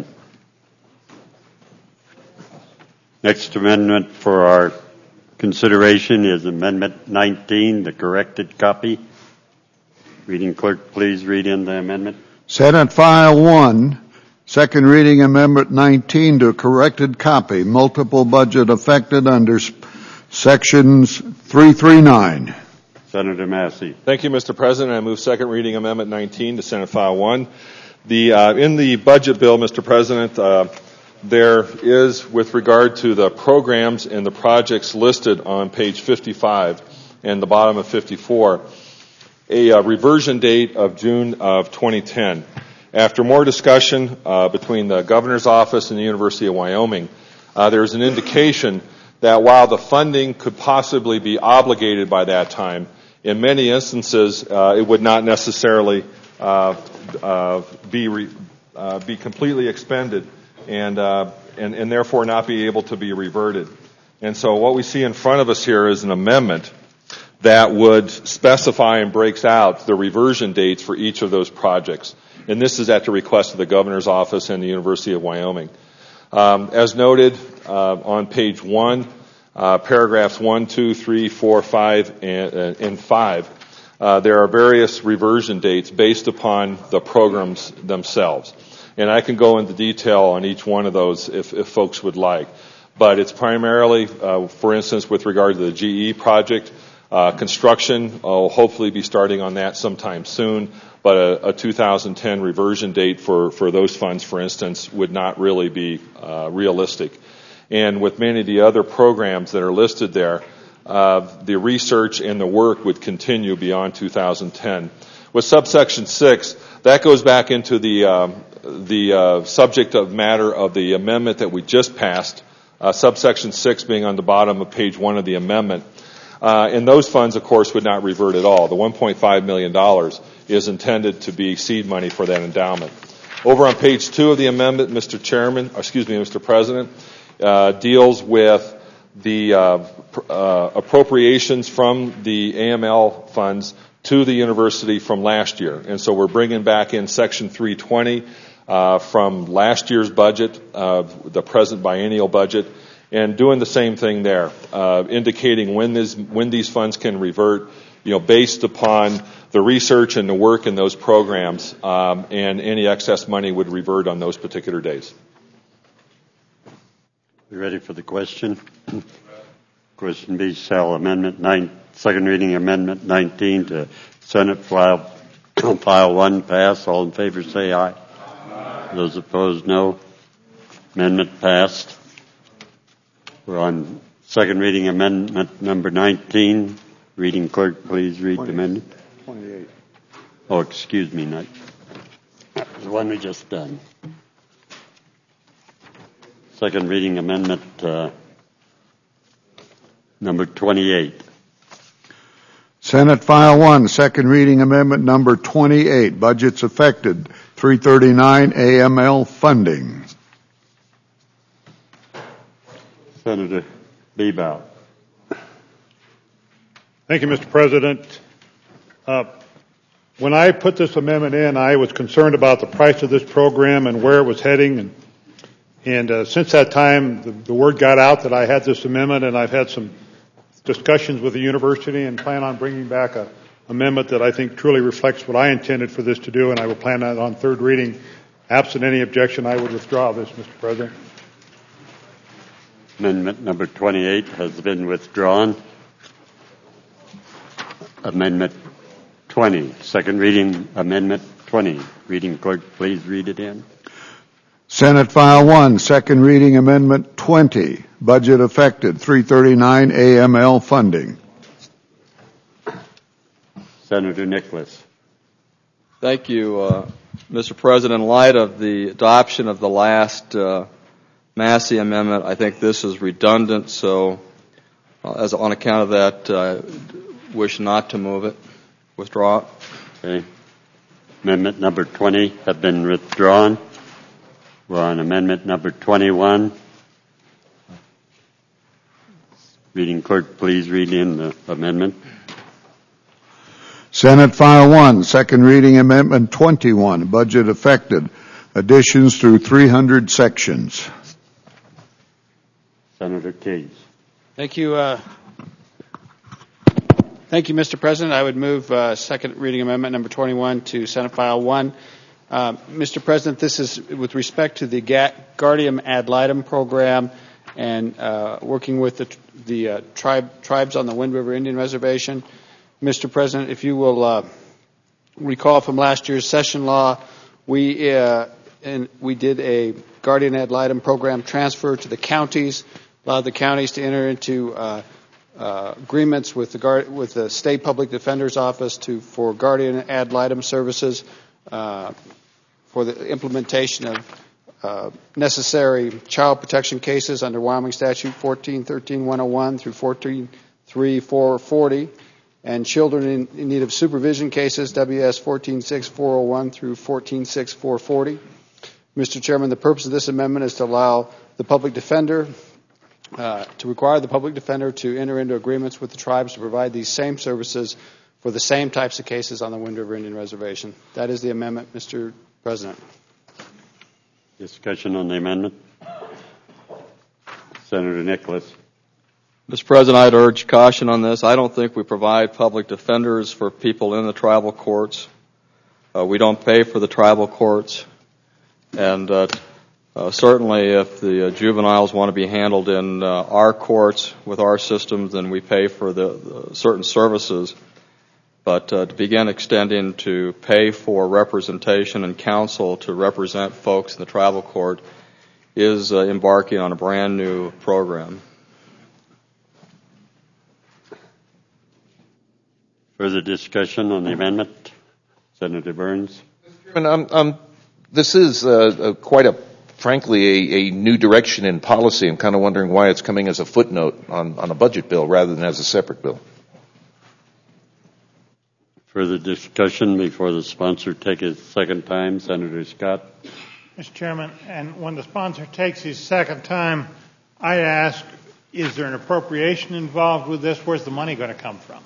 Next amendment for our consideration is Amendment 19, the corrected copy. Reading clerk, please read in the amendment. Senate File 1, second reading Amendment 19 to corrected copy, multiple budget affected under Sections 339. Senator Massey. Thank you, Mr. President. I move second reading Amendment 19 to Senate File 1. In the budget bill, Mr. President, there is, with regard to the programs and the projects listed on page 55 and the bottom of 54, a reversion date of June of 2010. After more discussion between the governor's office and the University of Wyoming, there is an indication that while the funding could possibly be obligated by that time, in many instances it would not necessarily be completely expended and therefore not be able to be reverted. And so what we see in front of us here is an amendment that would specify and breaks out the reversion dates for each of those projects. And this is at the request of the governor's office and the University of Wyoming. As noted on page 1, paragraphs 1, 2, 3, 4, 5, and 5, there are various reversion dates based upon the programs themselves. And I can go into detail on each one of those if folks would like. But it's primarily, for instance, with regard to the GE project, construction will hopefully be starting on that sometime soon, but a 2010 reversion date for those funds, for instance, would not really be realistic. And with many of the other programs that are listed there, the research and the work would continue beyond 2010. With subsection 6, that goes back into the subject of matter of the amendment that we just passed, subsection 6 being on the bottom of page 1 of the amendment. And those funds, of course, would not revert at all. The $1.5 million is intended to be seed money for that endowment. Over on page 2 of the amendment, Mr. President, deals with the appropriations from the AML funds to the university from last year. And so we're bringing back in section 320 from last year's budget, the present biennial budget, and doing the same thing there, indicating when these funds can revert, based upon the research and the work in those programs, and any excess money would revert on those particular days. You ready for the question? Question B, shall second reading Amendment 19 to Senate File 1 pass? All in favor say aye. Those opposed, no. Amendment passed. We're on second reading Amendment number 19. Reading clerk, please read the amendment. 28. Oh, excuse me, that was the one we just done. Second reading Amendment number 28. Senate File 1, second reading Amendment number 28, budgets affected, 339 AML funding. Senator Bebout. Thank you, Mr. President. When I put this amendment in, I was concerned about the price of this program and where it was heading. And since that time, the word got out that I had this amendment, and I've had some discussions with the university and plan on bringing back an amendment that I think truly reflects what I intended for this to do, and I will plan that on third reading. Absent any objection, I would withdraw this, Mr. President. Amendment number 28 has been withdrawn. Amendment 20, second reading Amendment 20. Reading clerk, please read it in. Senate File 1, second reading Amendment 20, budget affected, 339 AML funding. Senator Nicholas. Thank you, Mr. President. In light of the adoption of the last Massey amendment, I think this is redundant, so as on account of that, I wish not to move it. Withdraw it. Okay. Amendment number 20 have been withdrawn. We're on amendment number 21. Reading clerk, please read in the amendment. Senate File 1, second reading Amendment 21, budget affected, additions through 300 sections. Senator Case. Thank you. Thank you, Mr. President. I would move second reading Amendment number 21 to Senate File 1. Mr. President, this is with respect to the Guardium Ad Litem program and working with the tribes on the Wind River Indian Reservation. Mr. President, if you will recall from last year's session law, we did a Guardian Ad Litem program transfer to the counties, allowed the counties to enter into agreements with the State Public Defender's Office for Guardian Ad Litem services for the implementation of necessary child protection cases under Wyoming Statute 1413-101 through 143440, and children in need of supervision cases, WS 146401 through 146440. Mr. Chairman, the purpose of this amendment is to allow the public defender to require the public defender to enter into agreements with the tribes to provide these same services for the same types of cases on the Wind River Indian Reservation. That is the amendment, Mr. President. Discussion on the amendment. Senator Nicholas. Mr. President, I'd urge caution on this. I don't think we provide public defenders for people in the tribal courts. We don't pay for the tribal courts. And certainly if the juveniles want to be handled in our courts with our systems, then we pay for the certain services. But to begin extending to pay for representation and counsel to represent folks in the tribal court is embarking on a brand new program. Further discussion on the amendment? Senator Burns. Mr. Chairman, this is frankly, a new direction in policy. I'm kind of wondering why it's coming as a footnote on a budget bill rather than as a separate bill. Further discussion before the sponsor takes his second time. Senator Scott. Mr. Chairman, and when the sponsor takes his second time, I ask, is there an appropriation involved with this? Where's the money going to come from?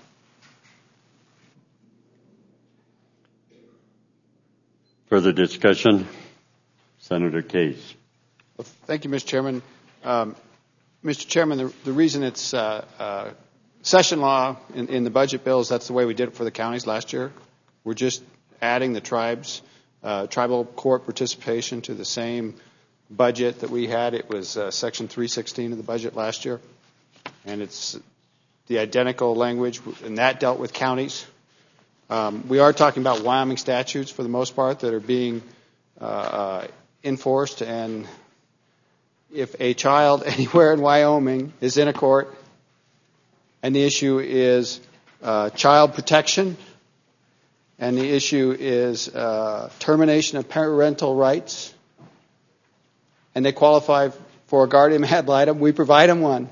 Further discussion? Senator Case. Well, thank you, Mr. Chairman. Mr. Chairman, the reason it's session law in the budget bill is that's the way we did it for the counties last year. We're just adding the tribal court participation to the same budget that we had. It was Section 316 of the budget last year, and it's the identical language, and that dealt with counties. We are talking about Wyoming statutes for the most part that are being enforced, and if a child anywhere in Wyoming is in a court and the issue is child protection and the issue is termination of parental rights and they qualify for a guardian ad litem, we provide them one.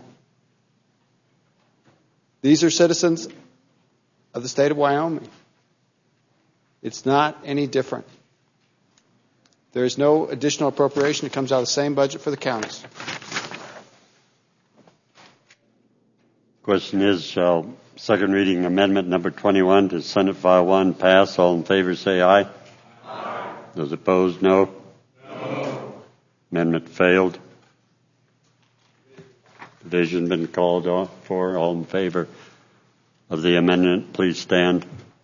These are citizens of the state of Wyoming. It's not any different. There is no additional appropriation. It comes out of the same budget for the counties. Question is, shall second reading amendment number 21 to Senate File 1 pass? All in favor say aye. Aye. Those opposed, no. No. Amendment failed. Division been called for. All in favor of the amendment, please stand.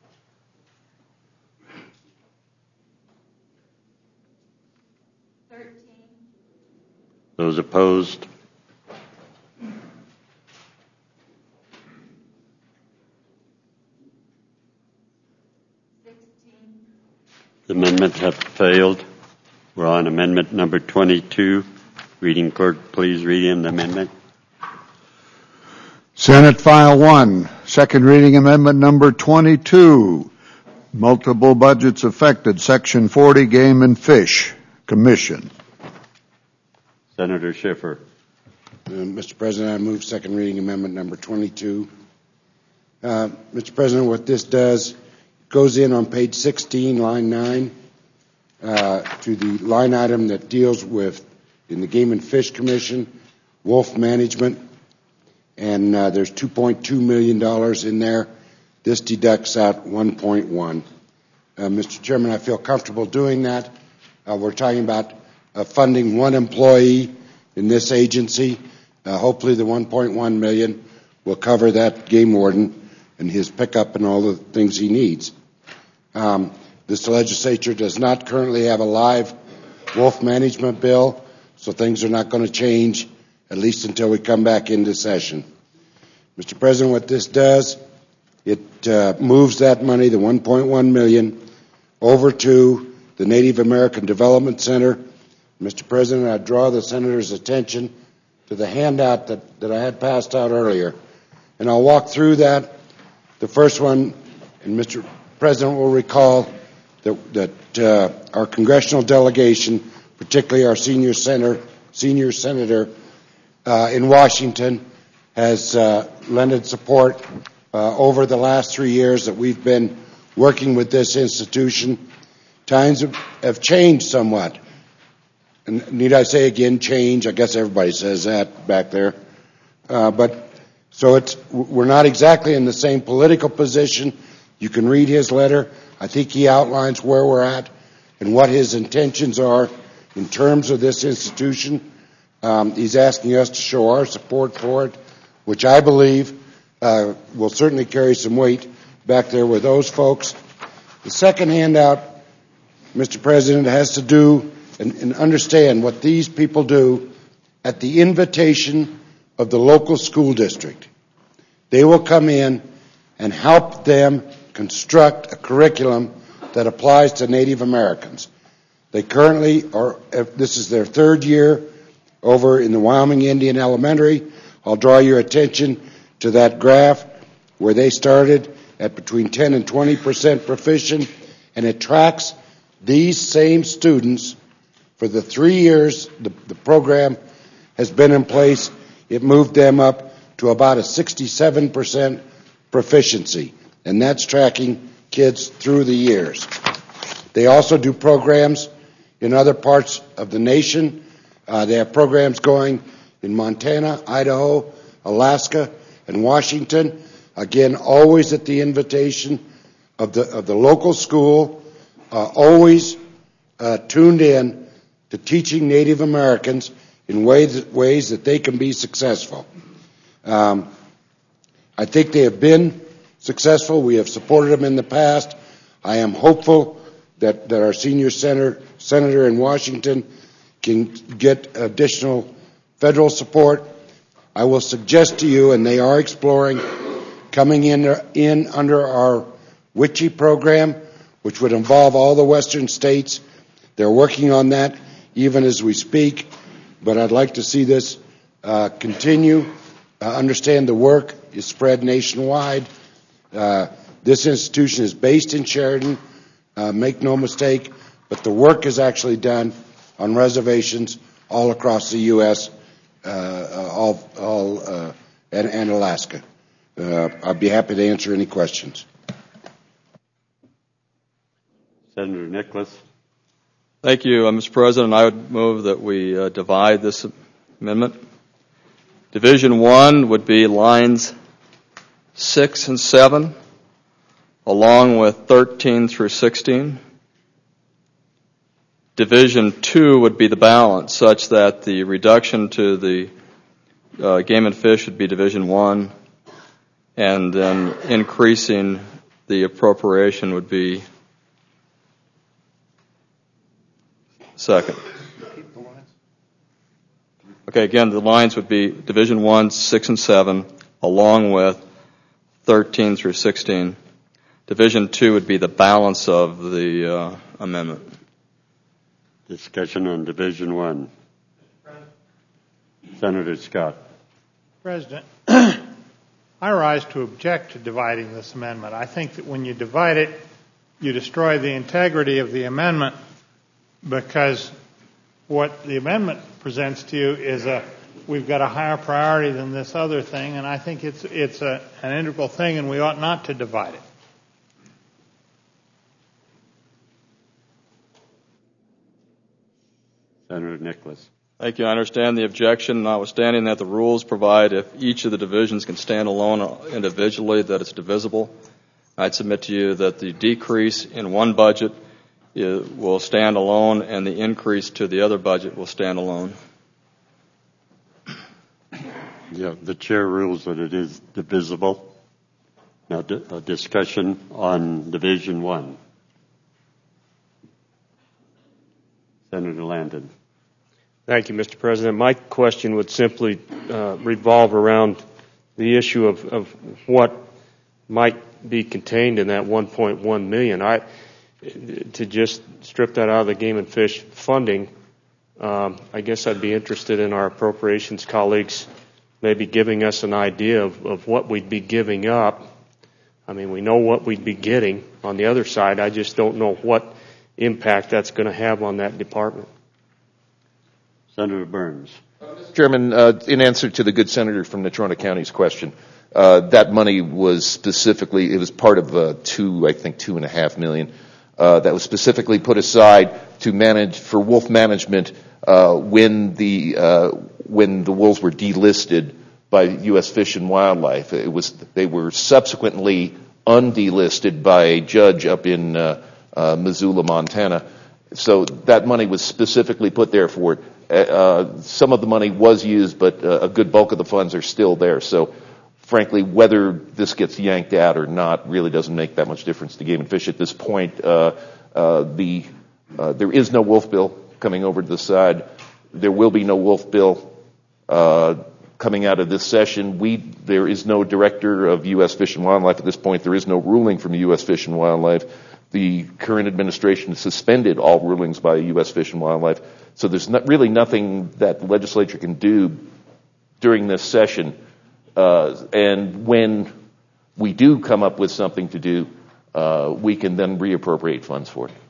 Those opposed? The amendment has failed. We're on amendment number 22. Reading clerk, please read in the amendment. Senate File 1, second reading amendment number 22. Multiple budgets affected, Section 40, Game and Fish Commission. Senator Schiffer. Mr. President, I move second reading amendment number 22. Mr. President, what this does goes in on page 16, line 9, to the line item that deals with, in the Game and Fish Commission, wolf management, and there's $2.2 million in there. This deducts out 1.1. Mr. Chairman, I feel comfortable doing that. We're talking about funding one employee in this agency. Hopefully the 1.1 million will cover that game warden and his pickup and all the things he needs. This legislature does not currently have a live wolf management bill, so things are not going to change, at least until we come back into session. Mr. President, what this does, it moves that money, the 1.1 million, over to the Native American Development Center. Mr. President, I draw the senator's attention to the handout that I had passed out earlier, and I'll walk through that. The first one, and Mr. President will recall that our congressional delegation, particularly our senior senator in Washington, has lended support over the last 3 years that we've been working with this institution. Times have changed somewhat. And need I say again, change? I guess everybody says that back there. We're not exactly in the same political position. You can read his letter. I think he outlines where we're at and what his intentions are in terms of this institution. He's asking us to show our support for it, which I believe will certainly carry some weight back there with those folks. The second handout, Mr. President, has to do and understand what these people do at the invitation of the local school district. They will come in and help them construct a curriculum that applies to Native Americans. They currently are, this is their third year over in the Wyoming Indian Elementary. I'll draw your attention to that graph where they started at between 10 and 20% proficient, and it tracks these same students for the 3 years the program has been in place. It moved them up to about a 67% proficiency, and that's tracking kids through the years. They also do programs in other parts of the nation. They have programs going in Montana, Idaho, Alaska, and Washington. Again, always at the invitation of the local school, always tuned in to teaching Native Americans in ways that they can be successful. I think they have been successful. We have supported them in the past. I am hopeful that our senior senator in Washington can get additional federal support. I will suggest to you, and they are exploring, coming in under our WICHE program, which would involve all the western states. They're working on that even as we speak, but I'd like to see this continue. Understand the work is spread nationwide. This institution is based in Sheridan, make no mistake, but the work is actually done on reservations all across the U.S. And Alaska. I'd be happy to answer any questions. Senator Nicholas. Thank you, Mr. President. I would move that we divide this amendment. Division 1 would be lines 6 and 7, along with 13 through 16. Division 2 would be the balance, such that the reduction to the game and fish would be Division 1, and then increasing the appropriation would be second. Okay, again, the lines would be Division 1, 6 and 7, along with 13 through 16. Division 2 would be the balance of the amendment. Discussion on Division 1. Senator Scott. President, I rise to object to dividing this amendment. I think that when you divide it, you destroy the integrity of the amendment, because what the amendment presents to you is we've got a higher priority than this other thing, and I think it's an integral thing, and we ought not to divide it. Senator Nicholas. Thank you. I understand the objection, notwithstanding that the rules provide if each of the divisions can stand alone individually, that it's divisible. I'd submit to you that the decrease in one budget will stand alone, and the increase to the other budget will stand alone. Yeah, the chair rules that it is divisible. Now, a discussion on Division 1. Senator Landon. Thank you, Mr. President. My question would simply revolve around the issue of what might be contained in that $1.1 million. To just strip that out of the game and fish funding, I guess I'd be interested in our appropriations colleagues maybe giving us an idea of what we'd be giving up. I mean, we know what we'd be getting on the other side. I just don't know what impact that's going to have on that department. Senator Burns. Mr. Chairman, in answer to the good senator from Natrona County's question, that money was specifically, it was part of $2.5 million. That was specifically put aside to manage for wolf management when the wolves were delisted by U.S. Fish and Wildlife. They were subsequently undelisted by a judge up in Missoula, Montana. So that money was specifically put there for it. some of the money was used, but a good bulk of the funds are still there. So, frankly, whether this gets yanked out or not really doesn't make that much difference to Game and Fish at this point. There is no Wolf bill coming over to the side. There will be no Wolf bill coming out of this session. There is no director of U.S. Fish and Wildlife at this point. There is no ruling from the U.S. Fish and Wildlife. The current administration suspended all rulings by U.S. Fish and Wildlife. So there's really nothing that the legislature can do during this session. And when we do come up with something to do, we can then reappropriate funds for it.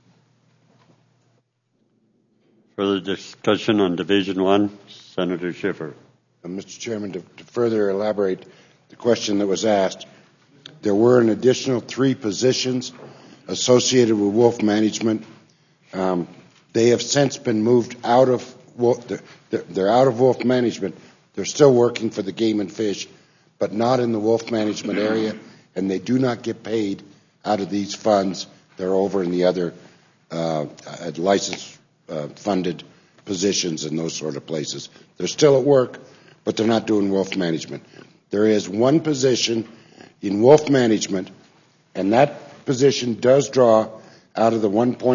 Further discussion on Division 1, Senator Schiffer. Mr. Chairman, to further elaborate the question that was asked, there were an additional 3 positions associated with wolf management. They have since been moved out of wolf. They're out of wolf management. They're still working for the Game and Fish, but not in the wolf management area, and they do not get paid out of these funds. They're over in the other license funded positions and those sort of places. They're still at work, but they're not doing wolf management. There is one position in wolf management, and that position does draw out of the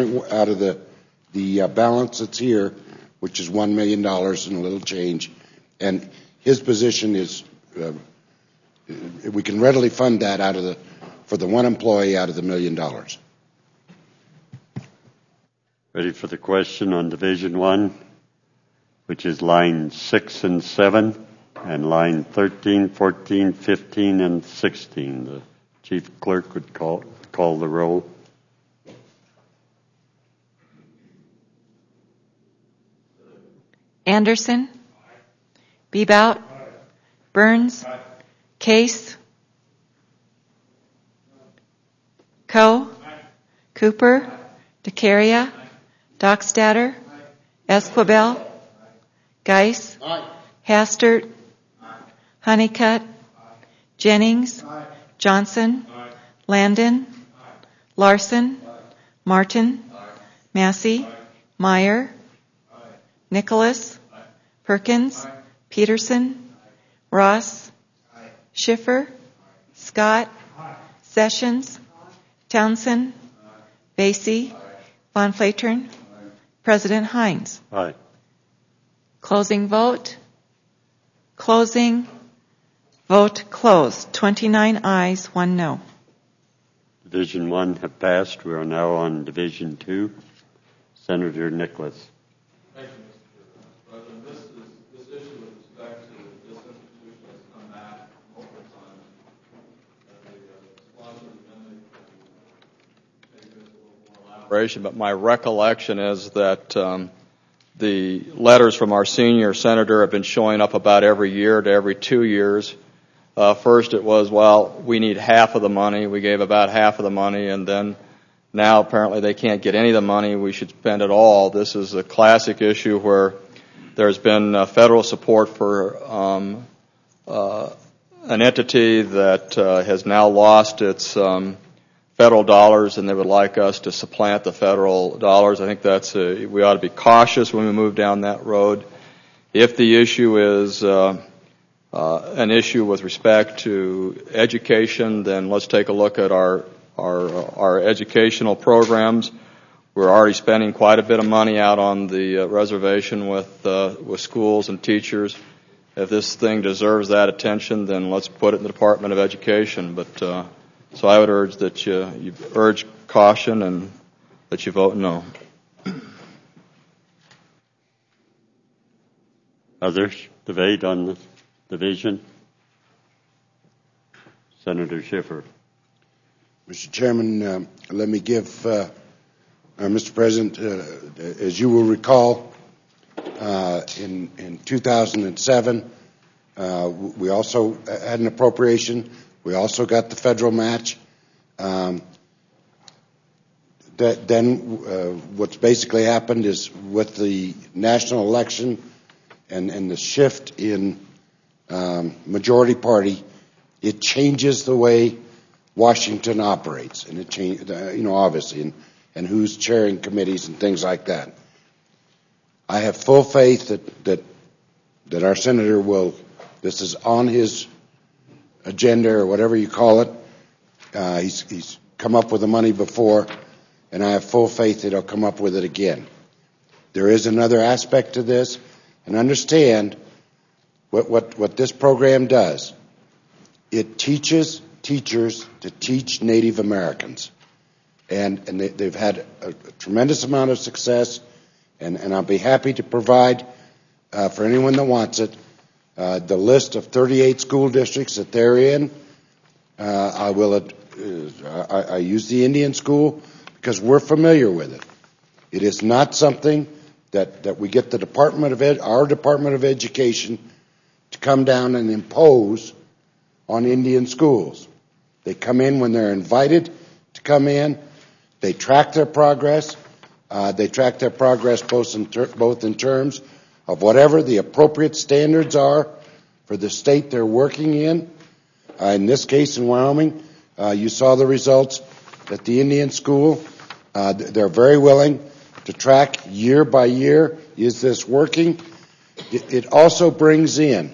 the balance that's here, which is $1 million and a little change. And his position is, we can readily fund that for the one employee out of the $1 million. Ready for the question on Division 1, which is line 6 and 7, and line 13, 14, 15, and 16. The Chief Clerk would call the roll. Anderson. Bebout. Burns. Case. Coe. Cooper. DeCaria. Dockstader. Esquivel. Geis. Hastert. Honeycutt. Jennings. Johnson. Landon. Larson. Martin. Massey. Meyer. Nicholas. Perkins. Peterson. Ross. Schiffer. Scott. Sessions. Townsend. Basie. Von Flatern. President Hines. Aye. Closing vote. Closing. Vote closed. 29 ayes, 1 no. Division 1 have passed. We are now on Division 2. Senator Nicholas. Thank you, Mr. President. This issue with respect to this institution has come back multiple times. The sponsor of the amendment can make this a little more elaboration, but my recollection is that the letters from our senior senator have been showing up about every year to every 2 years. First it was, well, we need half of the money. We gave about half of the money, and then now apparently they can't get any of the money. We should spend it all. This is a classic issue where there's been federal support for an entity that has now lost its federal dollars, and they would like us to supplant the federal dollars. I think we ought to be cautious when we move down that road. If the issue is an issue with respect to education, then let's take a look at our educational programs. We're already spending quite a bit of money out on the reservation with schools and teachers. If this thing deserves that attention, then let's put it in the Department of Education. But so I would urge that you urge caution and that you vote no. Others debate on the division? Senator Schiffer. Mr. Chairman, let me give, Mr. President, as you will recall, in 2007, we also had an appropriation. We also got the federal match. What's basically happened is with the national election and the shift in majority party, it changes the way Washington operates, and it changes, obviously, and who's chairing committees and things like that. I have full faith that our senator will, this is on his agenda or whatever you call it. He's come up with the money before, and I have full faith that he'll come up with it again. There is another aspect to this, and understand what this program does. It teaches teachers to teach Native Americans, and they've had a tremendous amount of success, and I'll be happy to provide for anyone that wants it the list of 38 school districts that they're in. I use the Indian school because we're familiar with it. It is not something that we get the our Department of Education to come down and impose on Indian schools. They come in when they're invited to come in. They track their progress. They track their progress both in terms of whatever the appropriate standards are for the state they're working in. In this case, in Wyoming, you saw the results at the Indian school. They're very willing to track year by year. Is this working? It also brings in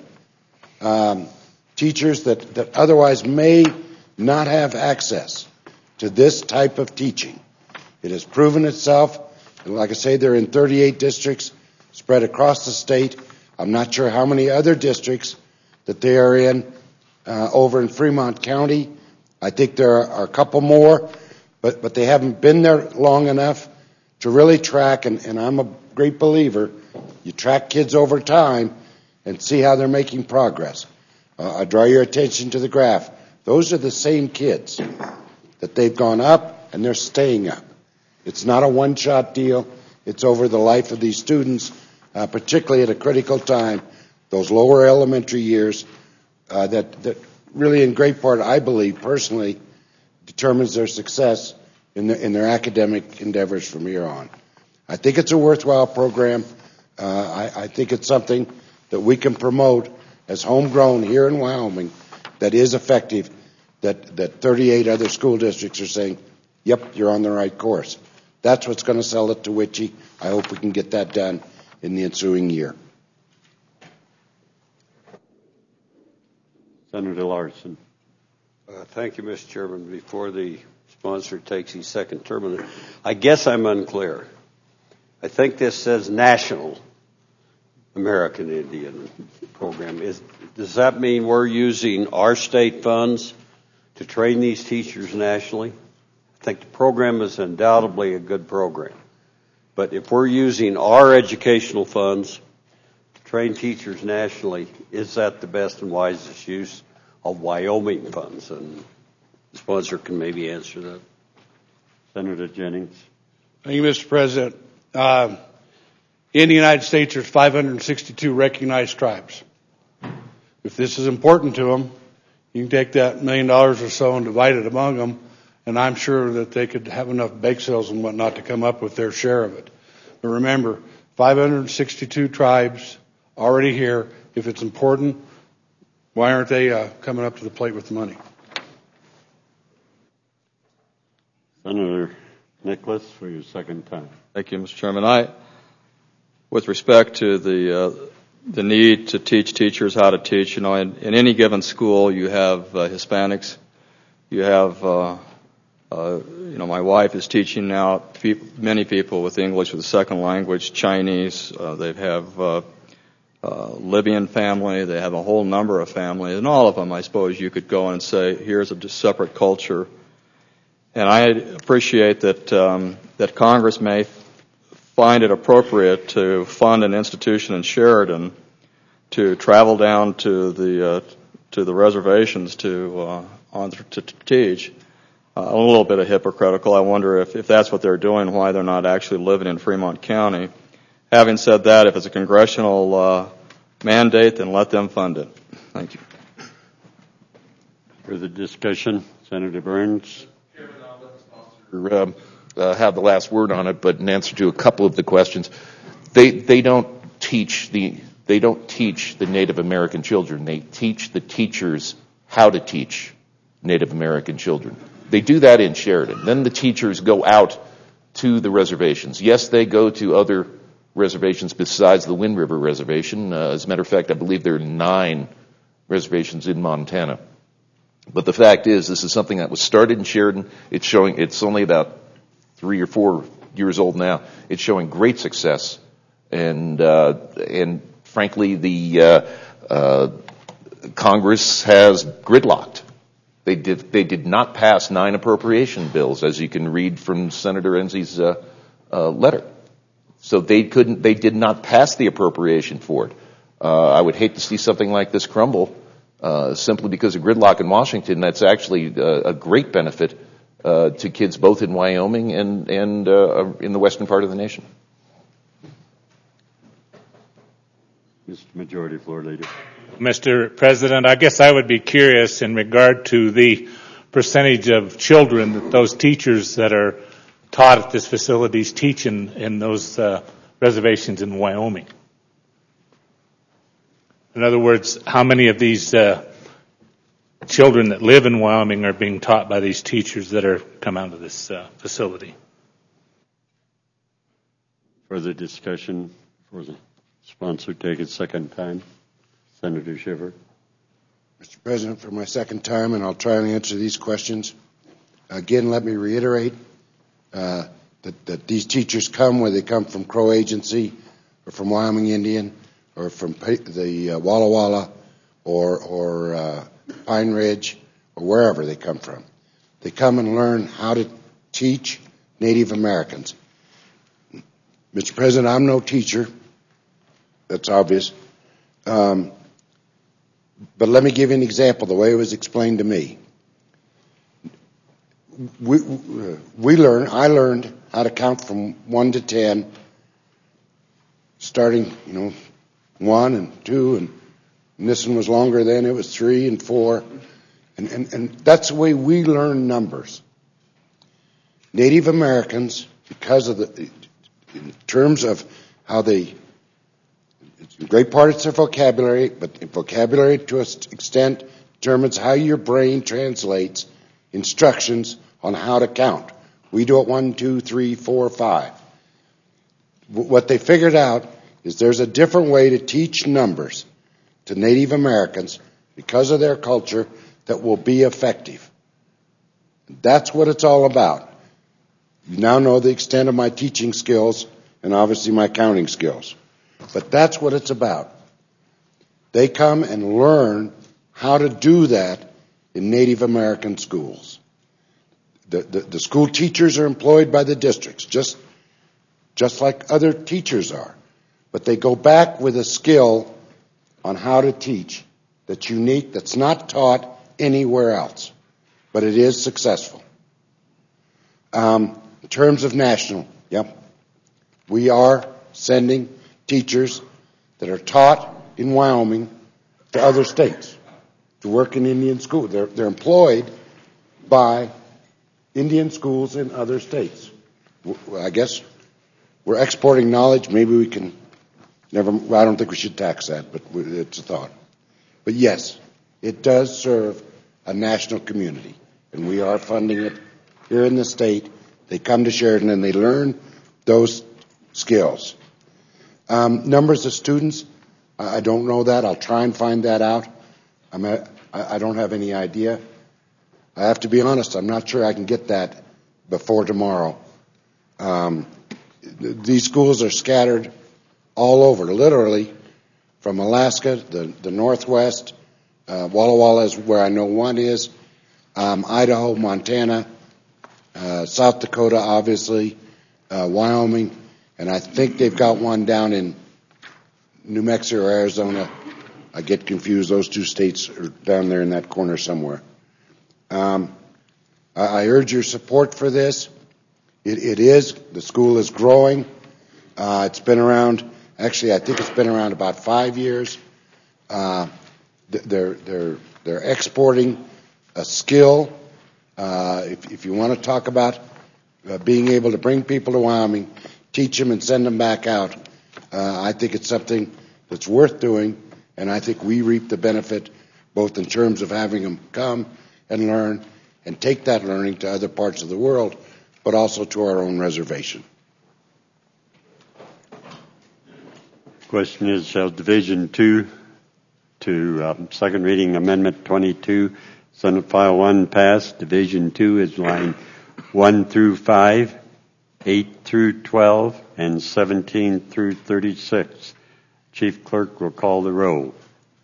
teachers that otherwise may not have access to this type of teaching. It has proven itself. And like I say, they're in 38 districts spread across the state. I'm not sure how many other districts that they are in over in Fremont County. I think there are a couple more, but they haven't been there long enough to really track, and I'm a great believer, you track kids over time and see how they're making progress. I draw your attention to the graph. Those are the same kids that they've gone up and they're staying up. It's not a one-shot deal. It's over the life of these students, particularly at a critical time, those lower elementary years, that really in great part, I believe personally, determines their success in their academic endeavors from here on. I think it's a worthwhile program. I think it's something that we can promote as homegrown here in Wyoming that is effective, that 38 other school districts are saying, yep, you're on the right course. That's what's going to sell it to Witchy. I hope we can get that done in the ensuing year. Senator Larson. Thank you, Mr. Chairman. Before the sponsor takes his second term, I guess I'm unclear. I think this says National American Indian Program. Does that mean we're using our state funds to train these teachers nationally? I think the program is undoubtedly a good program. But if we're using our educational funds to train teachers nationally, is that the best and wisest use of Wyoming funds? And the sponsor can maybe answer that. Senator Jennings. Thank you, Mr. President. In the United States, there's 562 recognized tribes. If this is important to them, you can take that $1 million or so and divide it among them, and I'm sure that they could have enough bake sales and whatnot to come up with their share of it. But remember, 562 tribes already here. If it's important, why aren't they coming up to the plate with the money? Senator Nicholas, for your second time. Thank you, Mr. Chairman. With respect to the need to teach teachers how to teach, in any given school you have Hispanics, you have, my wife is teaching now many people with English as a second language, Chinese, they have Libyan family, they have a whole number of families, and all of them, I suppose, you could go and say, here's a separate culture. And I appreciate that Congress may find it appropriate to fund an institution in Sheridan to travel down to the reservations to teach. A little bit of hypocritical. I wonder if that's what they're doing, why they're not actually living in Fremont County. Having said that, if it's a congressional mandate, then let them fund it. Thank you. Further discussion, Senator Burns. Have the last word on it, but in answer to a couple of the questions, they don't teach the Native American children. They teach the teachers how to teach Native American children. They do that in Sheridan. Then the teachers go out to the reservations. Yes, they go to other reservations besides the Wind River Reservation. As a matter of fact, I believe there are 9 reservations in Montana. But the fact is, this is something that was started in Sheridan. It's only about 3 or 4 years old now. It's showing great success, and frankly, the Congress has gridlocked. They did not pass 9 appropriation bills, as you can read from Senator Enzi's letter. So they did not pass the appropriation for it. I would hate to see something like this crumble simply because of gridlock in Washington. That's actually a great benefit to kids both in Wyoming and in the western part of the nation. Mr. Majority Floor Leader. Mr. President, I guess I would be curious in regard to the percentage of children that those teachers that are taught at this facility teach in those reservations in Wyoming. In other words, how many of these children that live in Wyoming are being taught by these teachers that are come out of this facility? Further discussion for the sponsor take it second time. Senator Shiver. Mr. President, for my second time, and I'll try and answer these questions. Again, let me reiterate that these teachers come, whether they come from Crow Agency or from Wyoming Indian or from the Walla Walla or Pine Ridge or wherever they come from. They come and learn how to teach Native Americans. Mr. President, I'm no teacher. That's obvious. But let me give you an example, the way it was explained to me. I learned how to count from 1 to 10, starting, 1 and 2, and this one was longer then, it was 3 and 4. And that's the way we learn numbers. Native Americans, because of in terms of how they, in great part it's their vocabulary, but vocabulary to an extent determines how your brain translates instructions on how to count. We do it 1, 2, 3, 4, 5. What they figured out is there's a different way to teach numbers to Native Americans because of their culture that will be effective. That's what it's all about. You now know the extent of my teaching skills and obviously my counting skills. But that's what it's about. They come and learn how to do that in Native American schools. The school teachers are employed by the districts, just like other teachers are. But they go back with a skill on how to teach that's unique, that's not taught anywhere else. But it is successful. In terms of national, we are sending teachers that are taught in Wyoming to other states to work in Indian schools. They're employed by Indian schools in other states. I guess we're exporting knowledge. Maybe we can I don't think we should tax that, but it's a thought. But yes, it does serve a national community, and we are funding it here in the state. They come to Sheridan and they learn those skills. Numbers of students, I don't know that. I'll try and find that out. I don't have any idea. I have to be honest, I'm not sure I can get that before tomorrow. These schools are scattered all over, literally, from Alaska, the Northwest, Walla Walla is where I know one is, Idaho, Montana, South Dakota, obviously, Wyoming, and I think they've got one down in New Mexico or Arizona. I get confused. Those two states are down there in that corner somewhere. I urge your support for this. The school is growing. It's been around, actually I think it's been around about 5 years. They're exporting a skill. If you want to talk about being able to bring people to Wyoming, teach them and send them back out, I think it's something that's worth doing, and I think we reap the benefit both in terms of having them come and learn and take that learning to other parts of the world, but also to our own reservation. Question is, shall Division 2 to second reading Amendment 22, Senate File 1 pass? Division 2 is line 1 through 5, 8 through 12, and 17 through 36. Chief Clerk will call the roll.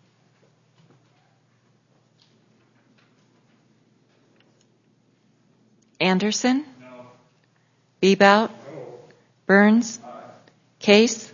Anderson? No. Bebout? No. Burns? Aye. Case?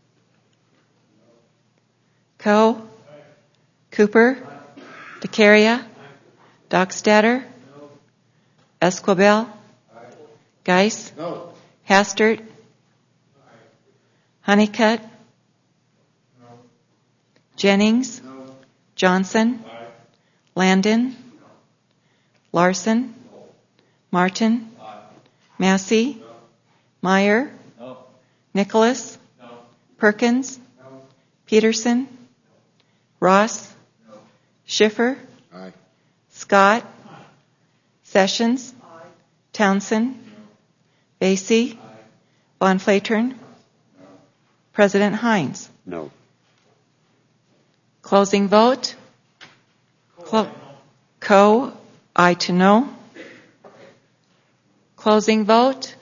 Coe? Aye. Cooper? Aye. DeCaria? Aye. Dockstader? No. Esquibel? Aye. Geis? No. Hastert? Aye. Honeycutt? No. Jennings? No. Johnson? Aye. Landon? No. Larson? Martin? Aye. Massey? No. Meyer? No. Nicholas? No. Perkins? No. Peterson? No. Ross? No. Schiffer? Aye. Scott? Aye. Sessions? Aye. Townsend? No. Basie? Aye. Von Flatern? No. President Hines? No. Closing vote? Coe, aye to no. Closing vote.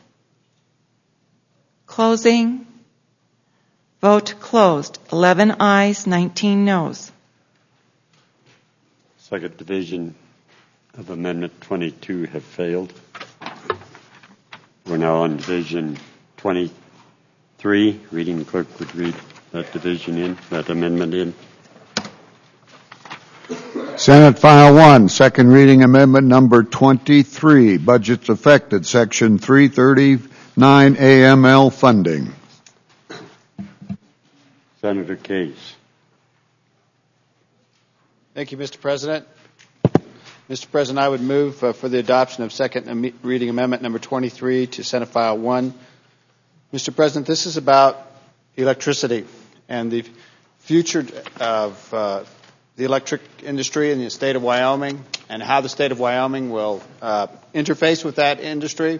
Closing. Vote closed. 11 ayes, 19 noes. Second division of Amendment 22 have failed. We're now on Division 23. Reading clerk would read that division in, that amendment in. Senate File 1, second reading amendment number 23, budgets affected, section 339 AML funding. Senator Case. Thank you, Mr. President. Mr. President, I would move for the adoption of second reading amendment number 23 to Senate File 1. Mr. President, this is about electricity and the future of the electric industry in the state of Wyoming and how the state of Wyoming will interface with that industry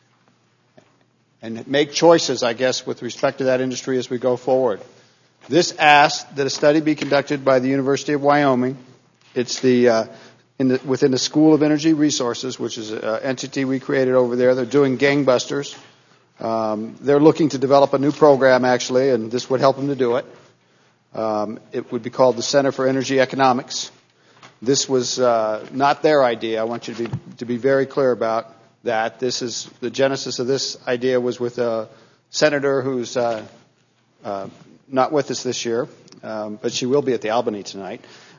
and make choices, I guess, with respect to that industry as we go forward. This asks that a study be conducted by the University of Wyoming. It's within the School of Energy Resources, which is an entity we created over there. They're doing gangbusters. They're looking to develop a new program, actually, and this would help them to do it. It would be called the Center for Energy Economics. This was not their idea. I want you to be very clear about that. This is the genesis of this idea was with a senator who's not with us this year, but she will be at the Albany tonight.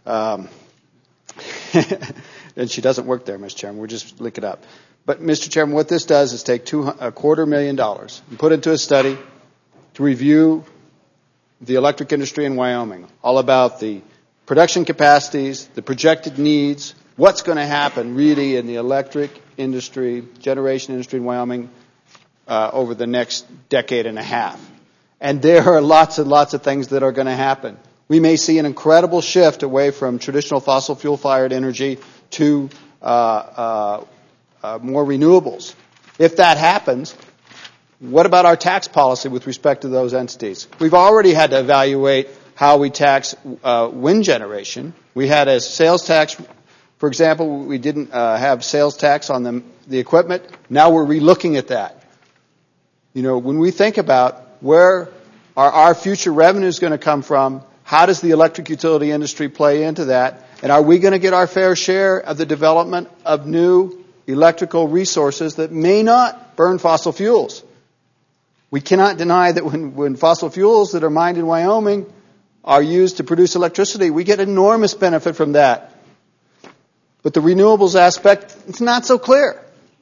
And she doesn't work there, Mr. Chairman. We'll just look it up. But, Mr. Chairman, what this does is take $250,000 and put into a study to review the electric industry in Wyoming, all about the production capacities, the projected needs, what's going to happen really in the electric industry, generation industry in Wyoming over the next decade and a half. And there are lots and lots of things that are going to happen. We may see an incredible shift away from traditional fossil fuel-fired energy to more renewables. If that happens, what about our tax policy with respect to those entities? We've already had to evaluate how we tax wind generation. We had a sales tax, for example. We didn't have sales tax on the equipment. Now we're relooking at that. You know, when we think about where are our future revenues going to come from, how does the electric utility industry play into that, and are we going to get our fair share of the development of new electrical resources that may not burn fossil fuels? We cannot deny that when fossil fuels that are mined in Wyoming are used to produce electricity, we get enormous benefit from that. But the renewables aspect, it's not so clear.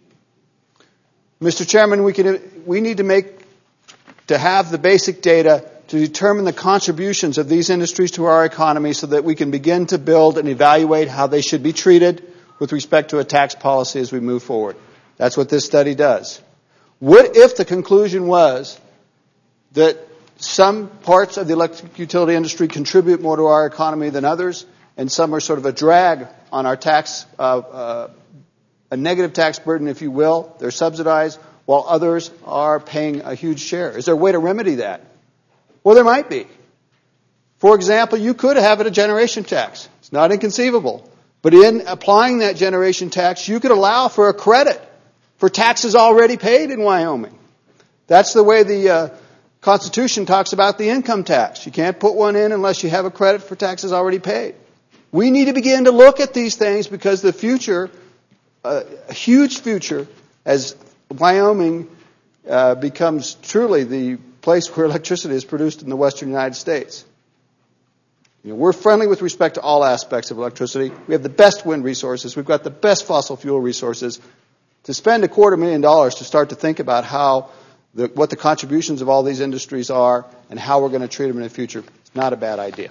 Mr. Chairman, we need to have the basic data to determine the contributions of these industries to our economy so that we can begin to build and evaluate how they should be treated with respect to a tax policy as we move forward. That's what this study does. What if the conclusion was that some parts of the electric utility industry contribute more to our economy than others, and some are sort of a drag on our tax, a negative tax burden, if you will? They're subsidized, while others are paying a huge share. Is there a way to remedy that? Well, there might be. For example, you could have it a generation tax. It's not inconceivable. But in applying that generation tax, you could allow for a credit for taxes already paid in Wyoming. That's the way the Constitution talks about the income tax. You can't put one in unless you have a credit for taxes already paid. We need to begin to look at these things because the future, a huge future, as Wyoming becomes truly the place where electricity is produced in the western United States. We're friendly with respect to all aspects of electricity. We have the best wind resources. We've got the best fossil fuel resources. To spend $250,000 to start to think about what the contributions of all these industries are and how we're going to treat them in the future, it's not a bad idea.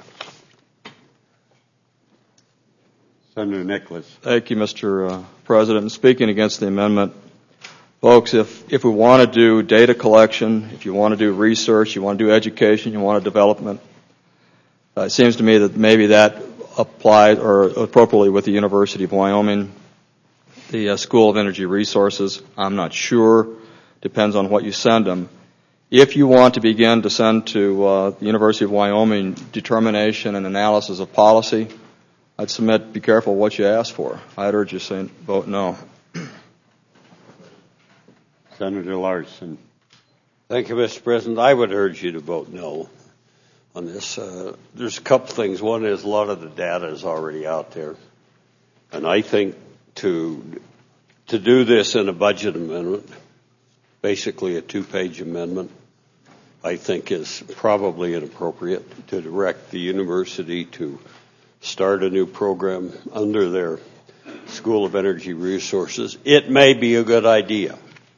Senator Nicholas. Thank you, Mr. President. Speaking against the amendment, folks, if we want to do data collection, if you want to do research, you want to do education, you want to development, it seems to me that maybe that applied or appropriately with the University of Wyoming, the School of Energy Resources. I'm not sure. Depends on what you send them. If you want to begin to send to the University of Wyoming determination and analysis of policy, I'd submit be careful what you ask for. I'd urge you to vote no. Senator Larson. Thank you, Mr. President. I would urge you to vote no on this. There's a couple things. One is a lot of the data is already out there. And I think to do this in a budget amendment, basically a 2-page amendment, I think is probably inappropriate to direct the university to start a new program under their School of Energy Resources. It may be a good idea.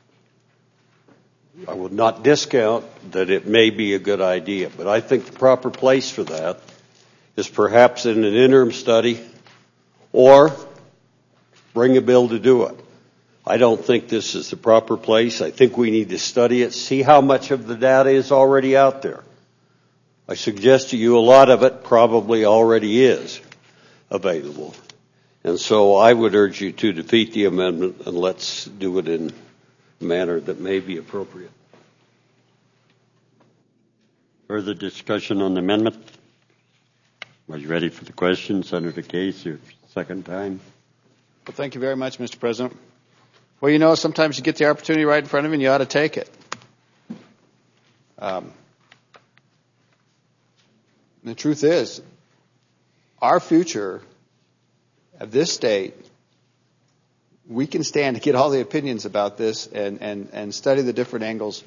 I would not discount that it may be a good idea, but I think the proper place for that is perhaps in an interim study or bring a bill to do it. I don't think this is the proper place. I think we need to study it, see how much of the data is already out there. I suggest to you a lot of it probably already is available. And so I would urge you to defeat the amendment and let's do it in a manner that may be appropriate. Further discussion on the amendment? Are you ready for the question? Senator Case, your second time. Well, thank you very much, Mr. President. Well, sometimes you get the opportunity right in front of you and you ought to take it. The truth is, our future of this state, we can stand to get all the opinions about this and study the different angles.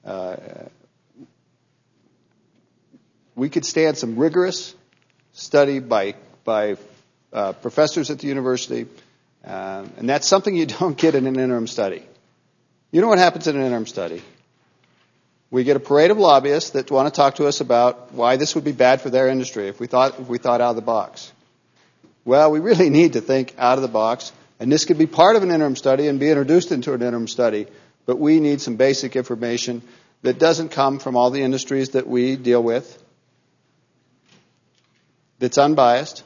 We could stand some rigorous study by professors at the university, and that's something you don't get in an interim study. You know what happens in an interim study? We get a parade of lobbyists that want to talk to us about why this would be bad for their industry if we thought out of the box. Well, we really need to think out of the box, and this could be part of an interim study and be introduced into an interim study, but we need some basic information that doesn't come from all the industries that we deal with, that's unbiased.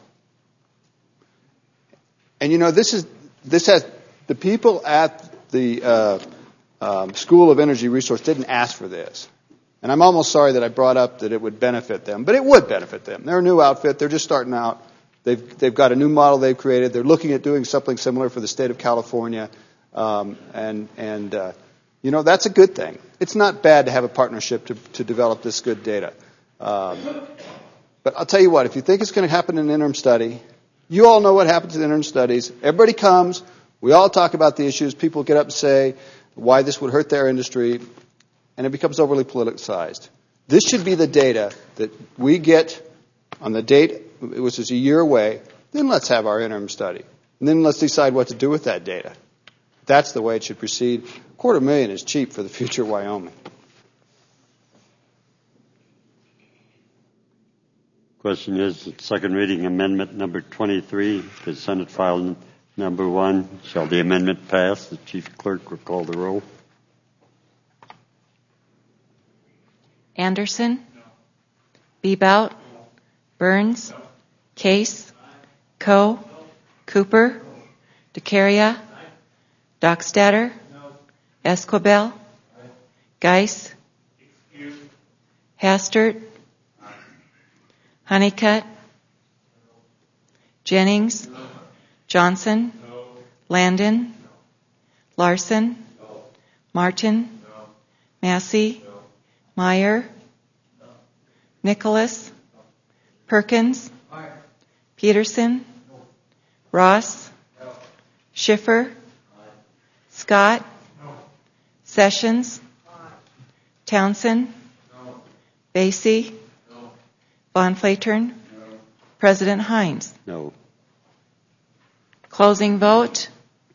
And this has the people at the School of Energy Resource didn't ask for this. And I'm almost sorry that I brought up that it would benefit them, but it would benefit them. They're a new outfit. They're just starting out. They've got a new model they've created. They're looking at doing something similar for the state of California. That's a good thing. It's not bad to have a partnership to develop this good data. But I'll tell you what, if you think it's going to happen in an interim study, you all know what happens in interim studies. Everybody comes. We all talk about the issues. People get up and say why this would hurt their industry, and it becomes overly politicized. This should be the data that we get on the date, which is a year away. Then let's have our interim study. And then let's decide what to do with that data. That's the way it should proceed. $250,000 is cheap for the future of Wyoming. Question is, second reading amendment number 23 to Senate file number 1. Shall the amendment pass? The chief clerk will call the roll. Anderson? No. Bebout? No. Burns? No. Case? No. Coe? No. Cooper? No. DeCaria? No. Dockstader? No. Esquibel? No. Geis? Excused. Hastert? Honeycutt, Jennings, Johnson, Landon, Larson, Martin, Massey, Meyer, Nicholas, Perkins, Peterson, Ross, Schiffer, Scott, Sessions, Townsend, Basie, Von Flatern, President Hines. No. Closing vote.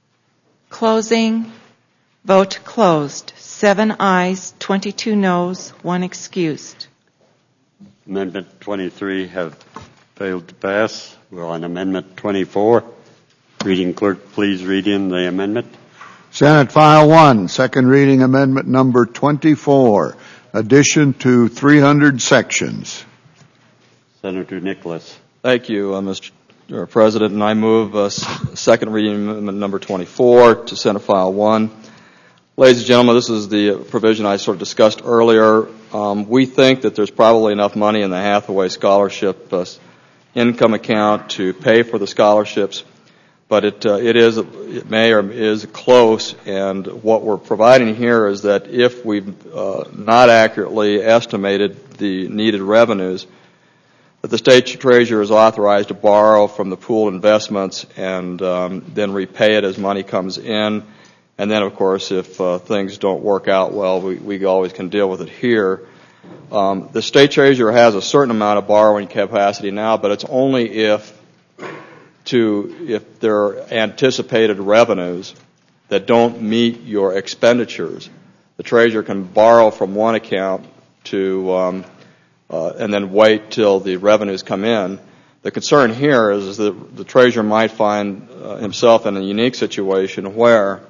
Closing. Vote closed. 7 ayes, 22 noes, 1 excused. Amendment 23 have failed to pass. We're on Amendment 24. Reading clerk, please read in the amendment. Senate File 1, second reading amendment number 24, addition to 300 sections. Senator Nicholas. Thank you, Mr. President, and I move second reading amendment number 24 to Senate File 1. Ladies and gentlemen, this is the provision I sort of discussed earlier. We think that there's probably enough money in the Hathaway Scholarship income account to pay for the scholarships, but it may or is close, and what we're providing here is that if we've not accurately estimated the needed revenues, that the state treasurer is authorized to borrow from the pool investments and then repay it as money comes in. And then, of course, if things don't work out well, we always can deal with it here. The state treasurer has a certain amount of borrowing capacity now, but it's only if there are anticipated revenues that don't meet your expenditures. The treasurer can borrow from one account to and then wait till the revenues come in. The concern here is that the treasurer might find himself in a unique situation where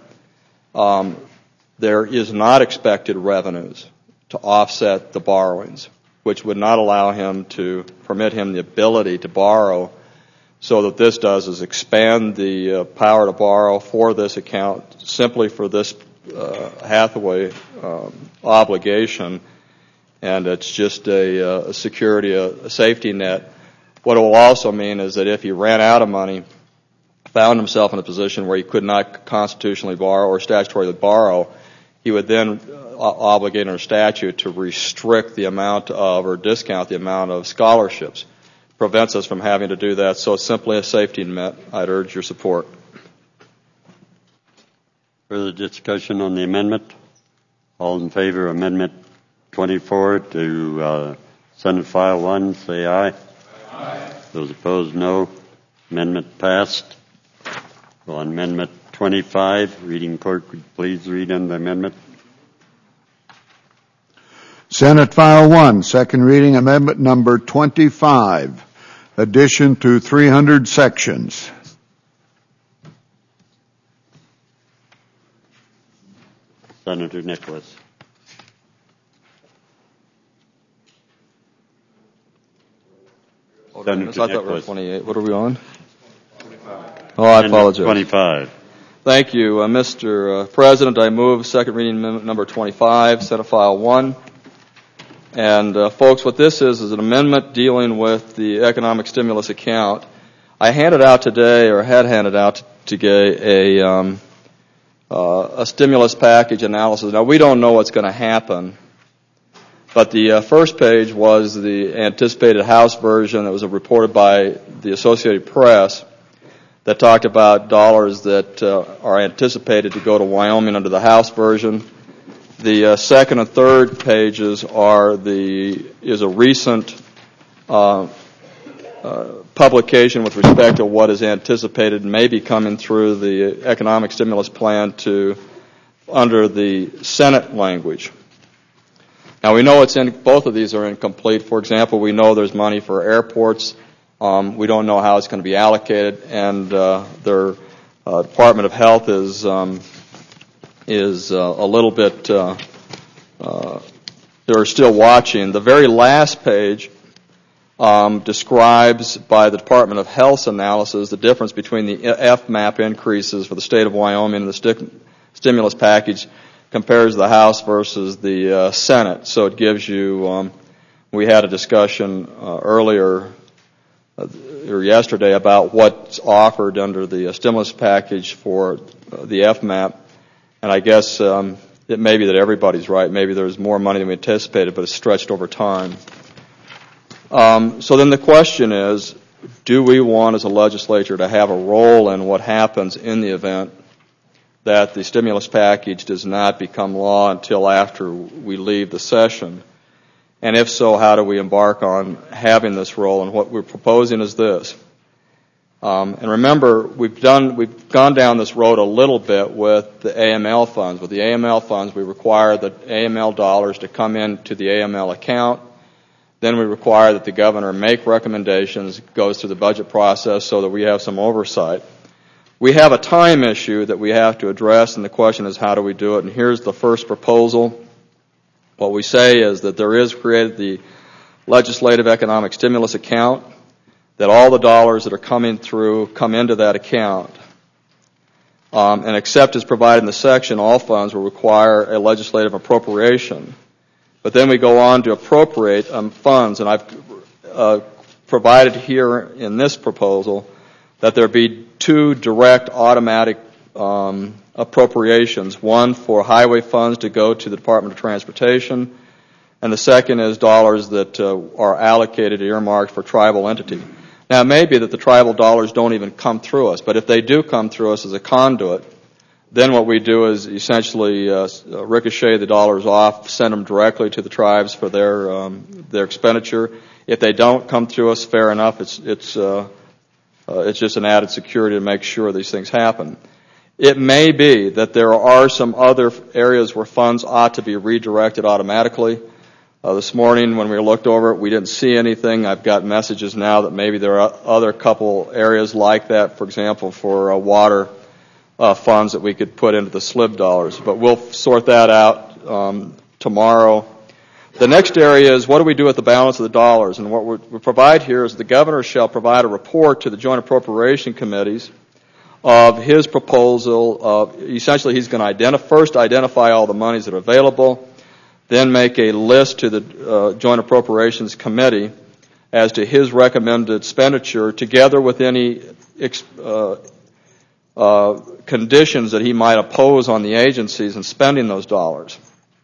there is not expected revenues to offset the borrowings, which would not allow him to permit him the ability to borrow. So that this does is expand the power to borrow for this account simply for this Hathaway obligation, and it's just a security, a safety net. What it will also mean is that if he ran out of money, found himself in a position where he could not constitutionally borrow or statutorily borrow, he would then obligate under statute to restrict the amount of or discount the amount of scholarships. Prevents us from having to do that, so it's simply a safety net. I'd urge your support. Further discussion on the amendment? All in favor of Amendment 24 to Senate File 1, say aye. Aye. Those opposed, no. Amendment passed. On Amendment 25, reading clerk, would you please read in the amendment? Senate File 1, second reading amendment number 25, addition to 300 sections. Senator Nicholas. I thought we were 28. What are we on? 25. Oh, I apologize. 25. Thank you, Mr. President. I move second reading amendment number 25, Senate File 1. And folks, what this is an amendment dealing with the economic stimulus account. I handed out today, or had handed out today, a stimulus package analysis. Now, we don't know what's going to happen, but the first page was the anticipated House version that was reported by the Associated Press that talked about dollars that are anticipated to go to Wyoming under the House version. The second and third pages is a recent publication with respect to what is anticipated maybe coming through the economic stimulus plan under the Senate language. Now we know both of these are incomplete. For example, we know there's money for airports. We don't know how it's going to be allocated, and their Department of Health is a little bit. They're still watching. The very last page describes, by the Department of Health's analysis, the difference between the FMAP increases for the state of Wyoming and the stimulus package compares the House versus the Senate. So it gives you We had a discussion earlier or yesterday about what's offered under the stimulus package for the FMAP, and I guess it may be that everybody's right. Maybe there's more money than we anticipated, but it's stretched over time. So then the question is, do we want as a legislature to have a role in what happens in the event that the stimulus package does not become law until after we leave the session? And if so, how do we embark on having this role? And what we're proposing is this. And remember, we've gone down this road a little bit with the AML funds. With the AML funds, we require the AML dollars to come into the AML account. Then we require that the governor make recommendations, goes through the budget process so that we have some oversight. We have a time issue that we have to address, and the question is, how do we do it? And here's the first proposal. What we say is that there is created the legislative economic stimulus account, that all the dollars that are coming through come into that account. And except as provided in the section, all funds will require a legislative appropriation. But then we go on to appropriate funds, and I've provided here in this proposal that there be two direct automatic appropriations, one for highway funds to go to the Department of Transportation, and the second is dollars that are allocated, earmarked for tribal entity. Now, it may be that the tribal dollars don't even come through us, but if they do come through us as a conduit, then what we do is essentially ricochet the dollars off, send them directly to the tribes for their expenditure. If they don't come through us, fair enough. It's just an added security to make sure these things happen. It may be that there are some other areas where funds ought to be redirected automatically. This morning when we looked over it, we didn't see anything. I've got messages now that maybe there are other couple areas like that, for example, for water funds that we could put into the SLIB dollars. But we'll sort that out tomorrow. The next area is, what do we do with the balance of the dollars? And what we provide here is the governor shall provide a report to the Joint Appropriation Committees of his proposal. Essentially, he's going to first identify all the monies that are available, then make a list to the Joint Appropriations Committee as to his recommended expenditure, together with any conditions that he might impose on the agencies in spending those dollars.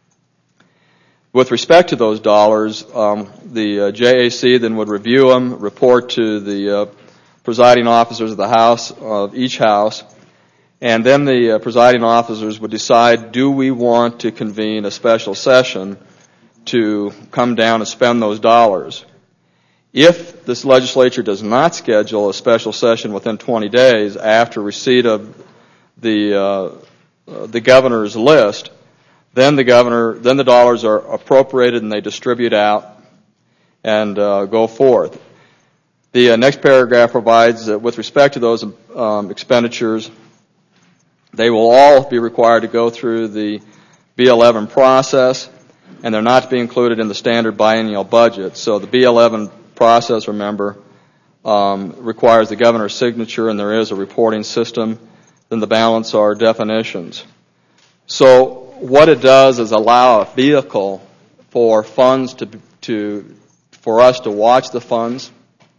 With respect to those dollars, the JAC then would review them, report to the presiding officers of the House, of each House, and then the presiding officers would decide, do we want to convene a special session to come down and spend those dollars? If this legislature does not schedule a special session within 20 days after receipt of the governor's list, then the dollars are appropriated and they distribute out and go forth. The next paragraph provides that with respect to those expenditures, they will all be required to go through the B11 process, and they're not to be included in the standard biennial budget. So the B11 process, remember, requires the governor's signature, and there is a reporting system. Then the balance are definitions. So what it does is allow a vehicle for funds for us to watch the funds,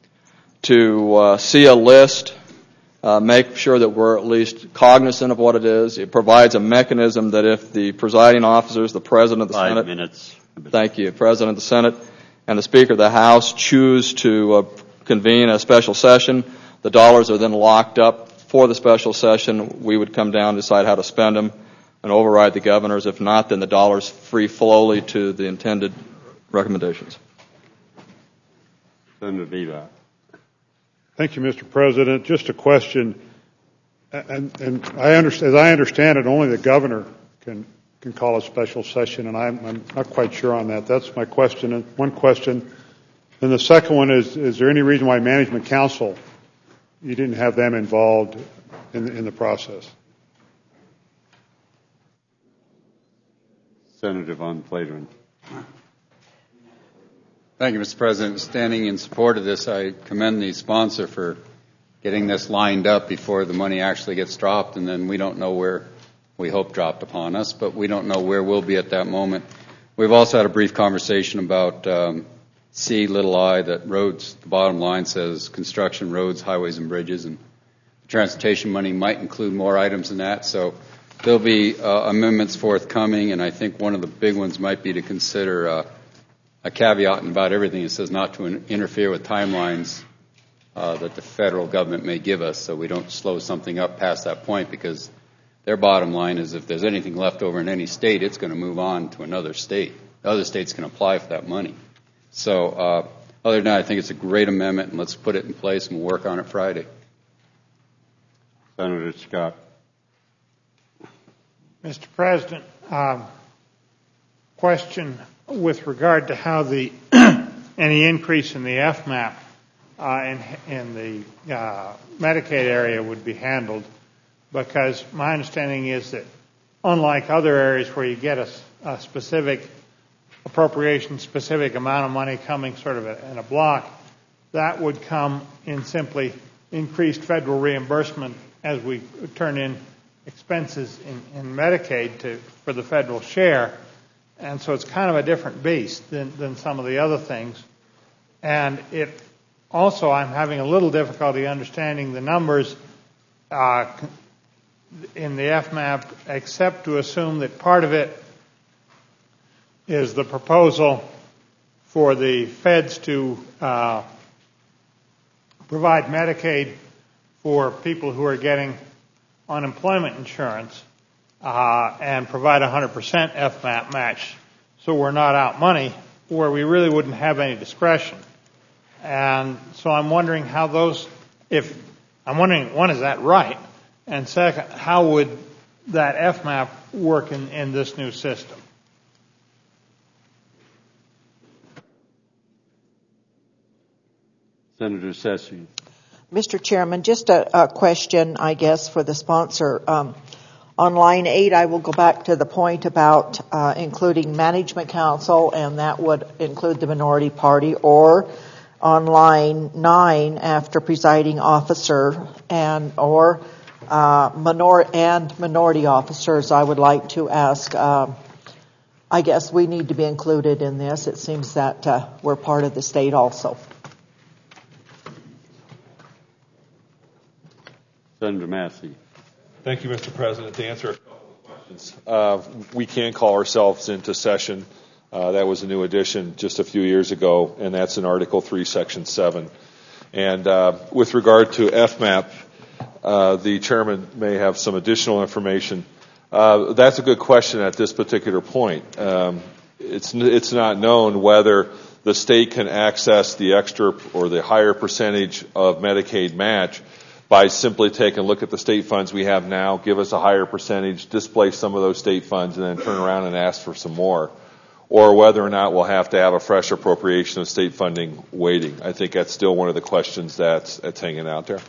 to see a list, make sure that we're at least cognizant of what it is. It provides a mechanism that if the presiding officers, the President of the Senate, 5 minutes. Thank you, President of the Senate, and the Speaker of the House choose to convene a special session, the dollars are then locked up for the special session. We would come down and decide how to spend them and override the governors. If not, then the dollars free flowly to the intended recommendations. Senator Beaver. Thank you, Mr. President. Just a question, and as I understand it, only the governor can call a special session, and I'm not quite sure on that. That's my question. One question. And the second one is there any reason why Management Council, you didn't have them involved in the process? Senator von Flateren. Thank you, Mr. President. Standing in support of this, I commend the sponsor for getting this lined up before the money actually gets dropped, and then we don't know where we hope dropped upon us, but we don't know where we'll be at that moment. We've also had a brief conversation about see little I that roads, the bottom line says construction, roads, highways, and bridges, and transportation money might include more items than that. So there'll be amendments forthcoming, and I think one of the big ones might be to consider a caveat in about everything. It says not to interfere with timelines that the federal government may give us, so we don't slow something up past that point, because their bottom line is if there's anything left over in any state, it's going to move on to another state. The other states can apply for that money. So other than that, I think it's a great amendment, and let's put it in place and we'll work on it Friday. Senator Scott. Mr. President, question with regard to how the any increase in the FMAP in the Medicaid area would be handled, because my understanding is that unlike other areas where you get a specific appropriation, specific amount of money coming sort of in a block, that would come in simply increased federal reimbursement as we turn in expenses in Medicaid for the federal share. And so it's kind of a different beast than some of the other things. And it also, I'm having a little difficulty understanding the numbers in the FMAP, except to assume that part of it is the proposal for the feds to provide Medicaid for people who are getting unemployment insurance and provide 100% FMAP match, so we're not out money where we really wouldn't have any discretion. And so I'm wondering how those, one, is that right? And second, how would that FMAP work in this new system? Senator Sessions. Mr. Chairman, just a question, I guess, for the sponsor. On line 8, I will go back to the point about including management council, and that would include the minority party, or on line 9, after presiding officer or minority officers, I would like to ask, I guess we need to be included in this. It seems that we're part of the state also. Senator Massey. Thank you, Mr. President. To answer a couple of questions, we can call ourselves into session. That was a new addition just a few years ago, and that's in Article 3, Section 7. And with regard to FMAP, the chairman may have some additional information. That's a good question at this particular point. It's not known whether the state can access the extra or the higher percentage of Medicaid match by simply taking a look at the state funds we have now, give us a higher percentage, displace some of those state funds, and then turn around and ask for some more, or whether or not we'll have to have a fresh appropriation of state funding waiting. I think that's still one of the questions that's hanging out there.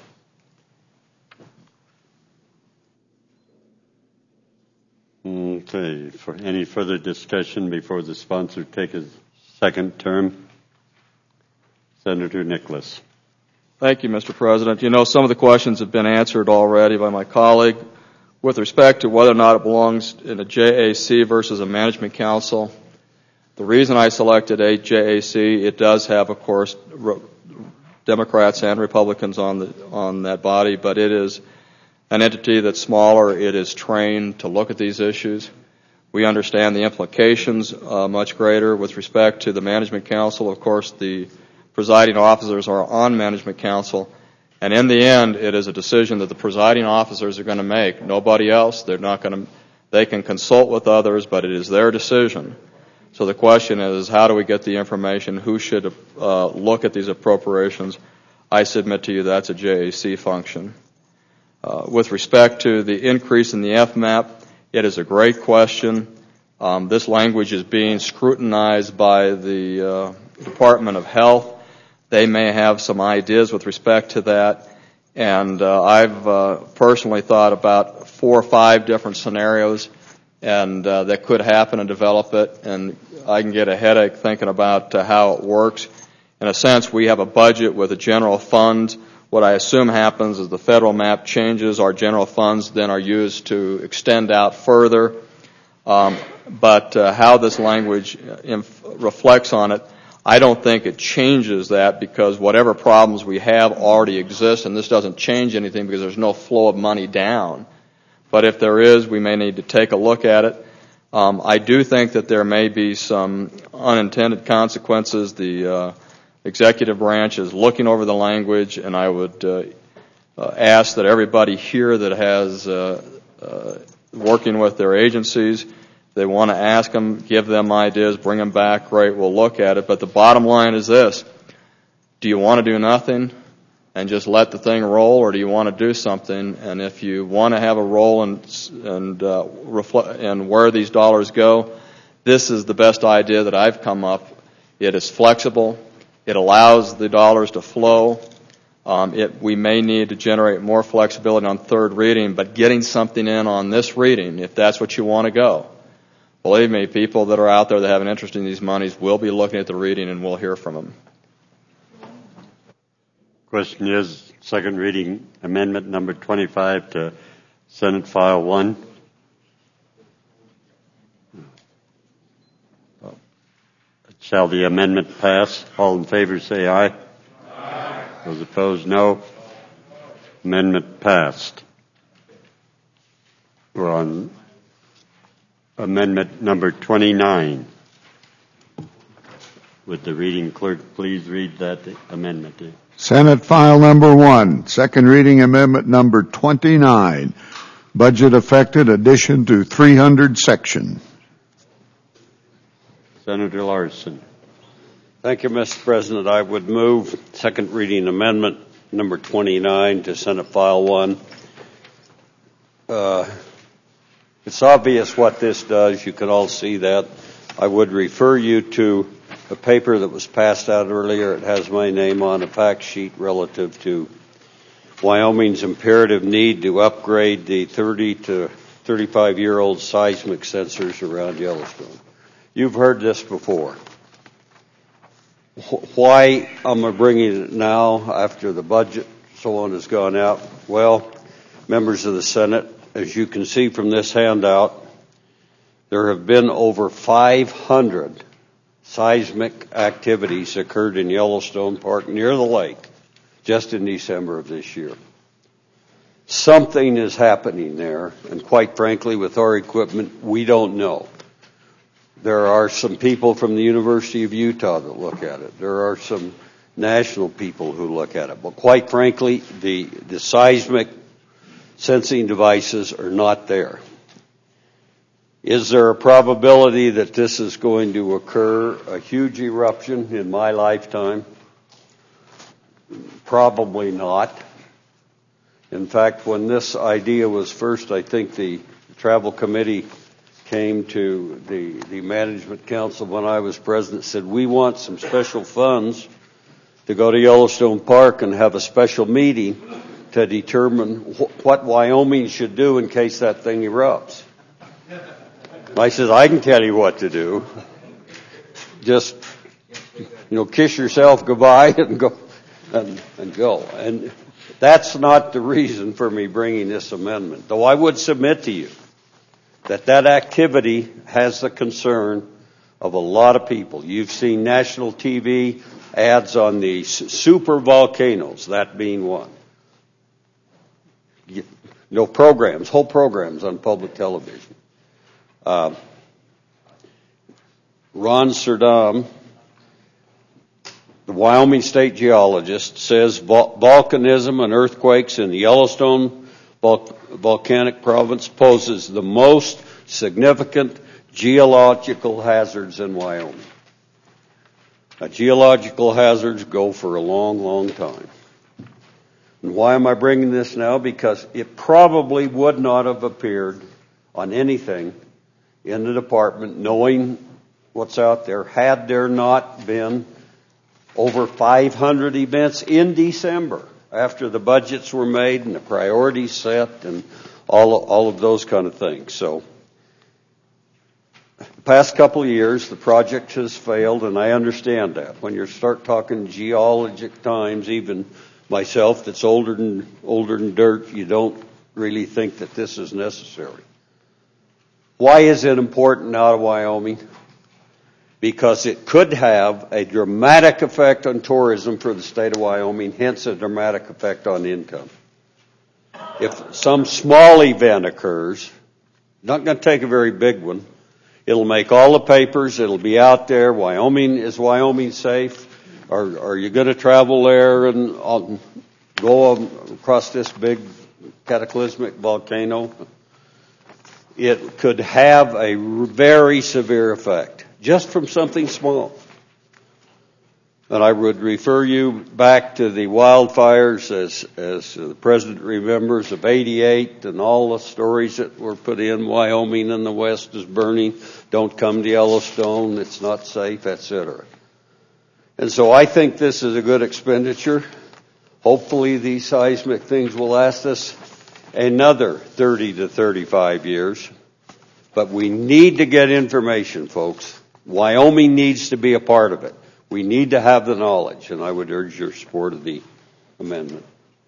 Okay. For any further discussion before the sponsor take his second term? Senator Nicholas. Thank you, Mr. President. You know, some of the questions have been answered already by my colleague. With respect to whether or not it belongs in a JAC versus a management council, the reason I selected a JAC, it does have, of course, Democrats and Republicans on that body, but it is an entity that's smaller. It is trained to look at these issues. We understand the implications much greater. With respect to the management council, of course, the presiding officers are on management council, and in the end, it is a decision that the presiding officers are going to make. Nobody else. They can consult with others, but it is their decision. So the question is, how do we get the information? Who should look at these appropriations? I submit to you that's a JAC function. With respect to the increase in the FMAP, it is a great question. This language is being scrutinized by the Department of Health. They may have some ideas with respect to that, and I've personally thought about 4 or 5 different scenarios and that could happen and develop it, and I can get a headache thinking about how it works. In a sense, we have a budget with a general fund. What I assume happens is the federal map changes, our general funds then are used to extend out further, but how this language reflects on it, I don't think it changes that because whatever problems we have already exist, and this doesn't change anything because there's no flow of money down. But if there is, we may need to take a look at it. I do think that there may be some unintended consequences. The executive branch is looking over the language, and I would ask that everybody here that has working with their agencies, they want to ask them, give them ideas, bring them back, great, we'll look at it. But the bottom line is this: do you want to do nothing and just let the thing roll, or do you want to do something? And if you want to have a role and where these dollars go, this is the best idea that I've come up. It is flexible. It allows the dollars to flow. We may need to generate more flexibility on third reading, but getting something in on this reading, if that's what you want to go. Believe me, people that are out there that have an interest in these monies will be looking at the reading, and we'll hear from them. Question is, second reading amendment number 25 to Senate File 1. Shall the amendment pass? All in favor say aye. Aye. Those opposed, no. Amendment passed. We're on amendment number 29. Would the reading clerk please read that amendment? Senate File Number 1, second reading amendment number 29, budget affected addition to 300 section. Senator Larson. Thank you, Mr. President. I would move second reading amendment number 29 to Senate File 1. It's obvious what this does. You can all see that. I would refer you to a paper that was passed out earlier. It has my name on a fact sheet relative to Wyoming's imperative need to upgrade the 30 to 35-year-old seismic sensors around Yellowstone. You've heard this before. Why am I bringing it now after the budget, so on, has gone out? Well, members of the Senate, as you can see from this handout, there have been over 500 seismic activities occurred in Yellowstone Park near the lake just in December of this year. Something is happening there, and quite frankly, with our equipment, we don't know. There are some people from the University of Utah that look at it. There are some national people who look at it. But quite frankly, the seismic sensing devices are not there. Is there a probability that this is going to occur, a huge eruption in my lifetime? Probably not. In fact, when this idea was first, I think the travel committee came to the management council when I was president, said, we want some special funds to go to Yellowstone Park and have a special meeting to determine what Wyoming should do in case that thing erupts. I said, I can tell you what to do. Just, kiss yourself goodbye and go. And that's not the reason for me bringing this amendment, though I would submit to you that activity has the concern of a lot of people. You've seen national TV ads on the super volcanoes, that being one. Programs, whole programs on public television. Ron Serdam, the Wyoming state geologist, says volcanism and earthquakes in the Yellowstone volcanic province poses the most significant geological hazards in Wyoming. Geological hazards go for a long, long time. And why am I bringing this now? Because it probably would not have appeared on anything in the department, knowing what's out there, had there not been over 500 events in December after the budgets were made and the priorities set and all of those kind of things. So the past couple of years, the project has failed, and I understand that. When you start talking geologic times, even myself that's older than dirt, you don't really think that this is necessary. Why is it important out of Wyoming? because it could have a dramatic effect on tourism for the state of Wyoming, hence a dramatic effect on income. If some small event occurs, not going to take a very big one, it'll make all the papers, it'll be out there. Is Wyoming safe? Are you going to travel there and go across this big cataclysmic volcano? It could have a very severe effect, just from something small. And I would refer you back to the wildfires, as the President remembers, of '88, and all the stories that were put in. Wyoming and the West is burning. Don't come to Yellowstone. It's not safe, etc. And so I think this is a good expenditure. Hopefully these seismic things will last us another 30 to 35 years. But we need to get information, folks. Wyoming needs to be a part of it. We need to have the knowledge, and I would urge your support of the amendment.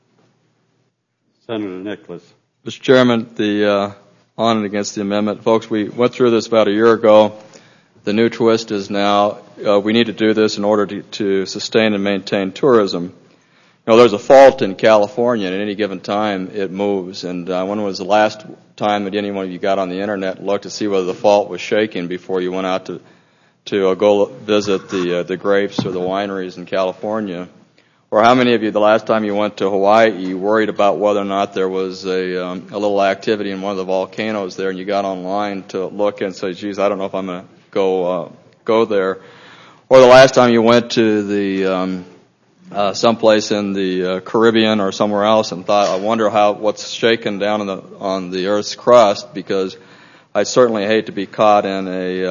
Senator Nicholas. Mr. Chairman, on and against the amendment. Folks, we went through this about a year ago. The new twist is now we need to do this in order to sustain and maintain tourism. There's a fault in California, and at any given time it moves. And when was the last time that any one of you got on the internet and looked to see whether the fault was shaking before you went out to go visit the grapes or the wineries in California? Or how many of you, the last time you went to Hawaii, worried about whether or not there was a little activity in one of the volcanoes there, and you got online to look and say, geez, I don't know if I'm going to go there? Or the last time you went to the someplace in the Caribbean or somewhere else and thought, I wonder what's shaken down on the Earth's crust, because I certainly hate to be caught in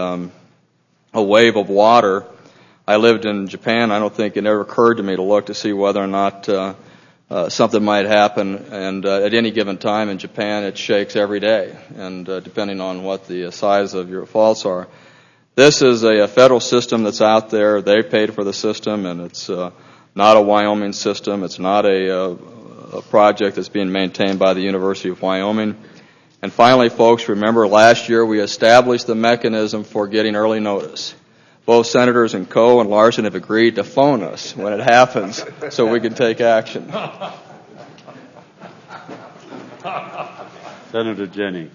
a wave of water. I lived in Japan. I don't think it ever occurred to me to look to see whether or not something might happen. And at any given time in Japan, it shakes every day, and depending on what the size of your faults are. This is a federal system that's out there. They paid for the system, and it's not a Wyoming system. It's not a project that's being maintained by the University of Wyoming. And finally, folks, remember last year we established the mechanism for getting early notice. Both Senators and Coe and Larson have agreed to phone us when it happens so we can take action. Senator Jennings.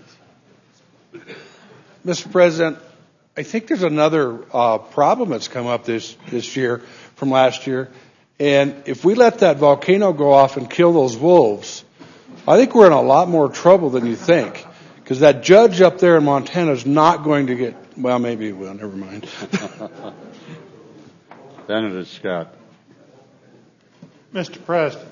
Mr. President, I think there's another problem that's come up this year from last year. And if we let that volcano go off and kill those wolves, I think we're in a lot more trouble than you think. Because that judge up there in Montana is not going to get, well, maybe he will, never mind. Senator Scott. Mr. President,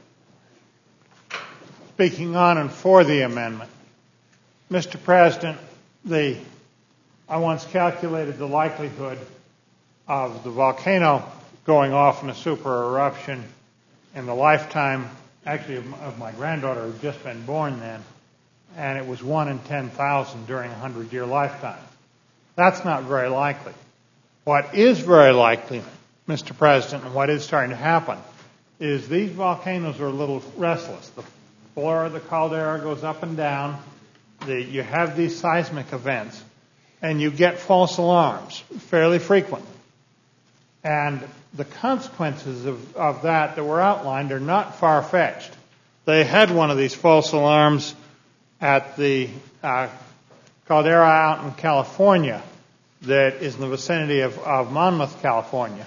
speaking on and for the amendment, Mr. President, I once calculated the likelihood of the volcano going off in a super eruption in the lifetime, actually, of my granddaughter who had just been born then, and it was 1 in 10,000 during a 100-year lifetime. That's not very likely. What is very likely, Mr. President, and what is starting to happen, is these volcanoes are a little restless. The floor of the caldera goes up and down. You have these seismic events, and you get false alarms fairly frequently. And the consequences of that were outlined are not far-fetched. They had one of these false alarms at the caldera out in California that is in the vicinity of Monmouth, California.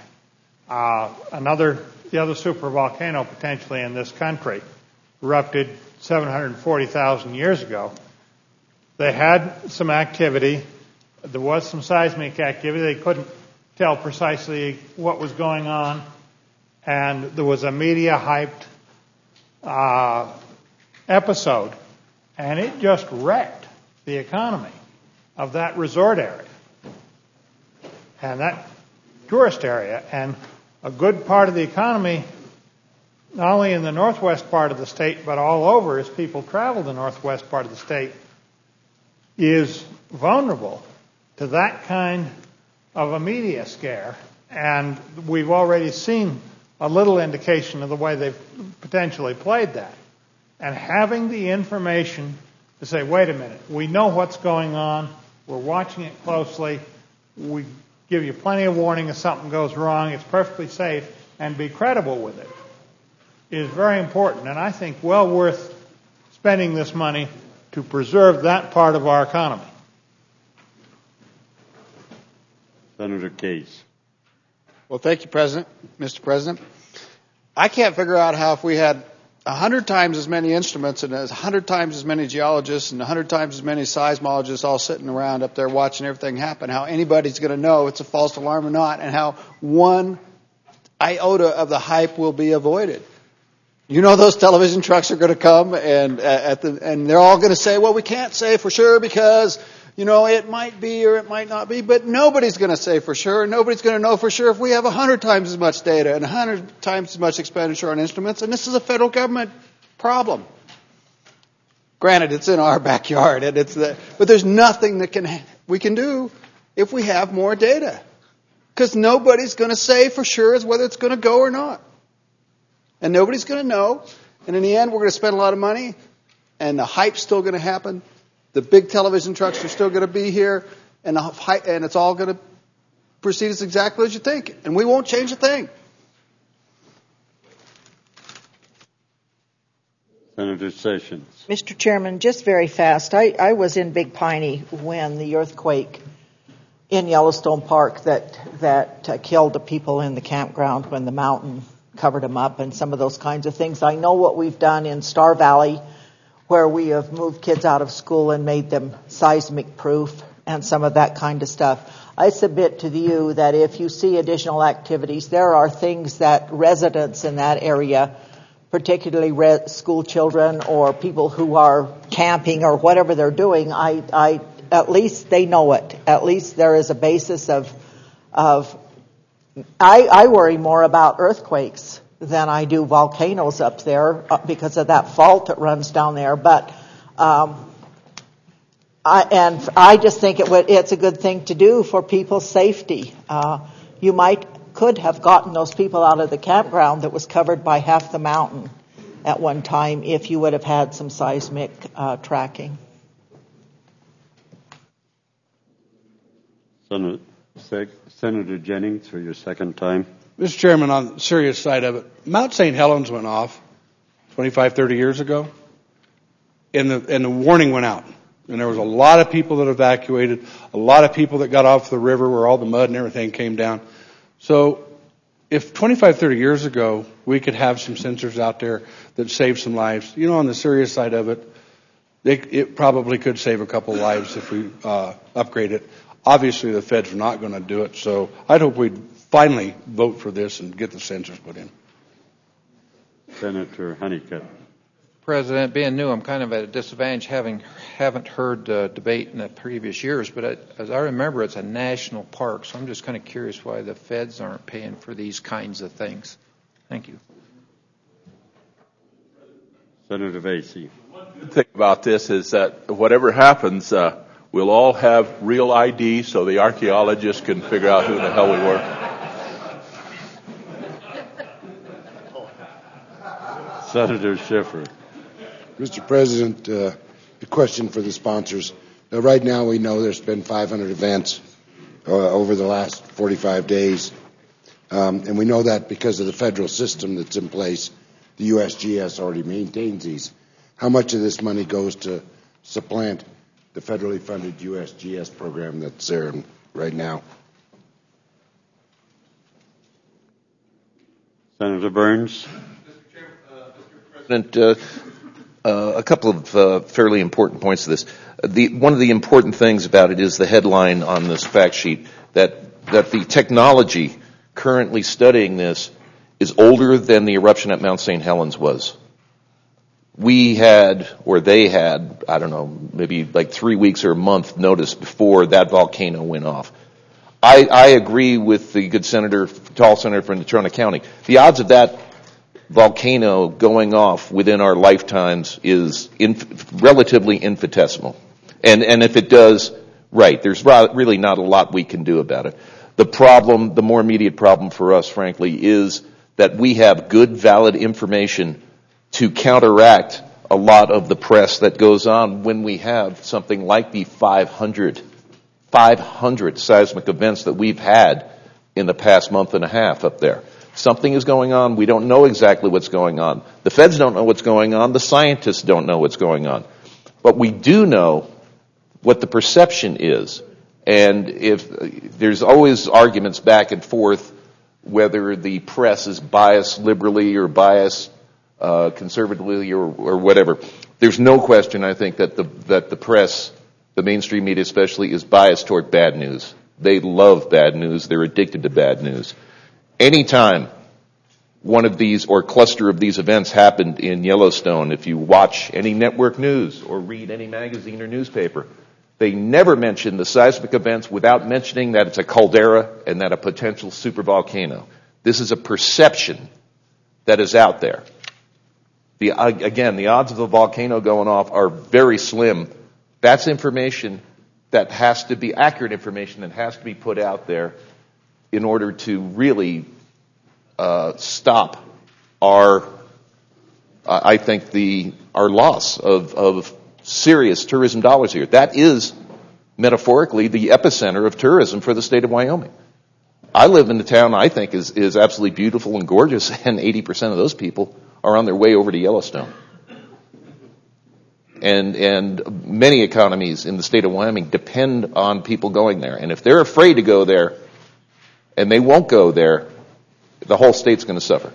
The other supervolcano potentially in this country erupted 740,000 years ago. They had some activity. There was some seismic activity. They couldn't tell precisely what was going on. And there was a media-hyped episode. And it just wrecked the economy of that resort area and that tourist area. And a good part of the economy, not only in the northwest part of the state, but all over as people travel the northwest part of the state, is vulnerable to that kind of a media scare. And we've already seen a little indication of the way they've potentially played that. And having the information to say, wait a minute, we know what's going on, we're watching it closely, we give you plenty of warning if something goes wrong. It's perfectly safe, and be credible with it is very important. And I think well worth spending this money to preserve that part of our economy. Senator Case. Well, thank you, Mr. President. I can't figure out how if we had 100 times as many instruments and 100 times as many geologists and 100 times as many seismologists all sitting around up there watching everything happen, how anybody's going to know it's a false alarm or not, and how one iota of the hype will be avoided. You know those television trucks are going to come, and they're all going to say, well, we can't say for sure because, it might be or it might not be, but nobody's going to say for sure, and nobody's going to know for sure if we have 100 times as much data and 100 times as much expenditure on instruments, and this is a federal government problem. Granted, it's in our backyard, and but there's nothing that we can do if we have more data, because nobody's going to say for sure whether it's going to go or not. And nobody's going to know. And in the end, we're going to spend a lot of money. And the hype's still going to happen. The big television trucks are still going to be here. And it's all going to proceed as exactly as you think. And we won't change a thing. Senator Sessions. Mr. Chairman, just very fast. I was in Big Piney when the earthquake in Yellowstone Park that killed the people in the campground when the mountain covered them up and some of those kinds of things. I know what we've done in Star Valley, where we have moved kids out of school and made them seismic proof and some of that kind of stuff. I submit to you that if you see additional activities, there are things that residents in that area, particularly school children or people who are camping or whatever they're doing, I at least they know it. At least there is a basis of I worry more about earthquakes than I do volcanoes up there because of that fault that runs down there. But I just think it's a good thing to do for people's safety. You could have gotten those people out of the campground that was covered by half the mountain at one time if you would have had some seismic tracking. Senator Jennings, for your second time. Mr. Chairman, on the serious side of it, Mount St. Helens went off 25, 30 years ago, and the warning went out. And there was a lot of people that evacuated, a lot of people that got off the river where all the mud and everything came down. So if 25, 30 years ago we could have some sensors out there that saved some lives, on the serious side of it, it probably could save a couple lives if we upgrade it. Obviously, the feds are not going to do it, so I'd hope we'd finally vote for this and get the sensors put in. Senator Honeycutt. President, being new, I'm kind of at a disadvantage haven't heard debate in the previous years, but as I remember, it's a national park, so I'm just kind of curious why the feds aren't paying for these kinds of things. Thank you. Senator Vasey. One good thing about this is that whatever happens, we'll all have real ID so the archaeologists can figure out who the hell we were. Senator Schiffer. Mr. President, a question for the sponsors. Now, right now we know there's been 500 events over the last 45 days. And we know that because of the federal system that's in place, the USGS already maintains these. How much of this money goes to supplant the federally funded USGS program that's there right now? Senator Burns. Mr. President, a couple of fairly important points to this. One of the important things about it is the headline on this fact sheet, that the technology currently studying this is older than the eruption at Mount St. Helens was. We had, or they had, I don't know, maybe like 3 weeks or a month notice before that volcano went off. I agree with the good tall senator from Natrona County. The odds of that volcano going off within our lifetimes is relatively infinitesimal. And if it does, right, there's really not a lot we can do about it. The more immediate problem for us, frankly, is that we have good, valid information to counteract a lot of the press that goes on when we have something like the 500 500 seismic events that we've had in the past month and a half up there. Something is going on. We don't know exactly what's going on. The feds don't know what's going on. The scientists don't know what's going on. But we do know what the perception is. And if there's always arguments back and forth whether the press is biased liberally or biased conservatively or whatever. There's no question, I think, that the press, the mainstream media especially, is biased toward bad news. They love bad news. They're addicted to bad news. Anytime one of these or cluster of these events happened in Yellowstone, if you watch any network news or read any magazine or newspaper, they never mention the seismic events without mentioning that it's a caldera and that a potential supervolcano. This is a perception that is out there. Again, the odds of a volcano going off are very slim. That's information that has to be accurate information that has to be put out there in order to really stop our loss of serious tourism dollars here. That is metaphorically the epicenter of tourism for the state of Wyoming. I live in a town I think is absolutely beautiful and gorgeous, and 80% of those people are on their way over to Yellowstone. And many economies in the state of Wyoming depend on people going there. And if they're afraid to go there and they won't go there, the whole state's going to suffer.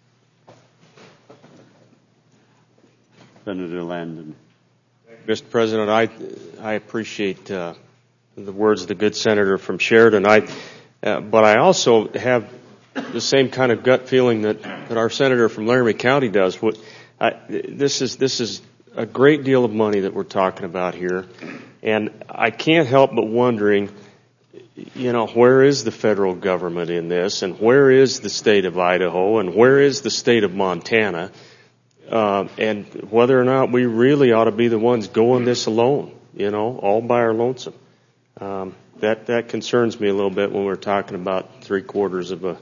Senator Landon. Mr. President, I appreciate the words of the good senator from Sheridan. But I also have the same kind of gut feeling that our senator from Laramie County does. This is a great deal of money that we're talking about here, and I can't help but wondering, where is the federal government in this, and where is the state of Idaho, and where is the state of Montana, and whether or not we really ought to be the ones going this alone, all by our lonesome. That concerns me a little bit when we're talking about $750,000.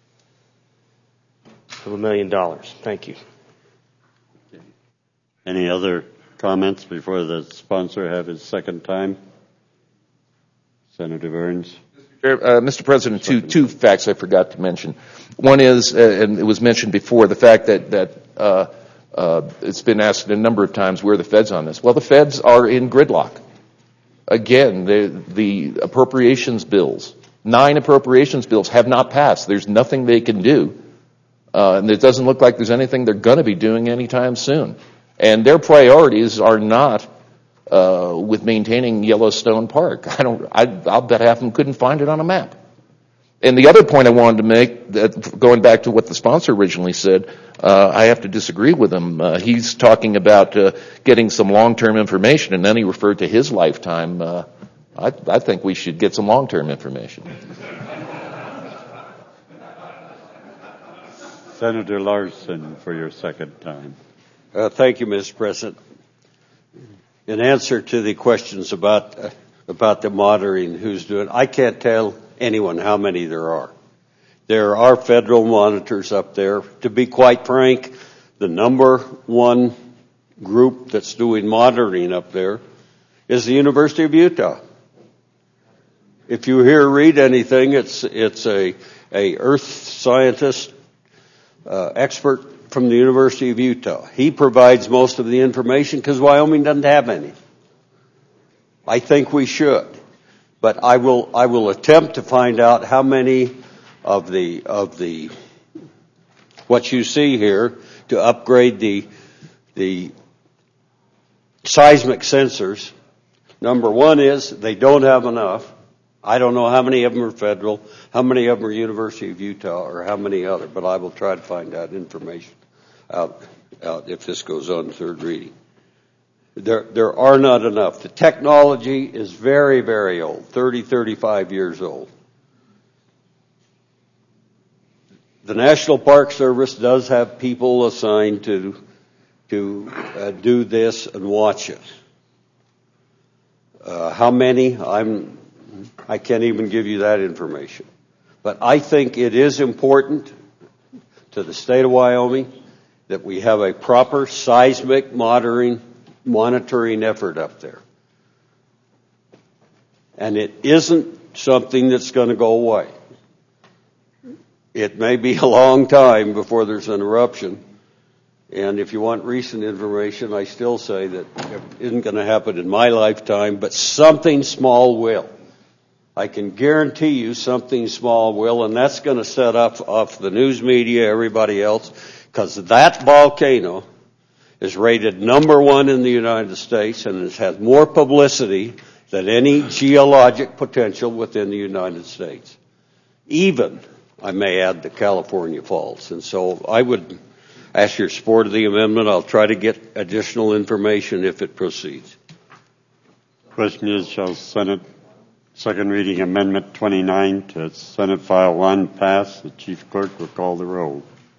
$1 million. Thank you. Any other comments before the sponsor have his second time? Senator Burns. Mr. President, two facts I forgot to mention. One is, and it was mentioned before, the fact that it's been asked a number of times, where are the feds on this? Well, the feds are in gridlock. Again, the appropriations bills, 9 appropriations bills have not passed. There's nothing they can do. And it doesn't look like there's anything they're going to be doing anytime soon. And their priorities are not with maintaining Yellowstone Park. I'll bet half of them couldn't find it on a map. And the other point I wanted to make, that going back to what the sponsor originally said, I have to disagree with him. He's talking about getting some long-term information, and then he referred to his lifetime. I think we should get some long-term information. Senator Larson for your second time. Thank you, Mr. President. In answer to the questions about the monitoring, who's doing it, I can't tell anyone how many there are. There are federal monitors up there. To be quite frank, the number one group that's doing monitoring up there is the University of Utah. If you read anything, it's a earth scientist expert from the University of Utah. He provides most of the information because Wyoming doesn't have any. I think we should, but I will attempt to find out how many of the what you see here to upgrade the seismic sensors. Number one is they don't have enough. I don't know how many of them are federal, how many of them are University of Utah, or how many other, but I will try to find out information out if this goes on third reading. There are not enough. The technology is very, very old, 30, 35 years old. The National Park Service does have people assigned to do this and watch it. How many? I can't even give you that information. But I think it is important to the state of Wyoming that we have a proper seismic monitoring effort up there. And it isn't something that's going to go away. It may be a long time before there's an eruption. And if you want recent information, I still say that it isn't going to happen in my lifetime, but something small will. I can guarantee you something small will, and that's going to set up off the news media, everybody else, because that volcano is rated #1 in the United States and has had more publicity than any geologic potential within the United States. Even, I may add, the California Falls. And so I would ask your support of the amendment. I'll try to get additional information if it proceeds. Question is, shall Senate second reading Amendment 29 to Senate File 1 pass? The Chief Clerk will call the roll.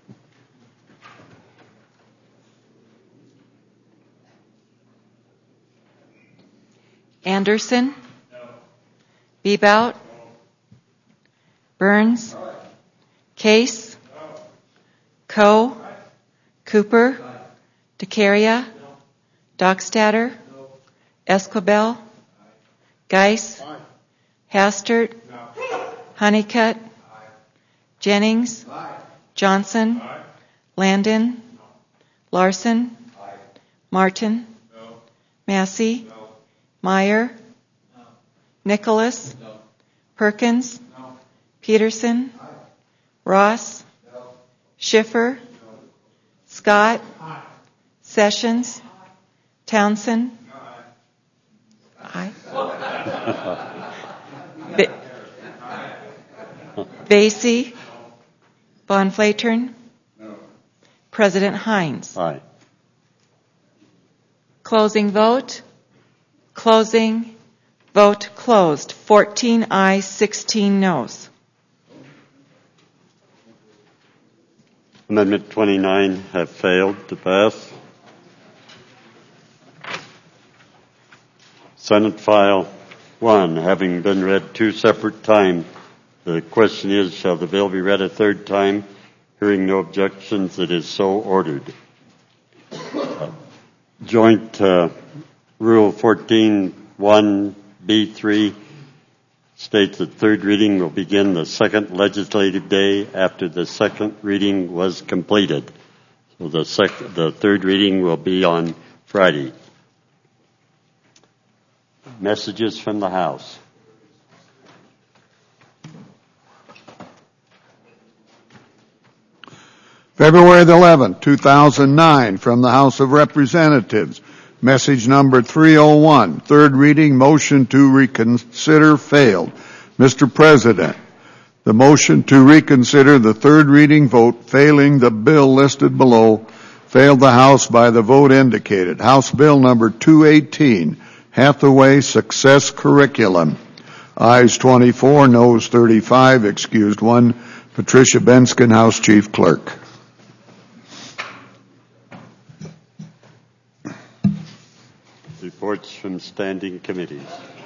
Anderson? No. Bebout? No. Burns? No. Case? No. Coe? No. Cooper? No. DeCaria? No. Dockstader? No. Esquibel? No. Geis? No. Hastert? No. Honeycutt? No. Jennings? No. Johnson? No. Landon? No. Larson? No. Martin? No. Massey? No. Meyer? No. Nicholas? No. Perkins? No. Peterson? No. Ross? No. Schiffer? No. Scott? Aye. Sessions? Aye. Townsend? Aye. Basie? No. Von Flatern? No. President Hines? Aye. Closing vote? Closing. Vote closed. 14 ayes, 16 noes. Amendment 29 have failed to pass. Senate File 1, having been read 2 separate times, the question is, shall the bill be read a 3rd time? Hearing no objections, it is so ordered. Joint Rule 14.1B3 states that 3rd reading will begin the 2nd legislative day after the 2nd reading was completed. So the 3rd reading will be on Friday. Messages from the House. February the 11th, 2009, from the House of Representatives. Message number 301, 3rd reading, motion to reconsider failed. Mr. President, the motion to reconsider the 3rd reading vote failing the bill listed below failed the House by the vote indicated. House Bill number 218, Hathaway Success Curriculum. Ayes 24, noes 35, excused 1. Patricia Benskin, House Chief Clerk. Reports from standing committees.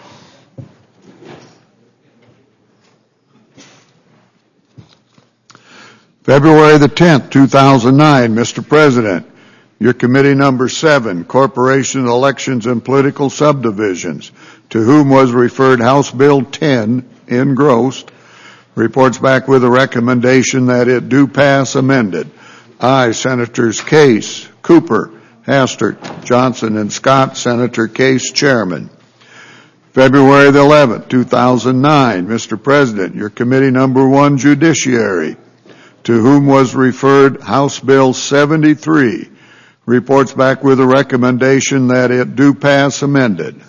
February the 10th, 2009, Mr. President, your committee number 7, Corporation Elections and Political Subdivisions, to whom was referred House Bill 10, engrossed, reports back with a recommendation that it do pass amended. Aye, Senators Case, Cooper, Hastert, Johnson, and Scott. Senator Case, Chairman. February the 11th, 2009, Mr. President, your committee number 1, Judiciary, to whom was referred House Bill 73, reports back with a recommendation that it do pass amended.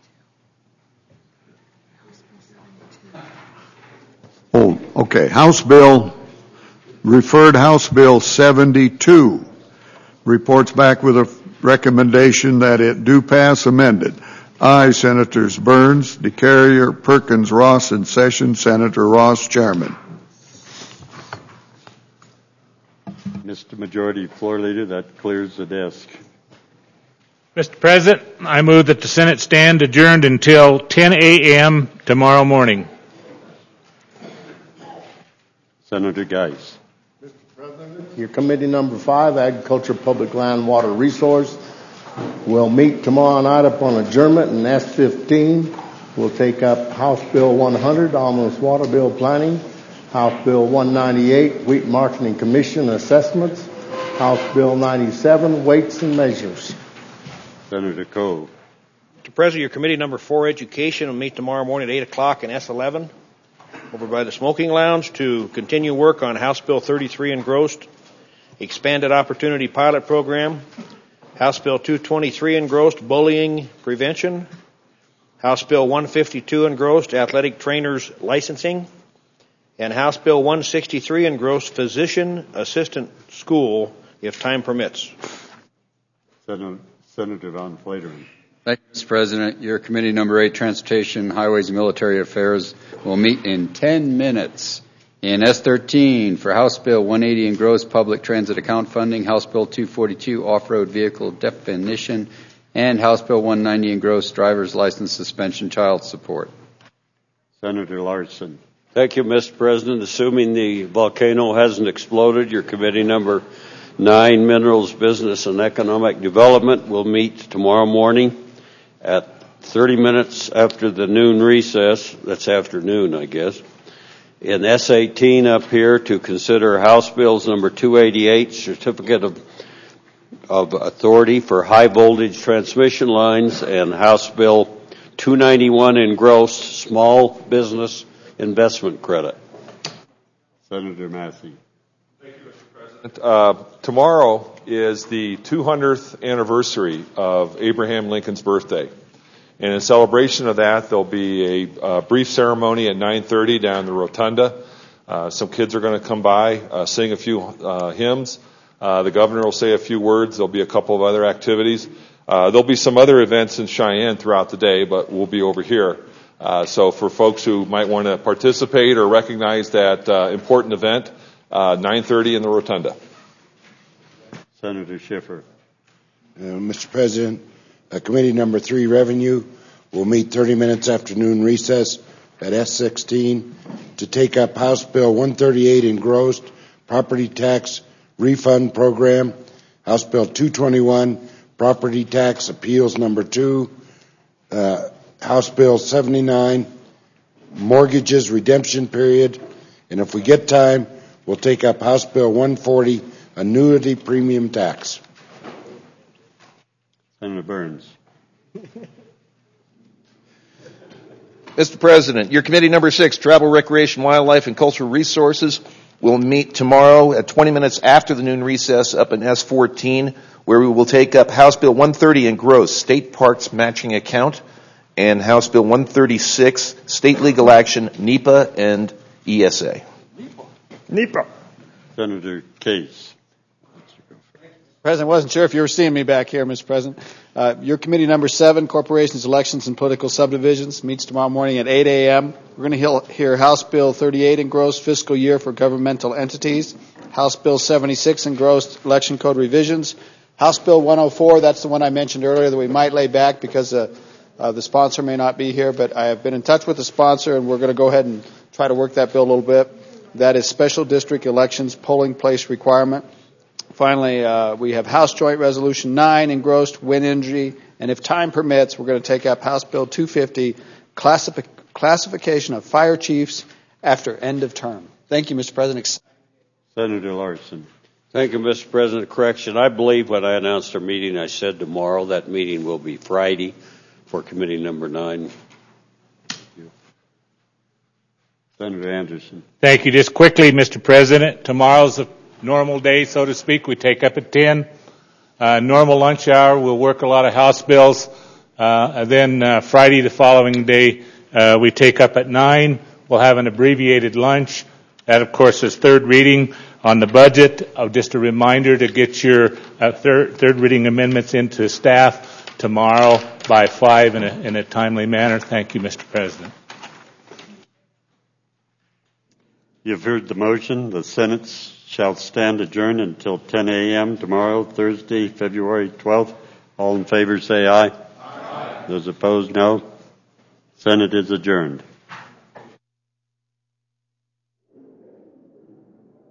Oh, okay. House Bill 72, reports back with a recommendation that it do pass amended. Aye, Senators Burns, DeCarrier, Perkins, Ross, and Sessions. Senator Ross, Chairman. Mr. Majority Floor Leader, that clears the desk. Mr. President, I move that the Senate stand adjourned until 10 a.m. tomorrow morning. Senator Geis. Mr. President, your committee number 5, Agriculture, Public Land, Water Resource, will meet tomorrow night upon adjournment in S15 We'll take up House Bill 100, Omnibus Water Bill Planning, House Bill 198, Wheat Marketing Commission Assessments, House Bill 97, Weights and Measures. Senator Cole. Mr. President, your committee number 4, Education, will meet tomorrow morning at 8 o'clock in S11 over by the smoking lounge to continue work on House Bill 33 engrossed, Expanded Opportunity Pilot Program, House Bill 223 engrossed, Bullying Prevention, House Bill 152 engrossed, Athletic Trainers Licensing, and House Bill 163 engrossed, Physician Assistant School, if time permits. Senator Von Flateren. Thank you, Mr. President. Your committee number 8, Transportation, Highways, and Military Affairs, will meet in 10 minutes in S13 for House Bill 180 engrossed, Public Transit Account Funding, House Bill 242 Off-Road Vehicle Definition, and House Bill 190 engrossed, Driver's License Suspension Child Support. Senator Larson. Thank you, Mr. President. Assuming the volcano hasn't exploded, your committee number 9, Minerals, Business, and Economic Development, will meet tomorrow morning at 30 minutes after the noon recess. That's afternoon, I guess. In S18 up here to consider House Bills number 288, Certificate of Authority for High Voltage Transmission Lines, and House Bill 291 engrossed, Small Business Investment Credit. Senator Massey. Tomorrow is the 200th anniversary of Abraham Lincoln's birthday. And in celebration of that, there'll be a brief ceremony at 9:30 down in the rotunda. Some kids are going to come by, sing a few hymns. The governor will say a few words. There'll be a couple of other activities. There'll be some other events in Cheyenne throughout the day, but we'll be over here. So for folks who might want to participate or recognize that important event, 9:30 in the rotunda. Senator Schiffer. Mr. President, committee number 3, Revenue, will meet 30 minutes after noon recess at S16 to take up House Bill 138 engrossed, Property Tax Refund Program, House Bill 221, Property Tax Appeals number 2, House Bill 79, Mortgages Redemption Period, and if we get time, we'll take up House Bill 140, Annuity Premium Tax. Senator Burns. Mr. President, your committee number 6, Travel, Recreation, Wildlife, and Cultural Resources, will meet tomorrow at 20 minutes after the noon recess up in S14, where we will take up House Bill 130 engrossed, State Parks Matching Account, and House Bill 136, State Legal Action, NEPA and ESA. NEPA. Senator Case. President, wasn't sure if you were seeing me back here, Mr. President. Your committee number 7, Corporations, Elections, and Political Subdivisions, meets tomorrow morning at 8 a.m. We're going to hear House Bill 38 engrossed, Fiscal Year for Governmental Entities, House Bill 76 engrossed, Election Code Revisions, House Bill 104, that's the one I mentioned earlier that we might lay back because the sponsor may not be here, but I have been in touch with the sponsor, and we're going to go ahead and try to work that bill a little bit. That is Special District Elections Polling Place Requirement. Finally, we have House Joint Resolution 9 engrossed, wind energy, and if time permits, we're going to take up House Bill 250, classification of fire chiefs after end of term. Thank you, Mr. President. Senator Larson. Thank you, Mr. President. Correction, I believe when I announced our meeting, I said tomorrow. That meeting will be Friday for committee number 9. Senator Anderson. Thank you. Just quickly, Mr. President, tomorrow's a normal day, so to speak. We take up at 10. Normal lunch hour, we'll work a lot of House bills. And then Friday, the following day, we take up at 9. We'll have an abbreviated lunch. That, of course, is third reading on the budget. Just a reminder to get your third reading amendments into staff tomorrow by 5 in a timely manner. Thank you, Mr. President. You've heard the motion. The Senate shall stand adjourned until 10 a.m. tomorrow, Thursday, February 12th. All in favor say aye. Aye. Those opposed, no. Senate is adjourned.